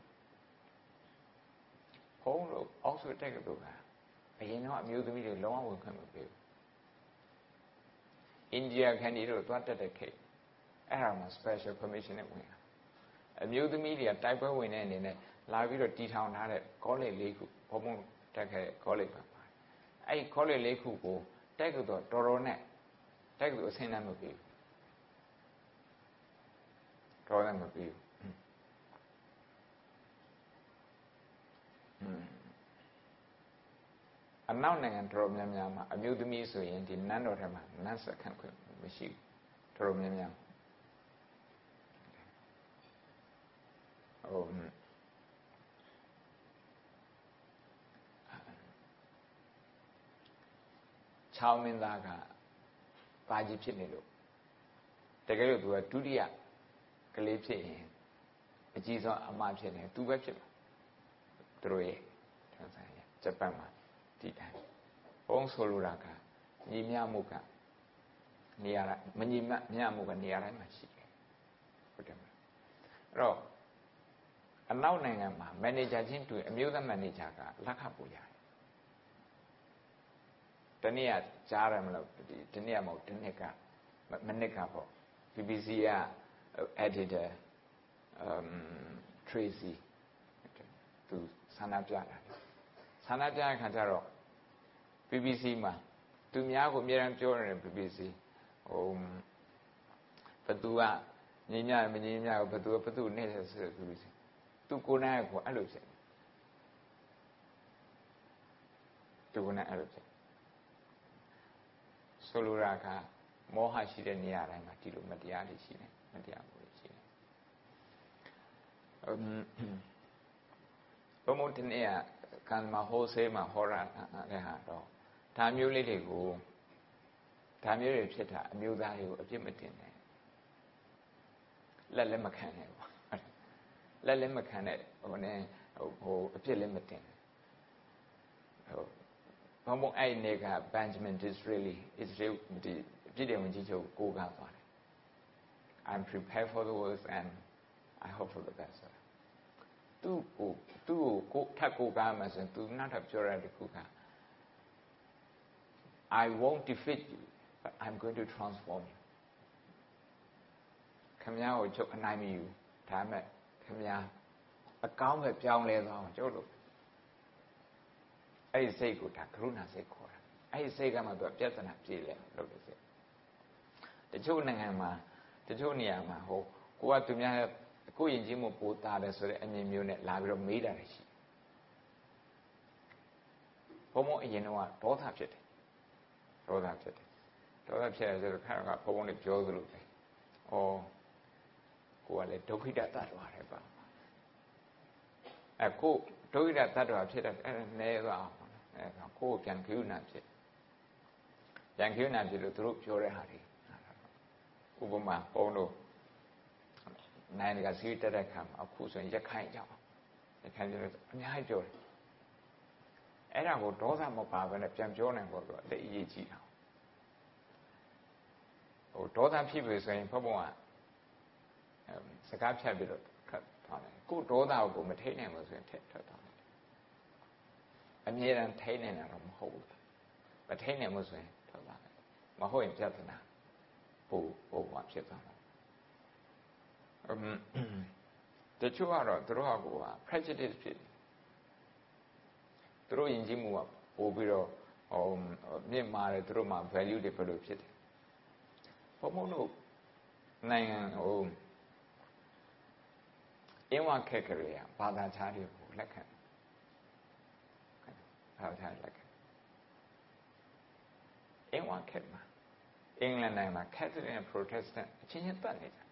ဘုံတို့အောက်ဆွေတက်ကတူကအရင်တော့အမျိုးသမီးတွေလုံးဝဝင်ခွင့်မပေးဘူးအိန္ဒိယခန္ဒီတို့သွားတက်တဲ့ခေတ်အဲ့ဒါမှ special permission နဲ့ဝင်တာအမျိုးသမီးတွေကတိုက်ပွဲဝင်တဲ့အနေနဲ့လာပြီးတော့တီထောင်ထားတဲ့ college လေးခုဘုံဘုံတက်ခဲ့တဲ့ college ပါပါတယ်အဲ့ဒီ college လေးခုကိုတက်ကြတော့တော်တော်နဲ့တက်ကြအဆင်းနဲ့မပေးဘူးတော်လည်းမပေးဘူးအနောက်နိုင်ငံတော်များများမှာအမျိုးသမီးဆိုရင်ဒီနန်းတော်ထဲမှာနန်းဆက်ခန့်ခွင့်မရှိဘူးတော်များများဟိုချောင်းမင်းသားကပါကြီးဖြစ်နေလို့တကယ်လို့သူကဒုတိယကလေးဖြစ်ရင်အကြီးဆုံးအမဖြစ်နေသူပဲဖြစ်မှာသူတို့ရဲ့ထန်ဆန်ရဂျပန်မှာဒီတိုင်းဘုံဆိုလိုတာကညီမျှမှုကနေရာမညီမျှမှုကနေရာတိုင်းမှာရှိတယ်ဟုတ်တယ်မလားအဲ့တော့အနောက်နိုင်ငံမှာမန်နေဂျာချင်းတွေ့အမျိုးသားမန်နေဂျာကလက်ခပို့ရတယ်တနေ့ကကြားရမလို့ဒီဒီနေ့ကမဟုတ်ဒီနေ့ကမနစ်ကပေါ့ B B C က editor um Tracy သူဆန္ဒပြတာဆန္ဒပြတဲ့ခါကျတော့ B B C မှာသူများကိုအများအားပြောနေတဲ့ B B C ဟိုဘသူကညီညာမညီညာဘသူဘသူနဲ့ဆို B B C သူကိုယ်နဲ့ကိုအဲ့လိုဖြစ်သူကနဲ့အဲ့လိုဖြစ်ဆိုလိုတာကမောဟရှိတဲ့နေရာတိုင်းမှာဒီလိုမတရားတွေရှိတယ်မတရားမှုတွေရှိတယ်အမ်ဘုံမတနေ့ကကံမဟိုးဆေးမှာဟောရတဲ့ဟာတော့ဒါမျိုးလေးတွေကိုဒါမျိုးတွေဖြစ်တာအမျိုးသားတွေကိုအပြစ်မတင်နဲ့လက်လည်းမခံနဲ့ပေါ့လက်လည်းမခံနဲ့ဟိုနဲ့ဟိုအပြစ်လည်းမတင်ဟိုဘုံဘုံအဲ့နေက Benjamin Disraeli Israel ဒီပြည်တယ်ဝင်ကြီးချုပ်ကိုကားသွားတယ် I'm prepared for the worst and I hope for the best သူ့ကိုသူ့ကိုထပ်ကိုကားမှဆိုသူနောက်ထပ်ပြောရတဲ့ခုက I won't defeat you but I'm going to transform you ခမည်းကိုချုပ်အနိုင်မယူဒါမဲ့ခမည်းအကောင်းပဲပြောင်းလဲသွားအောင်ကျုပ်တို့အဲ့ဒီစိတ်ကိုဒါကရုဏာစိတ်ခေါ်တာအဲ့ဒီစိတ်ကမှသူပြဿနာပြေလဲလို့လို့စိတ်တချို့နိုင်ငံမှာတချို့နေရာမှာဟိုကိုကသူများကိုယဉ်ကျေးမှုပိုးတာတယ်ဆိုတဲ့အမြင်မျိုးနဲ့လာပြီးတော့မေးတာလည်းရှိဘုံဘုံအရင်တော့ဒေါသဖြစ်တယ်ဒေါသဖြစ်တယ်ဒေါသဖြစ်ရဆိုတော့ခါကဘုံဘုံနဲ့ပြောသလိုပဲ哦，我来都可以打打话来吧。哎，我都可以打打话，ဖြစ်တယ်အဲ့နဲသွားအဲ့ကိုပြန်ကြည့်နာဖြစ်ပြန်ကြည့်နာဖြစ်လို့သူတို့ပြောတဲ့ဟာတွေဥပမာဘုန်းတို့နိုင်ကစီးတက်တဲ့ခါမှာအခုဆိုရင်ရခိုင်ကြောင်ရခိုင်ကျတော့အများကြီးပြောတယ်အဲ့ဒါကိုဒေါသမပါဘဲနဲ့ပြန်ပြောနိုင်ဖို့တော့အသိအရေးကြီးတာဟိုဒေါသဖြစ်ပြီဆိုရင်ဘုံဘုံကစကားဖြတ်ပြီးတော့ခတ်သွားတယ်ကိုဒေါသကိုမထိနိုင်ဘူးဆိုရင်ထက်ထွက်သွားတယ်အမြဲတမ်းထိနိုင်တာတော့မဟုတ်ဘူးမထိနိုင်ဘူးဆိုရင်ထွက်သွားတယ်မဟုတ်ရင်ပြဿနာပို့ပို့မှဖြစ်သွားမှာအမ်တချို့ကတော့သူတို့ကကိုက prejudice ဖြစ်သူတို့ယဉ်ကျေးမှုကပို့ပြီးတော့ဟိုမြင့်မာတယ်သူတို့မှာ value တွေဘယ်လိုဖြစ်တယ်ဘုံဘုံတို့နိုင်ငံဟိုအင်းဝခက်ကြရဘာသာခြားတွေကိုလက်ခံဘာသာခြားလက်ခံအင်းဝခက်မှာအင်္ဂလန်နိုင်ငံမှာ Catholic နဲ့ Protestant အချင်းချင်းတက်နေကြ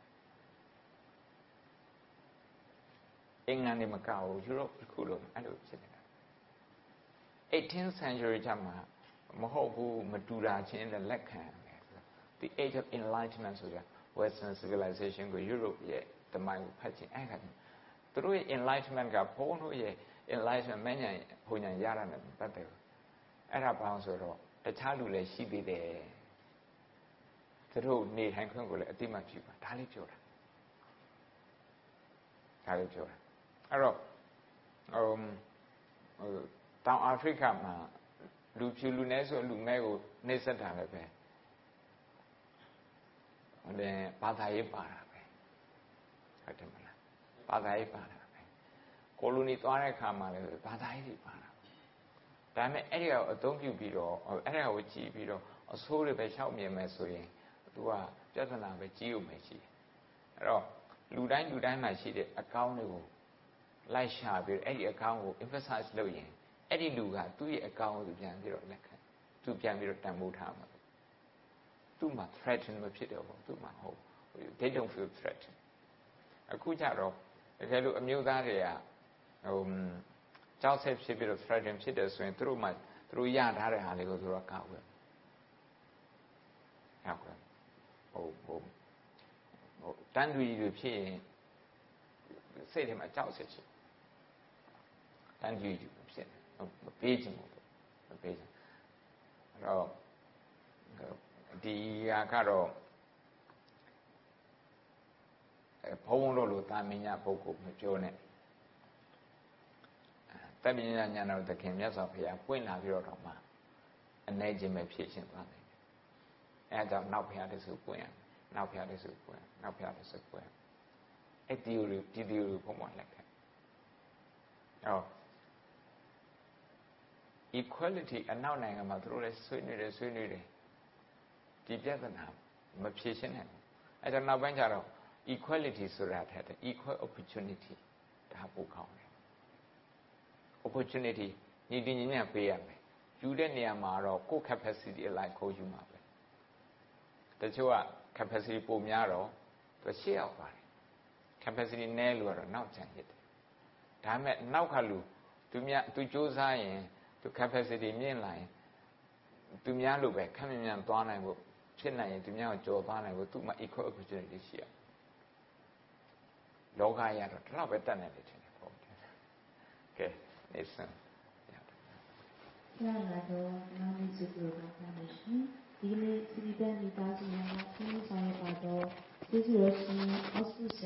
အင်္ဂလန်နေမကောက်ယူရိုပခုလုံးအဲ့လိုဖြစ်နေတာ eighteenth century ကျမှမဟုတ်ဘူးမတူတာချင်းလည်းလက်ခံတယ် the age of enlightenment ဆိုကြ western civilization ကို Europe ရဲ့တမိုင်းကိုဖတ်ချင်အဲ့ခါကျသူတို့ရဲ့ enlightenment ကဘုန်းတို့ရဲ့ enlightenment မဉ္ဇဉ်ဘုံဉဏ်ရတာနဲ့ပတ်သက်ဘူးအဲ့ဒါဘာလို့ဆိုတော့တခြားလူလည်းရှိသေးတယ်သူတို့နေထိုင်ခွင့်ကိုလည်းအတိမတ်ပြုပါဒါလေးပြောတာဒါလေးပြောတာအဲ့တော့ဟိုတောင်အာဖရိကမှာလူဖြူလူနည်းဆိုလူမဲကိုနှိမ့်ဆက်တာလည်းပဲဟိုလည်းဘာသာရေးပါတာပဲဟုတ်တယ်မလားဘာသာရေးပါတာပဲကိုလိုနီသွားတဲ့အခါမှာလည်းဘာသာရေးပါတာဒါပေမဲ့အဲ့ဒီကိုအသုံးပြုပြီးတော့အဲ့ဒါကိုကြည့်ပြီးတော့အဆိုးတွေပဲရှောက်မြင်မယ်ဆိုရင်သူကပြဿနာပဲကြီးဦးမယ်ရှိအဲ့တော့လူတိုင်းလူတိုင်းမှာရှိတဲ့အကောင်းတွေကိုလိုက်ရှာပြီးအဲ့ဒီအကောင်းကို emphasize လုပ်ရင်အဲ့ဒီလူကသူ့ရဲ့အကောင်းကိုသူပြန်ပြီးတော့လက်ခံသူပြန်ပြီးတော့တန်ဖိုးထားမှာသူ့မှာ threaten မဖြစ်တော့ဘူးသူ့မှာဟုတ် they don't feel threatened အခုကြတော့တကယ်လို့အမျိုးသားတွေကဟိုကြောက်ဆက်ဖြစ်ပြီးတော့ threaten ဖြစ်တယ်ဆိုရင်သူတို့မှသူတို့ရထားတဲ့ဟာလေးကိုသူတို့ကောက်ွယ်ကောက်ွယ်ဟိုဟိုဟိုတန်တူကြီးတွေဖြစ်ရင်စိတ်ထဲမှာကြောက်ဆက်ရှိတန်တူကြီးဖြစ်မပေးချင်ဘူးမပေးချင်အဲ့တော့ဒီဟာကတော့ဘုံဘုံတို့လိုတာမင်ညာပုဂ္ဂိုလ်မပြောနဲ့တပညာညာတော်သခင်မြတ်စွာဘုရားပွင့်လာပြီးတော့မှအနေချင်းပဲဖြစ်ရှင်သွားတယ်အဲဒါကြောင့်နောက်ဘုရားတဆုပွင့်ရနောက်ဘုရားတဆုပွင့်နောက်ဘုရားတဆုပွင့်အဲ့ဒီလိုဒီဒီလိုဘုံဘုံလက်ခံအော် equality အနောက်နိုင်ငံမှာသူတို့လည်းဆွေးနွေးတယ်ဆွေးနွေးတယ်ဒီပြဿနာမဖြေရှင်းနိုင်ဘူးအဲဒါနောက်ပိုင်းကျတော့ equality ဆိုတာထက် equal opportunity ဒါပိုကောင်းတယ် opportunity ညီတင်ညီမျှပေးရမယ်ယူတဲ့နေရာမှာတော့ကိုယ့် capacity အလိုက်ခိုးယူမှာပဲတချို့က capacity ပိုများတော့သူရှေ့ရောက်ပါတယ် capacity နည်းလို့ကတော့နောက်ကျန်ရစ်တယ်ဒါပေမဲ့နောက်ကလူသူများသူစူးစမ်းရင်သူ capacity မြင့်လာရင်သူများလိုပဲခက်မြန်မြန်သွားနိုင်ဖို့ဖြစ်နိုင်ရင်သူများကိုကြော်သွားနိုင်ဖို့သူ့မှာ equal opportunity ရှိရလောကရတော့ဒီလောက်ပဲတတ်နိုင်တယ်ထင်တယ်ဟုတ်တယ်ကဲနေစမ်းရလာတော့နာမည်စုလို့ပါမယ်ရှင်ဒီနေ့စီပန်မိသားစုများကဆင်းဆောင်ရပါတော့ကျေးဇူးတော်ရှင်အောက်စု